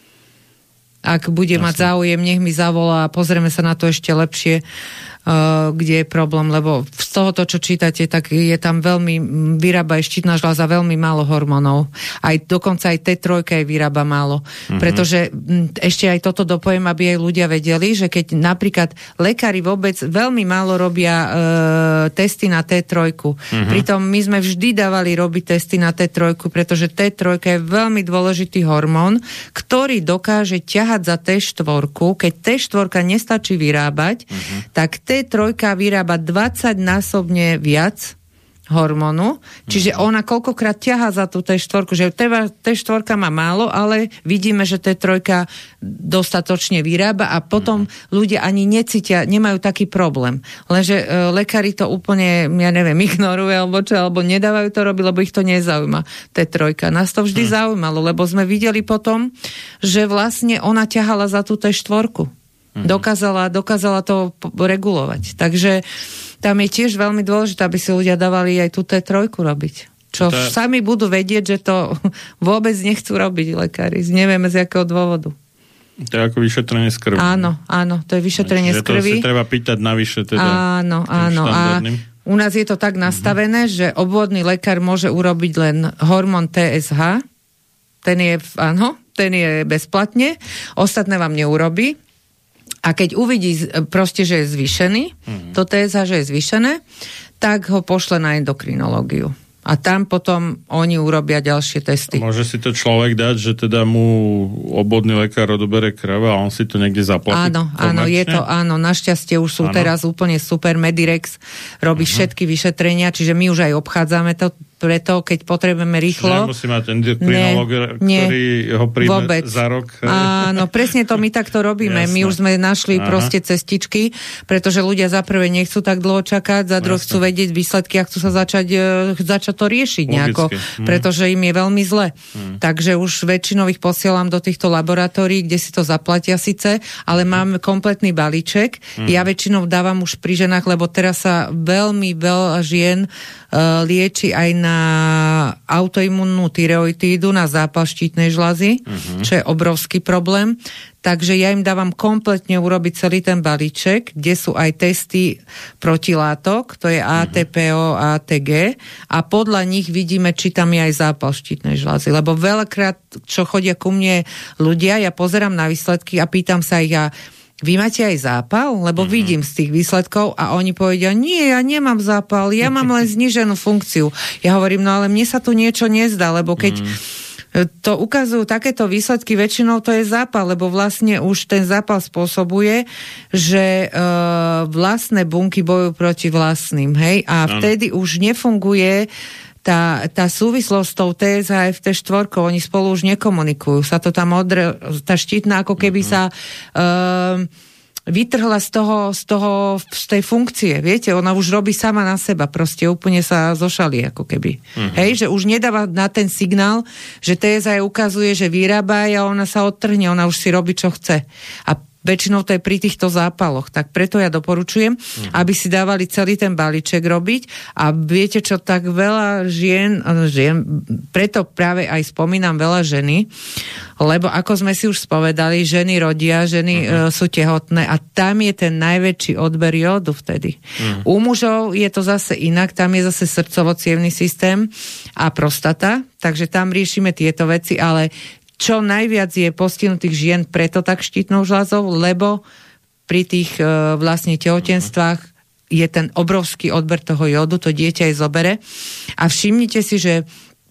Ak bude mať záujem, nech mi zavolá a pozrieme sa na to ešte lepšie, kde je problém, lebo z tohoto, čo čítate, tak je tam vyrába aj štítna žľaza veľmi málo hormónov. Dokonca aj T3 vyrába málo. Pretože ešte aj toto dopoviem, aby aj ľudia vedeli, že keď napríklad lekári vôbec veľmi málo robia testy na T3. Pritom my sme vždy dávali robiť testy na T3, pretože T3 je veľmi dôležitý hormón, ktorý dokáže ťahať za T4. Keď T4 nestačí vyrábať, tak T3 vyrába 20-násobne viac hormónu, čiže ona koľkokrát ťahá za tú T4, že T4 má málo, ale vidíme, že T3 dostatočne vyrába a potom ľudia ani necítia, nemajú taký problém. Lenže lekári to úplne, ja neviem, ignorujú alebo nedávajú to robiť, lebo ich to nezaujíma. T3. Nás to vždy zaujímalo, lebo sme videli potom, že vlastne ona ťahala za tú T4. Dokázala to regulovať. Takže tam je tiež veľmi dôležité, aby si ľudia dávali aj tú T3 robiť. Čo sami budú vedieť, že to vôbec nechcú robiť lekári. Nevieme z jakého dôvodu. To je ako vyšetrenie z krvi. Áno, to je vyšetrenie z krvi. To si treba pýtať navyše. Teda áno. A u nás je to tak nastavené, že obvodný lekár môže urobiť len hormón TSH. Ten je bezplatne. Ostatné vám neurobí. A keď uvidí proste, že je zvýšený, to TSH, že je zvýšené, tak ho pošle na endokrinológiu. A tam potom oni urobia ďalšie testy. Môže si to človek dať, že teda mu obvodný lekár odobere krv a on si to niekde zaplatí? Áno, je to, našťastie už sú teraz úplne super. Medirex robí všetky vyšetrenia, čiže my už aj obchádzame to, preto keď potrebujeme rýchlo. Že musí mať endokrinológ, ktorý ho príjme za rok. Áno, presne to my takto robíme. Jasné. My už sme našli proste cestičky, pretože ľudia za prvé nechcú tak dlho čakať, za druhé chcú vedieť výsledky a chcú sa začať to riešiť nejako, pretože im je veľmi zle. Takže už väčšinou ich posielam do týchto laboratórií, kde si to zaplatia síce, ale máme kompletný balíček. Ja väčšinou dávam už pri ženách, lebo teraz sa veľmi veľa žien lieči aj na autoimunnú tyreoitídu, na zápal štítnej žľazy, čo je obrovský problém. takže ja im dávam kompletne urobiť celý ten balíček, kde sú aj testy protilátok, to je ATPO, ATG a podľa nich vidíme, či tam je aj zápal štítnej žľazy. Lebo veľakrát, čo chodia ku mne ľudia, ja pozerám na výsledky a pýtam sa ich, vy máte aj zápal? Lebo vidím z tých výsledkov a oni povedia, nie, ja nemám zápal, ja mám len zníženú funkciu. Ja hovorím, no ale mne sa tu niečo nezdá, lebo keď to ukazujú takéto výsledky, väčšinou to je zápal, lebo vlastne už ten zápal spôsobuje, že vlastné bunky bojujú proti vlastným, hej? A vtedy už nefunguje tá súvislosť s tou TSHF, T4, oni spolu už nekomunikujú. Sa to tam tá štítna ako keby sa vytrhla z tej funkcie. Viete, ona už robí sama na seba. Proste úplne sa zošalí ako keby. Hej, že už nedáva na ten signál, že TSHF ukazuje, že vyrába a ona sa odtrhne, ona už si robí, čo chce. A väčšinou to je pri týchto zápaloch. Tak preto ja doporučujem, aby si dávali celý ten balíček robiť a viete čo, tak veľa žien, preto práve aj spomínam veľa ženy, lebo ako sme si už spovedali, ženy rodia, ženy sú tehotné a tam je ten najväčší odber jódu vtedy. U mužov je to zase inak, tam je zase srdcovo-cievny systém a prostata, takže tam riešime tieto veci, ale čo najviac je postihnutých žien preto tak štítnou žľazou, lebo pri tých vlastne tehotenstvách je ten obrovský odber toho jódu, to dieťa je zobere. A všimnite si, že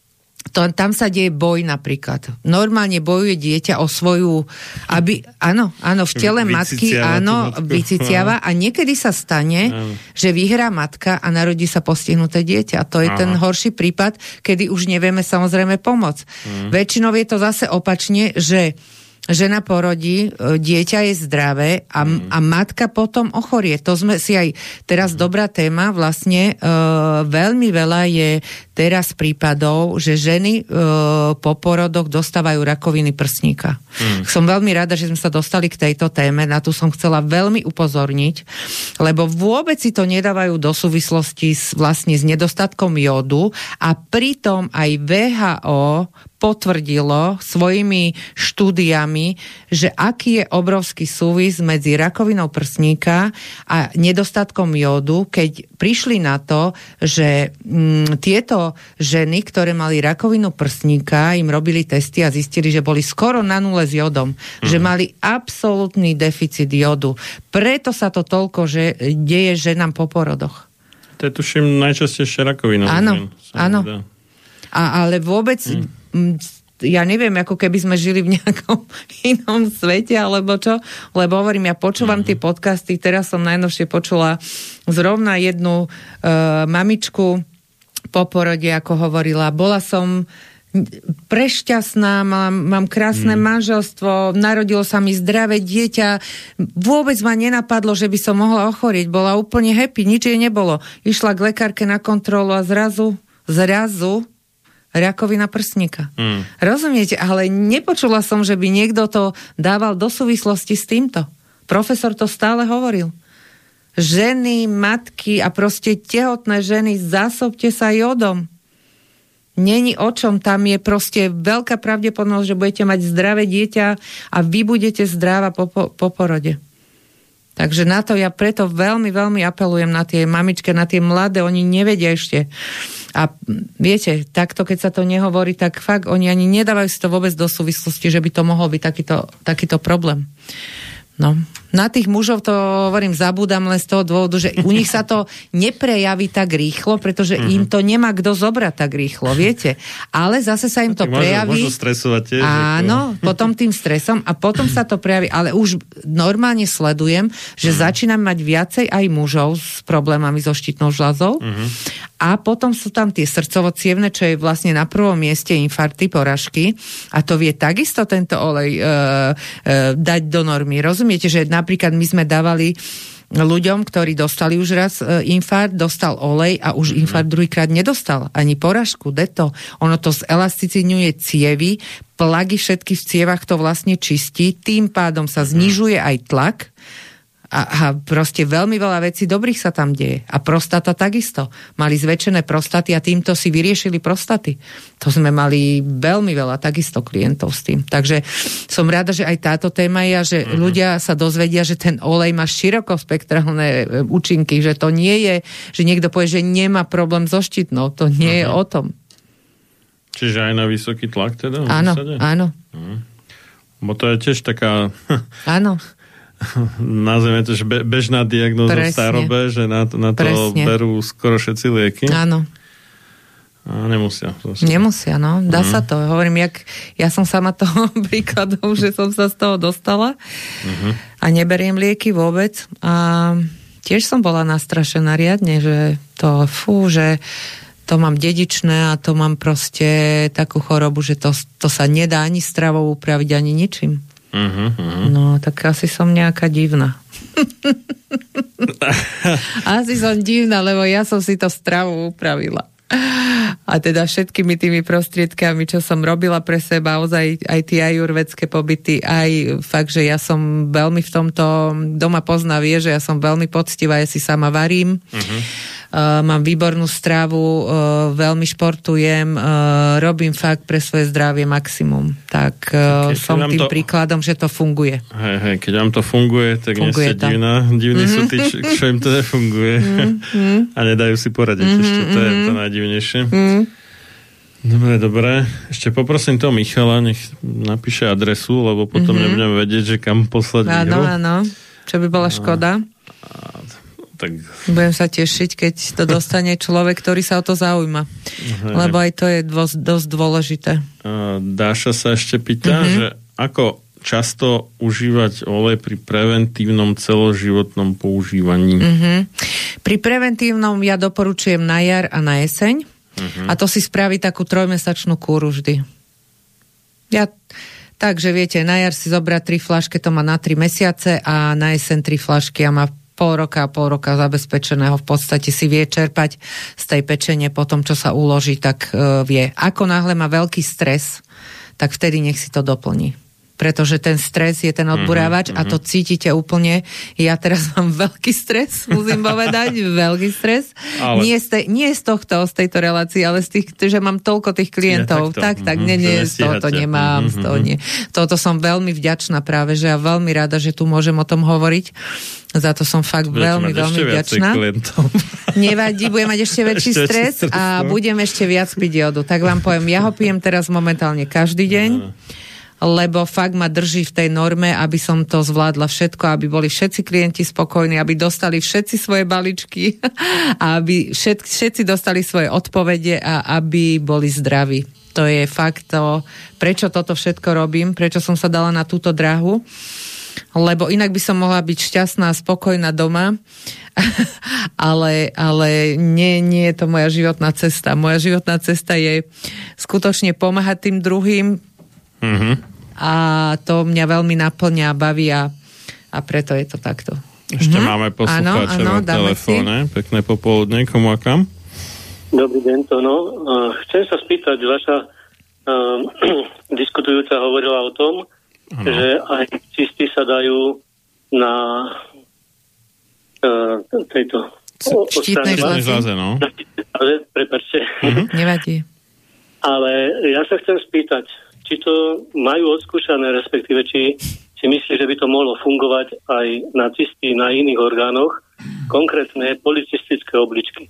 tam sa deje boj napríklad. Normálne bojuje dieťa o svoju, áno, v tele matky, vyciciava a niekedy sa stane, že vyhrá matka a narodí sa postihnuté dieťa. A to je ten horší prípad, kedy už nevieme samozrejme pomôcť. Väčšinou je to zase opačne, že žena porodí, dieťa je zdravé a matka potom ochorie. To sme si aj teraz dobrá téma, vlastne veľmi veľa je teraz prípadov, že ženy po porodoch dostávajú rakoviny prsníka. Som veľmi rada, že sme sa dostali k tejto téme, na tú som chcela veľmi upozorniť, lebo vôbec si to nedávajú do súvislosti vlastne s nedostatkom jódu a pritom aj WHO potvrdilo svojimi štúdiami, že aký je obrovský súvis medzi rakovinou prsníka a nedostatkom jódu, keď prišli na to, že tieto ženy, ktoré mali rakovinu prsníka, im robili testy a zistili, že boli skoro na nule s jódom, že mali absolútny deficit jódu. Preto sa to toľko deje ženám po porodoch. To je tuším najčastejšia rakovina. Áno. Ale vôbec ja neviem, ako keby sme žili v nejakom inom svete, alebo čo, lebo hovorím, ja počúvam tie podcasty, teraz som najnovšie počula zrovna jednu mamičku po porode, ako hovorila, bola som prešťastná, mám krásne manželstvo, narodilo sa mi zdravé dieťa, vôbec ma nenapadlo, že by som mohla ochorieť, bola úplne happy, nič jej nebolo. Išla k lekárke na kontrolu a zrazu rakovina prsníka. Rozumiete? Ale nepočula som, že by niekto to dával do súvislosti s týmto. Profesor to stále hovoril. Ženy, matky a proste tehotné ženy, zásobte sa jódom. Není o čom, tam je proste veľká pravdepodobnosť, že budete mať zdravé dieťa a vy budete zdravá po porode. Takže na to ja preto veľmi, veľmi apelujem na tie mamičky, na tie mladé, oni nevedia ešte. A viete, takto, keď sa to nehovorí, tak fakt oni ani nedávajú si to vôbec do súvislosti, že by to mohol byť takýto problém. No, na tých mužov to hovorím, zabúdam len z toho dôvodu, že u nich sa to neprejaví tak rýchlo, pretože im to nemá kto zobrať tak rýchlo, viete. Ale zase sa im to prejaví. Môžu stresovať tiež. Áno, potom tým stresom a potom sa to prejaví. Ale už normálne sledujem, že začínam mať viacej aj mužov s problémami so štítnou žľazou. A potom sú tam tie srdcovo-cievne, čo je vlastne na prvom mieste infarkty, porážky. A to vie takisto tento olej dať do normy. Rozumiete, že napríklad my sme dávali ľuďom, ktorí dostali už raz infarkt, dostal olej a už infarkt druhýkrát nedostal. Ani porážku, deto. Ono to zelasticiňuje cievy, plagy všetky v cievach to vlastne čistí, tým pádom sa znižuje aj tlak A proste veľmi veľa vecí dobrých sa tam deje. A prostata takisto. Mali zväčšené prostaty a týmto si vyriešili prostaty. To sme mali veľmi veľa takisto klientov s tým. Takže som rada, že aj táto téma je a že ľudia sa dozvedia, že ten olej má širokospektrálne účinky, že to nie je, že niekto povie, že nemá problém so štítnou. To nie je o tom. Čiže aj na vysoký tlak teda? Áno, áno. Bo to je tiež taká... Áno. Nazveme to, že bežná diagnóza v starobe, že na to berú skoro všetci lieky. Áno. A nemusia. Nemusia, no. Dá sa to. Hovorím, ja som sama toho príkladom, že som sa z toho dostala a neberiem lieky vôbec. A tiež som bola nastrašená riadne, že to, že to mám dedičné a to mám proste takú chorobu, že to sa nedá ani stravou upraviť, ani ničím. No, tak asi som nejaká divná. Asi som divná, lebo ja som si to stravu upravila. A teda všetkými tými prostriedkami, čo som robila pre seba, aj tie ajurvedské pobyty, aj fakt, že ja som veľmi v tomto doma pozná, vie, že ja som veľmi poctivá, ja si sama varím. Mám výbornú stravu, veľmi športujem, robím fakt pre svoje zdravie maximum. Tak som tým príkladom, že to funguje. Hej, keď vám to funguje, tak nie ste divná. Divní sú tí, čo im to nefunguje. A nedajú si poradiť ešte. To je to najdivnejšie. Dobre. Ešte poprosím toho Michala, nech napíše adresu, lebo potom nebudem vedieť, že kam poslať výhru. Áno. Čo by bola škoda. Tak... Budem sa tešiť, keď to dostane človek, ktorý sa o to zaujíma. Lebo aj to je dosť dôležité. Dáša sa ešte pýta, že ako často užívať olej pri preventívnom celoživotnom používaní? Pri preventívnom ja doporučujem na jar a na jeseň. A to si spraví takú 3-mesačnú kúru vždy. Takže viete, na jar si zobrať 3 fľašky, to má na 3 mesiace a na jeseň 3 fľašky a má pol roka zabezpečeného, v podstate si vie čerpať z tej pečenie po tom, čo sa uloží, tak vie. Ako náhle má veľký stres, tak vtedy nech si to doplní. Pretože ten stres je ten odburávač a to cítite úplne. Ja teraz mám veľký stres, musím povedať, veľký stres. Ale... Nie z tejto relácie, ale z tých, že mám toľko tých klientov. Tak, nie, z tohoto nemám, z toho nie. Toto som veľmi vďačná práve, že ja veľmi rada, že tu môžem o tom hovoriť. Za to som fakt veľmi vďačná. Nevadí, budem mať ešte väčší stres a budem ešte viac piť jodu. Tak vám poviem, ja ho pijem teraz momentálne každý deň. Lebo fakt ma drží v tej norme, aby som to zvládla všetko, aby boli všetci klienti spokojní, aby dostali všetci svoje balíčky, aby všetci dostali svoje odpovede a aby boli zdraví. To je fakt to, prečo toto všetko robím, prečo som sa dala na túto dráhu, lebo inak by som mohla byť šťastná a spokojná doma, ale nie je to moja životná cesta. Moja životná cesta je skutočne pomáhať tým druhým, a to mňa veľmi naplňa a baví a preto je to takto. Ešte máme poslucháča na telefóne. Pekné popoludne, komu a kam? Dobrý deň, Tono. Chcem sa spýtať, vaša diskutujúca hovorila o tom, že aj cysty sa dajú na tejto štítnej žľaze, no. Prepáčte. Nevadí. Ale ja sa chcem spýtať, či to majú odskúšané, respektíve či si myslí, že by to mohlo fungovať aj na cysty na iných orgánoch, konkrétne policistické obličky.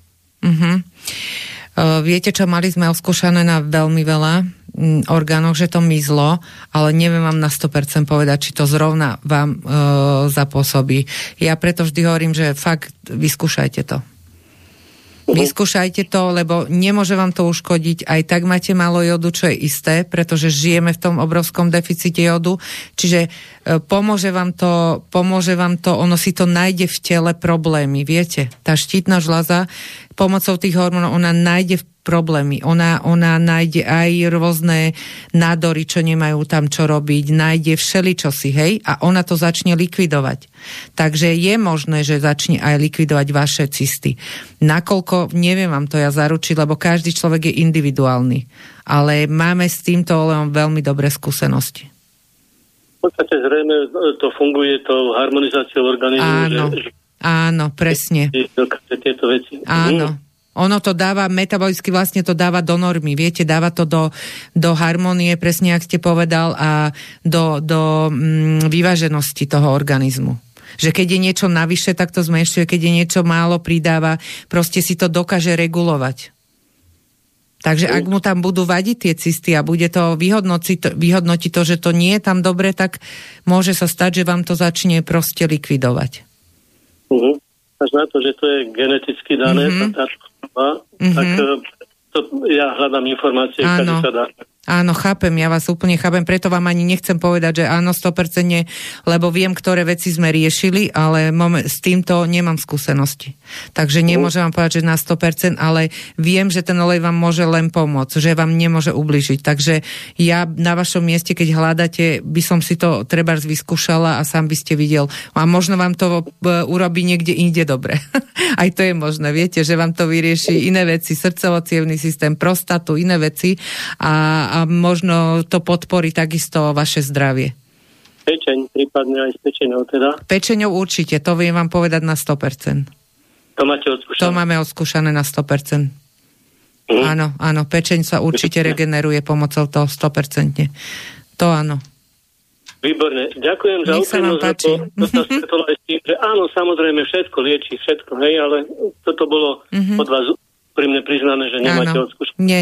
Viete čo, mali sme odskúšané na veľmi veľa orgánoch, že to mizlo, ale neviem vám na 100% povedať, či to zrovna vám zapôsobí. Ja preto vždy hovorím, že fakt vyskúšajte to. Vyskúšajte to, lebo nemôže vám to uškodiť. Aj tak máte málo jodu, čo je isté, pretože žijeme v tom obrovskom deficite jodu. Čiže pomôže vám to, ono si to nájde v tele problémy, viete. Tá štítna žľaza pomocou tých hormónov, ona nájde problémy. Ona nájde aj rôzne nádory, čo nemajú tam čo robiť, nájde všeličosi, hej, a ona to začne likvidovať. Takže je možné, že začne aj likvidovať vaše cysty. Nakoľko, neviem vám to ja zaručiť, lebo každý človek je individuálny. Ale máme s týmto olejom veľmi dobré skúsenosti. V podstate zrejme to funguje tou harmonizáciou organizmu. Áno, presne. Tieto veci. Áno. Ono to dáva, metabolicky vlastne to dáva do normy, viete, dáva to do harmonie, presne, jak ste povedal, a do vyváženosti toho organizmu. Že keď je niečo navyše, tak to zmenšuje, keď je niečo málo, pridáva, proste si to dokáže regulovať. Takže ak mu tam budú vadiť tie cysty a bude to vyhodnotiť to, že to nie je tam dobre, tak môže sa stať, že vám to začne proste likvidovať. Až na to, že to je geneticky dané, tak ja hľadám informácie, kade sa dá. Áno, chápem, ja vás úplne chápem, preto vám ani nechcem povedať, že áno, 100%, lebo viem, ktoré veci sme riešili, ale s týmto nemám skúsenosti. Takže nemôžem vám povedať, že na 100%, ale viem, že ten olej vám môže len pomôcť, že vám nemôže ubližiť. Takže ja na vašom mieste, keď hľadáte, by som si to trebárs vyskúšala a sám by ste videl. A možno vám to urobí niekde inde dobre. Aj to je možné, viete, že vám to vyrieši iné veci, srdcovo-cievny systém, prostatu, iné veci a možno to podporí takisto vaše zdravie. Pečeň, prípadne aj s pečeňou teda? Pečeňou určite, to viem vám povedať na 100%. To máte odskúšané? To máme odskúšané na 100%. Áno, pečeň sa určite regeneruje pomocou toho 100%. To áno. Výborne, ďakujem za úprimnosť, to sa stretolo aj s tým, že áno, samozrejme všetko lieči, všetko, hej, ale toto bolo od vás úprimne priznané, že nemáte odskúšané. Nie.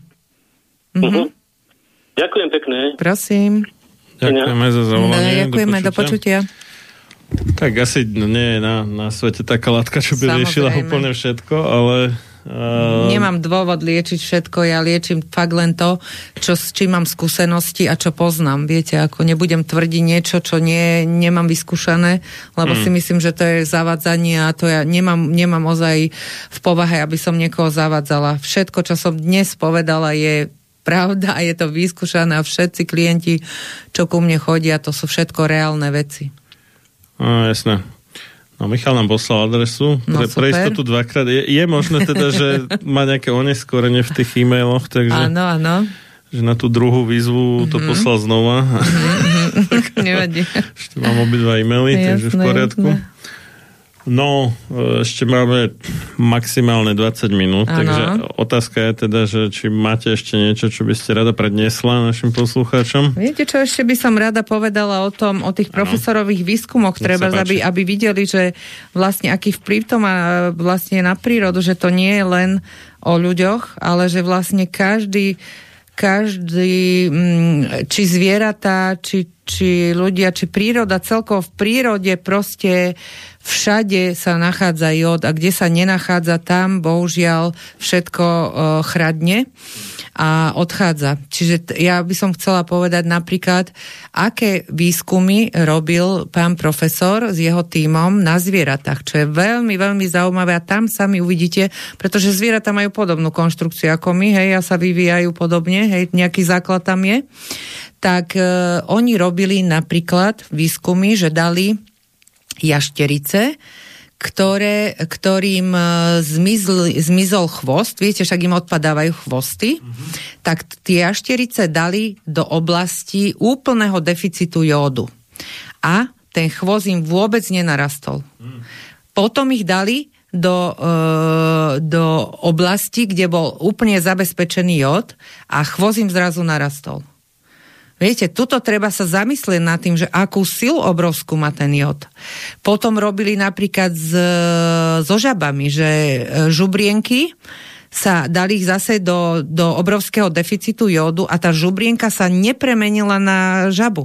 Ďakujem pekne. Prosím. Ďakujeme za zavolanie. Ďakujeme, do počutia. Tak asi nie je na svete taká látka, čo by riešila úplne všetko, ale... Nemám dôvod liečiť všetko, ja liečím fakt len to, s čím mám skúsenosti a čo poznám. Viete, ako nebudem tvrdiť niečo, čo nemám vyskúšané, lebo si myslím, že to je zavádzanie a to ja nemám ozaj v povahe, aby som niekoho zavádzala. Všetko, čo som dnes povedala, je pravda a je to vyskúšané a všetci klienti, čo ku mne chodia, to sú všetko reálne veci. Jasné. No, Michal nám poslal adresu. Pre istotu dvakrát. Je možné teda, že má nejaké oneskorenie v tých e-mailoch, takže... Áno. Že na tú druhú výzvu to poslal znova. Nevadí. Ešte mám obidva e-maily, takže v poriadku. Jasné. No, ešte máme maximálne 20 minút, takže otázka je teda, že či máte ešte niečo, čo by ste rada predniesla našim poslucháčom? Viete, čo ešte by som rada povedala o tých profesorových výskumoch, treba, aby videli, že vlastne aký vplyv to má vlastne na prírodu, že to nie je len o ľuďoch, ale že vlastne každý či zvieratá, či ľudia, či príroda, celkovo v prírode proste všade sa nachádza jód a kde sa nenachádza, tam bohužiaľ všetko chradne a odchádza. Čiže ja by som chcela povedať napríklad, aké výskumy robil pán profesor s jeho tímom na zvieratách, čo je veľmi, veľmi zaujímavé a tam sami uvidíte, pretože zvieratá majú podobnú konštrukciu ako my, hej, a sa vyvíjajú podobne, hej, nejaký základ tam je. Tak oni robili napríklad výskumy, že dali jašterice, ktorým zmizol chvost, viete, však im odpadávajú chvosty, tak tie jašterice dali do oblasti úplného deficitu jódu. A ten chvost im vôbec nenarastol. Potom ich dali do oblasti, kde bol úplne zabezpečený jód a chvost im zrazu narastol. Viete, tuto treba sa zamyslieť nad tým, že akú silu obrovskú má ten jód. Potom robili napríklad so žabami, že žubrienky dali ich zase do obrovského deficitu jódu a tá žubrienka sa nepremenila na žabu.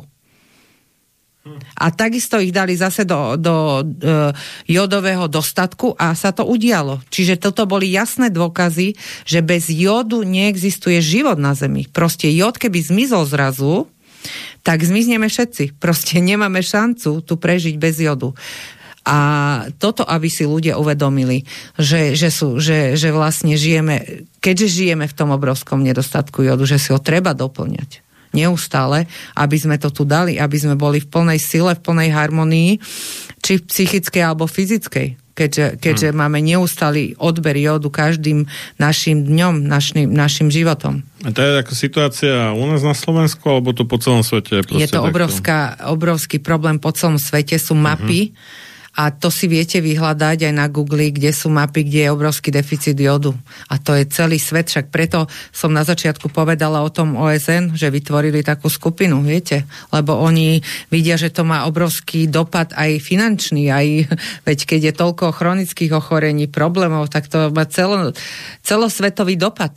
A takisto ich dali zase do jódového dostatku a sa to udialo. Čiže toto boli jasné dôkazy, že bez jódu neexistuje život na Zemi. Proste jód, keby zmizol zrazu, tak zmizneme všetci. Proste nemáme šancu tu prežiť bez jódu. A toto, aby si ľudia uvedomili, že vlastne žijeme, keďže žijeme v tom obrovskom nedostatku jódu, že si ho treba doplňať neustále, aby sme to tu dali, aby sme boli v plnej sile, v plnej harmonii, či psychickej alebo fyzickej. keďže máme neustály odber jódu každým našim dňom, našim životom. A to je ako situácia u nás na Slovensku, alebo to po celom svete? Je to obrovský problém po celom svete, sú mapy, a to si viete vyhľadať aj na Google, kde sú mapy, kde je obrovský deficit jodu. A to je celý svet, však preto som na začiatku povedala o tom OSN, že vytvorili takú skupinu, viete? Lebo oni vidia, že to má obrovský dopad aj finančný, aj veď keď je toľko chronických ochorení, problémov, tak to má celosvetový dopad.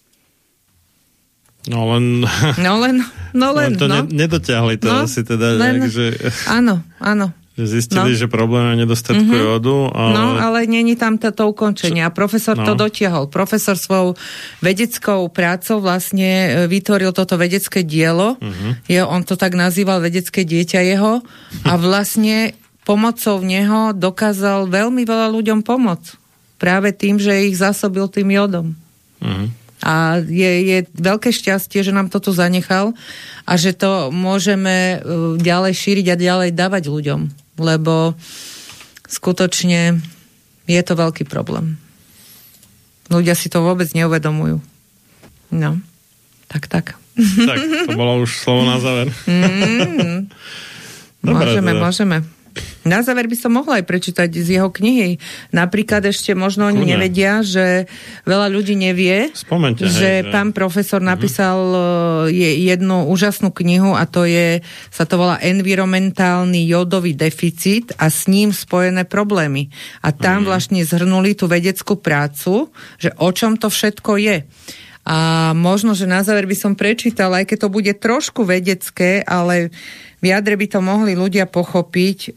No len to nedotiahli to asi teda. Áno. Zistili, že problém je nedostatku jódu. Ale není tam to ukončenie. A profesor to dotiahol. Profesor svojou vedeckou prácou vlastne vytvoril toto vedecké dielo. On to tak nazýval vedecké dieťa jeho. A vlastne pomocou neho dokázal veľmi veľa ľuďom pomôcť. Práve tým, že ich zásobil tým jódom. A je veľké šťastie, že nám toto zanechal a že to môžeme ďalej šíriť a ďalej dávať ľuďom. Lebo skutočne je to veľký problém. Ľudia si to vôbec neuvedomujú. No, tak. Tak, to bolo už slovo na záver. Môžeme. Na záver by som mohla aj prečítať z jeho knihy. Napríklad ešte možno oni nevedia, že veľa ľudí nevie, že pán profesor napísal jednu úžasnú knihu a sa to volá Environmentálny jódový deficit a s ním spojené problémy. A tam vlastne zhrnuli tú vedeckú prácu, že o čom to všetko je. A možno, že na záver by som prečítala, aj keď to bude trošku vedecké, ale v jadre by to mohli ľudia pochopiť,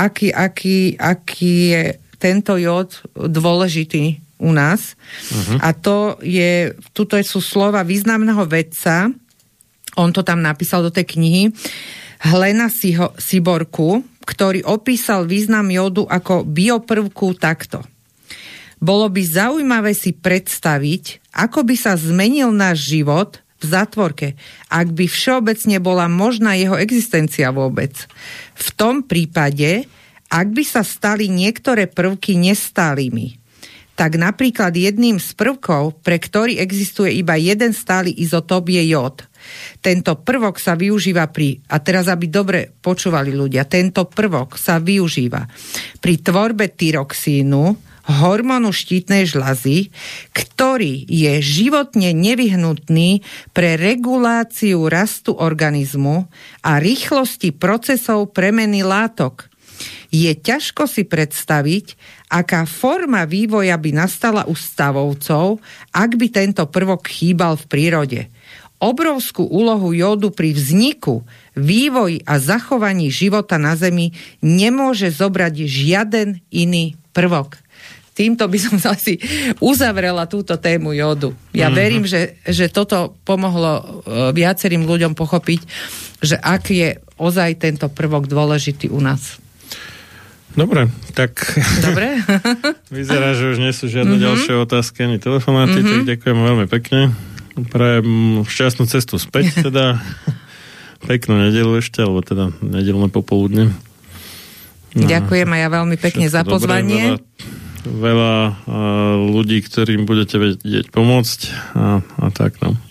aký je tento jód dôležitý u nás. A tuto sú slova významného vedca, on to tam napísal do tej knihy, Helena Siborku, ktorý opísal význam jódu ako bioprvku takto. Bolo by zaujímavé si predstaviť, ako by sa zmenil náš život v zátvorke, ak by všeobecne bola možná jeho existencia vôbec. V tom prípade, ak by sa stali niektoré prvky nestálými, tak napríklad jedným z prvkov, pre ktorý existuje iba jeden stály izotop, je jód. Tento prvok sa využíva a teraz aby dobre počúvali ľudia, tento prvok sa využíva pri tvorbe tyroxínu, hormónu štítnej žľazy, ktorý je životne nevyhnutný pre reguláciu rastu organizmu a rýchlosti procesov premeny látok. Je ťažko si predstaviť, aká forma vývoja by nastala u stavovcov, ak by tento prvok chýbal v prírode. Obrovskú úlohu jódu pri vzniku, vývoji a zachovaní života na Zemi nemôže zobrať žiaden iný prvok. Týmto by som asi uzavrela túto tému jódu. Ja verím, že toto pomohlo viacerým ľuďom pochopiť, že aký je ozaj tento prvok dôležitý u nás. Dobre, tak dobre. Vyzerá, že už nie sú žiadne ďalšie otázky ani telefonáty, tak ďakujem veľmi pekne. Prajem šťastnú cestu späť, teda peknú nedeľu ešte, alebo teda nedeľné popoludne. Ďakujem aj ja veľmi pekne za pozvanie. Veľa ľudí, ktorým budete vedieť pomôcť a tak, no.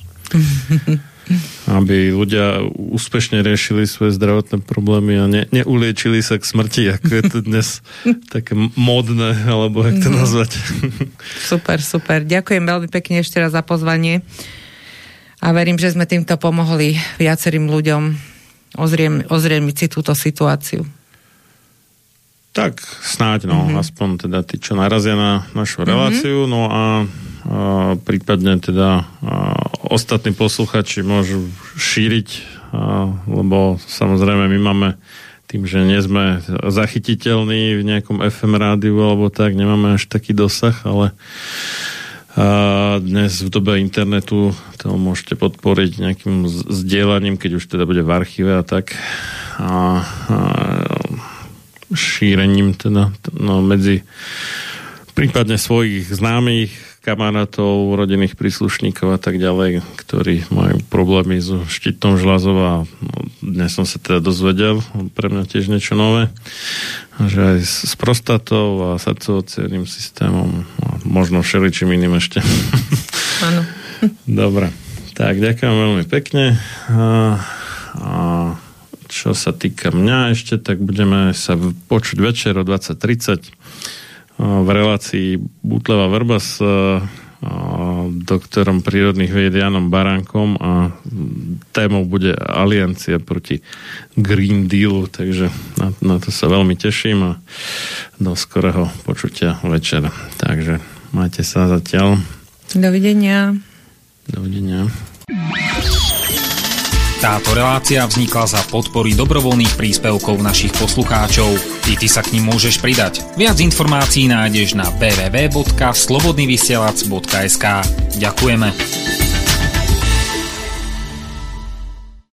Aby ľudia úspešne riešili svoje zdravotné problémy a neuliečili sa k smrti, ako je to dnes také módne, alebo jak to nazvať. Super. Ďakujem veľmi pekne ešte raz za pozvanie a verím, že sme týmto pomohli viacerým ľuďom ozrieť si túto situáciu. Tak snáď, aspoň teda tí, čo narazia na našu reláciu, no a prípadne teda ostatní posluchači môžu šíriť, lebo samozrejme my máme tým, že nie sme zachytiteľní v nejakom FM rádiu alebo tak, nemáme až taký dosah, ale dnes v dobe internetu to môžete podporiť nejakým zdieľaním, keď už teda bude v archíve a tak. Šírením teda medzi prípadne svojich známych, kamarátov, rodinných príslušníkov a tak ďalej, ktorí majú problémy so štítnou žľazou a dnes som sa teda dozvedel, pre mňa tiež niečo nové, že aj s prostatou a srdcovo-cievnym systémom a možno všeličím iným ešte. Áno. Dobre, tak ďakujem veľmi pekne. A čo sa týka mňa ešte, tak budeme sa počuť večer o 20:30 v relácii Butleva Vrba s doktorom prírodných vied Janom Baránkom a témou bude Aliancia proti Green Dealu, takže na to sa veľmi teším a do skorého počutia večer. Takže majte sa zatiaľ. Dovidenia. Dovidenia. Táto relácia vznikla za podpory dobrovoľných príspevkov našich poslucháčov. Ty sa k nim môžeš pridať. Viac informácií nájdeš na www.slobodnyvysielac.sk. Ďakujeme.